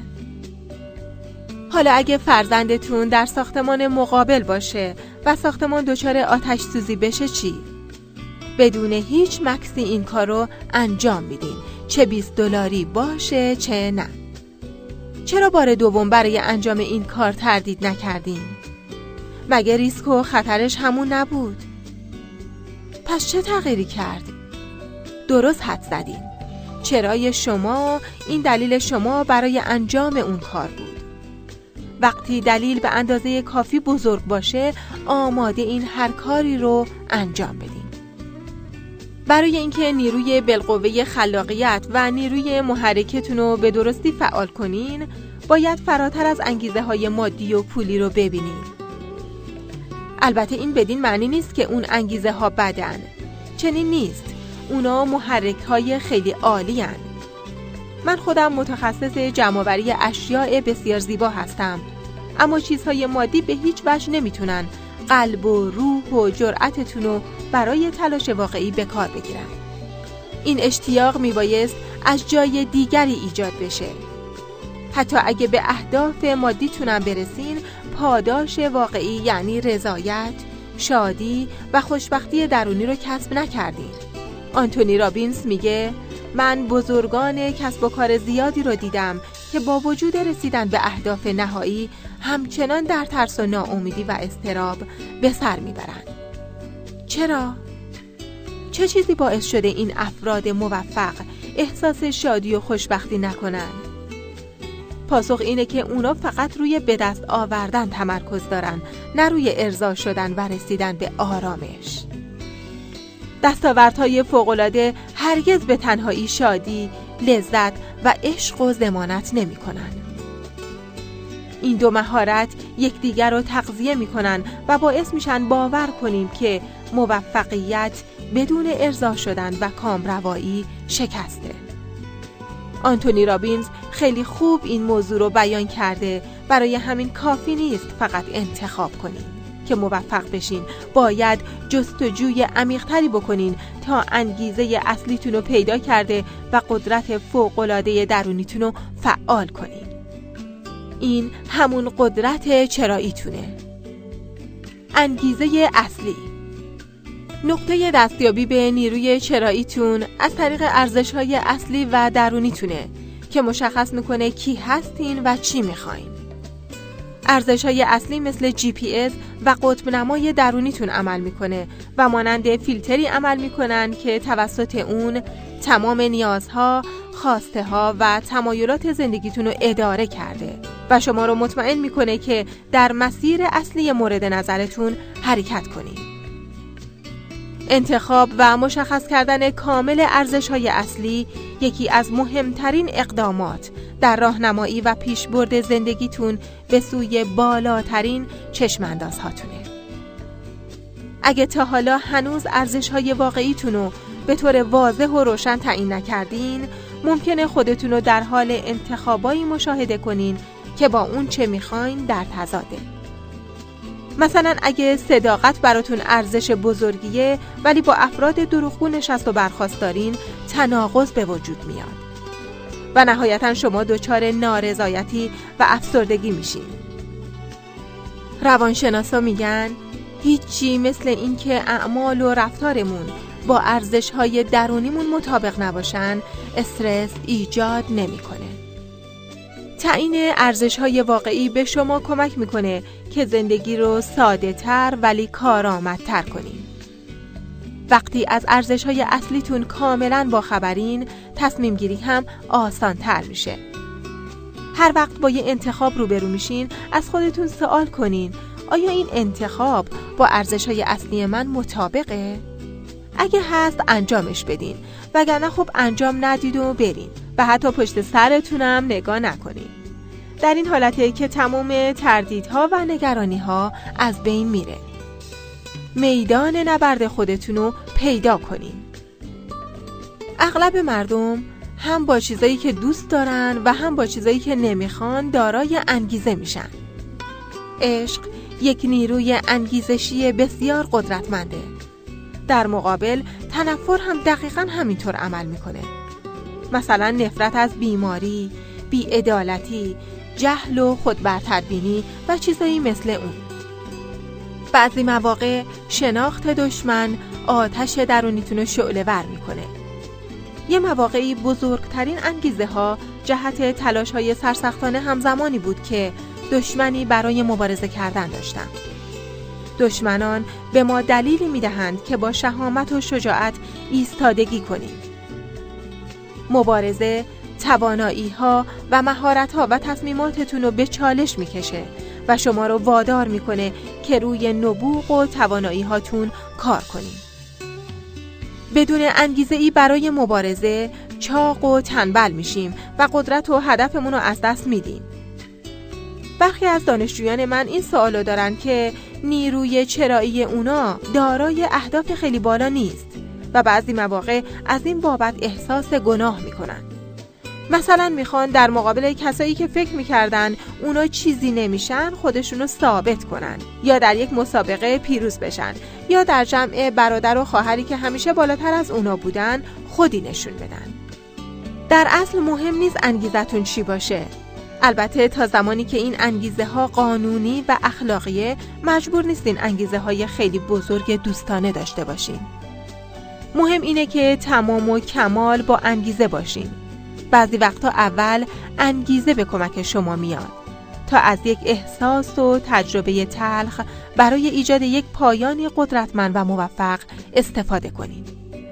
Speaker 1: حالا اگه فرزندتون در ساختمان مقابل باشه و ساختمان دچار آتش سوزی بشه چی؟ بدون هیچ مکسی این کارو انجام میدین، چه بیست دلاری باشه چه نه. چرا بار دوم برای انجام این کار تردید نکردین؟ مگه ریسک و خطرش همون نبود؟ پس چه تغییری کرد؟ درست حد زدین. چرای شما این دلیل شما برای انجام اون کار بود. وقتی دلیل به اندازه کافی بزرگ باشه، آماده این هر کاری رو انجام بدین. برای اینکه نیروی بالقوه خلاقیت و نیروی محرکتون رو به درستی فعال کنین، باید فراتر از انگیزه های مادی و پولی رو ببینین. البته این بدین معنی نیست که اون انگیزه ها بدن. چنین نیست. اونا محرک های خیلی عالی هن. من خودم متخصص جمع‌آوری اشیاء بسیار زیبا هستم، اما چیزهای مادی به هیچ وجه نمیتونن قلب و روح و جرأتتون رو برای تلاش واقعی به کار بگیرن. این اشتیاق میبایست از جای دیگری ایجاد بشه. حتی اگه به اهداف مادیتونم برسین، پاداش واقعی یعنی رضایت، شادی و خوشبختی درونی رو کسب نکردین. آنتونی رابینز میگه من بزرگان کسب و کار زیادی رو دیدم که با وجود رسیدن به اهداف نهایی همچنان در ترس و ناامیدی و اضطراب به سر میبرند. چرا؟ چه چیزی باعث شده این افراد موفق احساس شادی و خوشبختی نکنن؟ پاسخ اینه که اونا فقط روی به دست آوردن تمرکز دارن، نه روی ارضا شدن و رسیدن به آرامش. دستاوردهای فوق‌العاده هرگز به تنهایی شادی، لذت و عشق و ضمانت نمی‌کنن. این دو مهارت یکدیگر رو تغذیه می‌کنن و باعث میشن باور کنیم که موفقیت بدون ارضا شدن و کامروایی شکسته. آنتونی رابینز خیلی خوب این موضوع رو بیان کرده. برای همین کافی نیست فقط انتخاب کنین که موفق بشین، باید جستجوی عمیق‌تری بکنین تا انگیزه اصلیتون رو پیدا کرده و قدرت فوق‌العاده درونیتون رو فعال کنین. این همون قدرت چراییتونه. انگیزه اصلی. نقطه دستیابی به نیروی چراییتون از طریق ارزش‌های اصلی و درونیتونه که مشخص میکنه کی هستین و چی میخواین. ارزش‌های اصلی مثل جی پی اس و قطب نمای درونیتون عمل میکنه و مانند فیلتری عمل میکنن که توسط اون تمام نیازها، خواسته ها و تمایلات زندگیتون رو اداره کرده و شما رو مطمئن میکنه که در مسیر اصلی مورد نظرتون حرکت کنید. انتخاب و مشخص کردن کامل ارزش‌های اصلی یکی از مهمترین اقدامات در راهنمایی و پیشبرد زندگیتون به سوی بالاترین چشم‌اندازهاتونه. اگه تا حالا هنوز ارزش‌های واقعیتون رو به طور واضح و روشن تعیین نکردین، ممکنه خودتون رو در حال انتخابایی مشاهده کنین که با اون چه میخواین در تضاده. مثلا اگه صداقت براتون ارزش بزرگیه ولی با افراد دروغگو نشست و برخاست دارین، تناقض به وجود میاد و نهایتا شما دچار نارضایتی و افسردگی میشین. روانشناسا میگن هیچی مثل این که اعمال و رفتارمون با ارزش‌های درونیمون مطابق نباشن استرس ایجاد نمیکنه. تعیین ارزش‌های واقعی به شما کمک میکنه که زندگی رو ساده‌تر ولی کارآمدتر کنین. وقتی از ارزش‌های اصلیتون کاملاً باخبرین، تصمیم گیری هم آسان‌تر میشه. هر وقت با یه انتخاب روبرو میشین، از خودتون سوال کنین آیا این انتخاب با ارزش‌های اصلی من مطابقه؟ اگه هست انجامش بدین، وگرنه خب انجام ندید و برین و حتی پشت سرتونم نگاه نکنین. در این حالته که تمام تردیدها و نگرانی‌ها از بین میره. میدان نبرد خودتونو پیدا کنین. اغلب مردم هم با چیزایی که دوست دارن و هم با چیزایی که نمیخوان دارای انگیزه میشن. عشق یک نیروی انگیزشی بسیار قدرتمنده. در مقابل تنفر هم دقیقاً همینطور عمل میکنه. مثلا نفرت از بیماری، بی‌عدالتی، جهل و خودبرتربینی و چیزایی مثل اون. بعضی مواقع شناخت دشمن آتش درونیتون رو شعله ور میکنه. یه مواقعی بزرگترین انگیزه ها جهت تلاش های سرسختانه همزمانی بود که دشمنی برای مبارزه کردن داشتم. دشمنان به ما دلیلی میدهند که با شهامت و شجاعت ایستادگی کنیم. مبارزه توانایی ها و مهارت ها و تصمیماتتون رو به چالش میکشه و شما رو وادار میکنه که روی نبوغ و توانایی هاتون کار کنیم. بدون انگیزه ای برای مبارزه چاق و تنبل میشیم و قدرت و هدفمون رو از دست میدیم. برخی از دانشجویان من این سوالو دارن که نیروی چرایی اونا دارای اهداف خیلی بالا نیست و بعضی مواقع از این بابت احساس گناه میکنن. مثلا میخوان در مقابل کسایی که فکر میکردن اونا چیزی نمیشن خودشونو ثابت کنن، یا در یک مسابقه پیروز بشن، یا در جمع برادر و خواهری که همیشه بالاتر از اونا بودن خودی نشون بدن. در اصل مهم نیست انگیزتون چی باشه. البته تا زمانی که این انگیزه ها قانونی و اخلاقیه مجبور نیستین انگیزه های خیلی بزرگ دوستانه داشته باشین. مهم اینه که تمام و کمال با انگیزه باشین. بعضی وقتا اول انگیزه به کمک شما میاد تا از یک احساس و تجربه تلخ برای ایجاد یک پایانی قدرتمند و موفق استفاده کنید.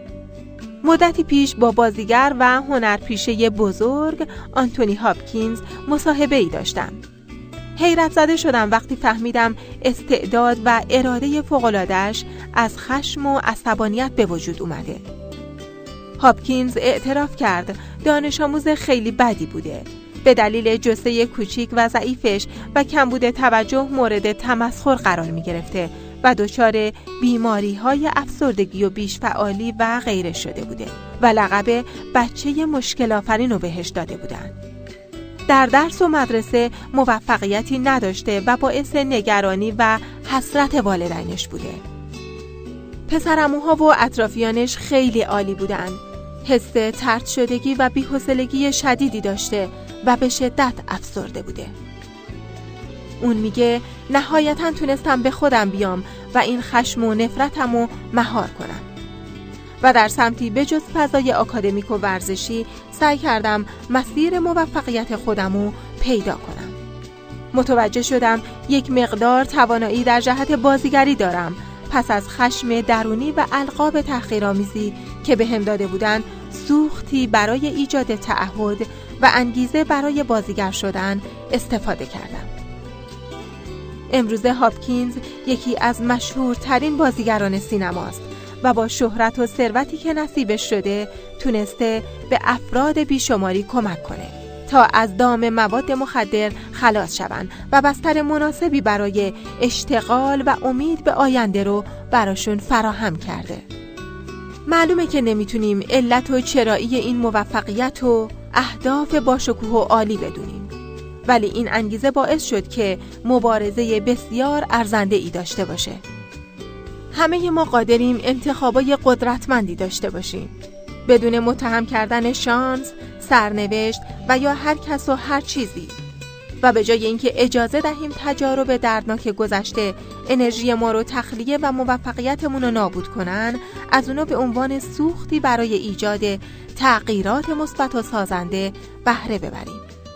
Speaker 1: مدتی پیش با بازیگر و هنرپیشه بزرگ آنتونی هاپکینز مصاحبه‌ای داشتم. حیرت زده شدم وقتی فهمیدم استعداد و اراده فوق‌العاده‌اش از خشم و عصبانیت به وجود اومده. هاپکینز اعتراف کرد دانش آموز خیلی بدی بوده. به دلیل جثه کوچیک و ضعیفش و کمبود توجه مورد تمسخر قرار می گرفته و دچار بیماری های افسردگی و بیش‌فعالی و غیره شده بوده و لقب بچه مشکل آفرین رو بهش داده بودن. در درس و مدرسه موفقیتی نداشته و باعث نگرانی و حسرت والدینش بوده. پسرعموها و اطرافیانش خیلی عالی بودن. حس طرد شدگی و بی‌حوصلگی شدیدی داشته و به شدت افسرده بوده. اون میگه نهایتاً تونستم به خودم بیام و این خشم و نفرتمو مهار کنم و در سمتی به جز فضای آکادمیک و ورزشی سعی کردم مسیر موفقیت خودمو پیدا کنم. متوجه شدم یک مقدار توانایی در جهت بازیگری دارم. پس از خشم درونی و القاب تحقیرآمیزی که به هم داده بودن، سوختی برای ایجاد تعهد و انگیزه برای بازیگر شدن استفاده کردم. امروزه هاپکینز یکی از مشهورترین بازیگران سینماست و با شهرت و ثروتی که نصیبش شده تونسته به افراد بیشماری کمک کنه تا از دام مواد مخدر خلاص شوند و بستر مناسبی برای اشتغال و امید به آینده رو براشون فراهم کرده. معلومه که نمیتونیم علت و چرایی این موفقیت و اهداف باشکوه و عالی بدونیم، ولی این انگیزه باعث شد که مبارزه بسیار ارزنده ای داشته باشه. همه ما قادریم انتخابای قدرتمندی داشته باشیم بدون متهم کردن شانس، سرنوشت و یا هر کس و هر چیزی، و به جای اینکه اجازه دهیم تجارب دردناک گذشته انرژی ما رو تخلیه و موفقیتمون رو نابود کنن، از اونو به عنوان سوختی برای ایجاد تغییرات مثبت و سازنده بهره ببریم.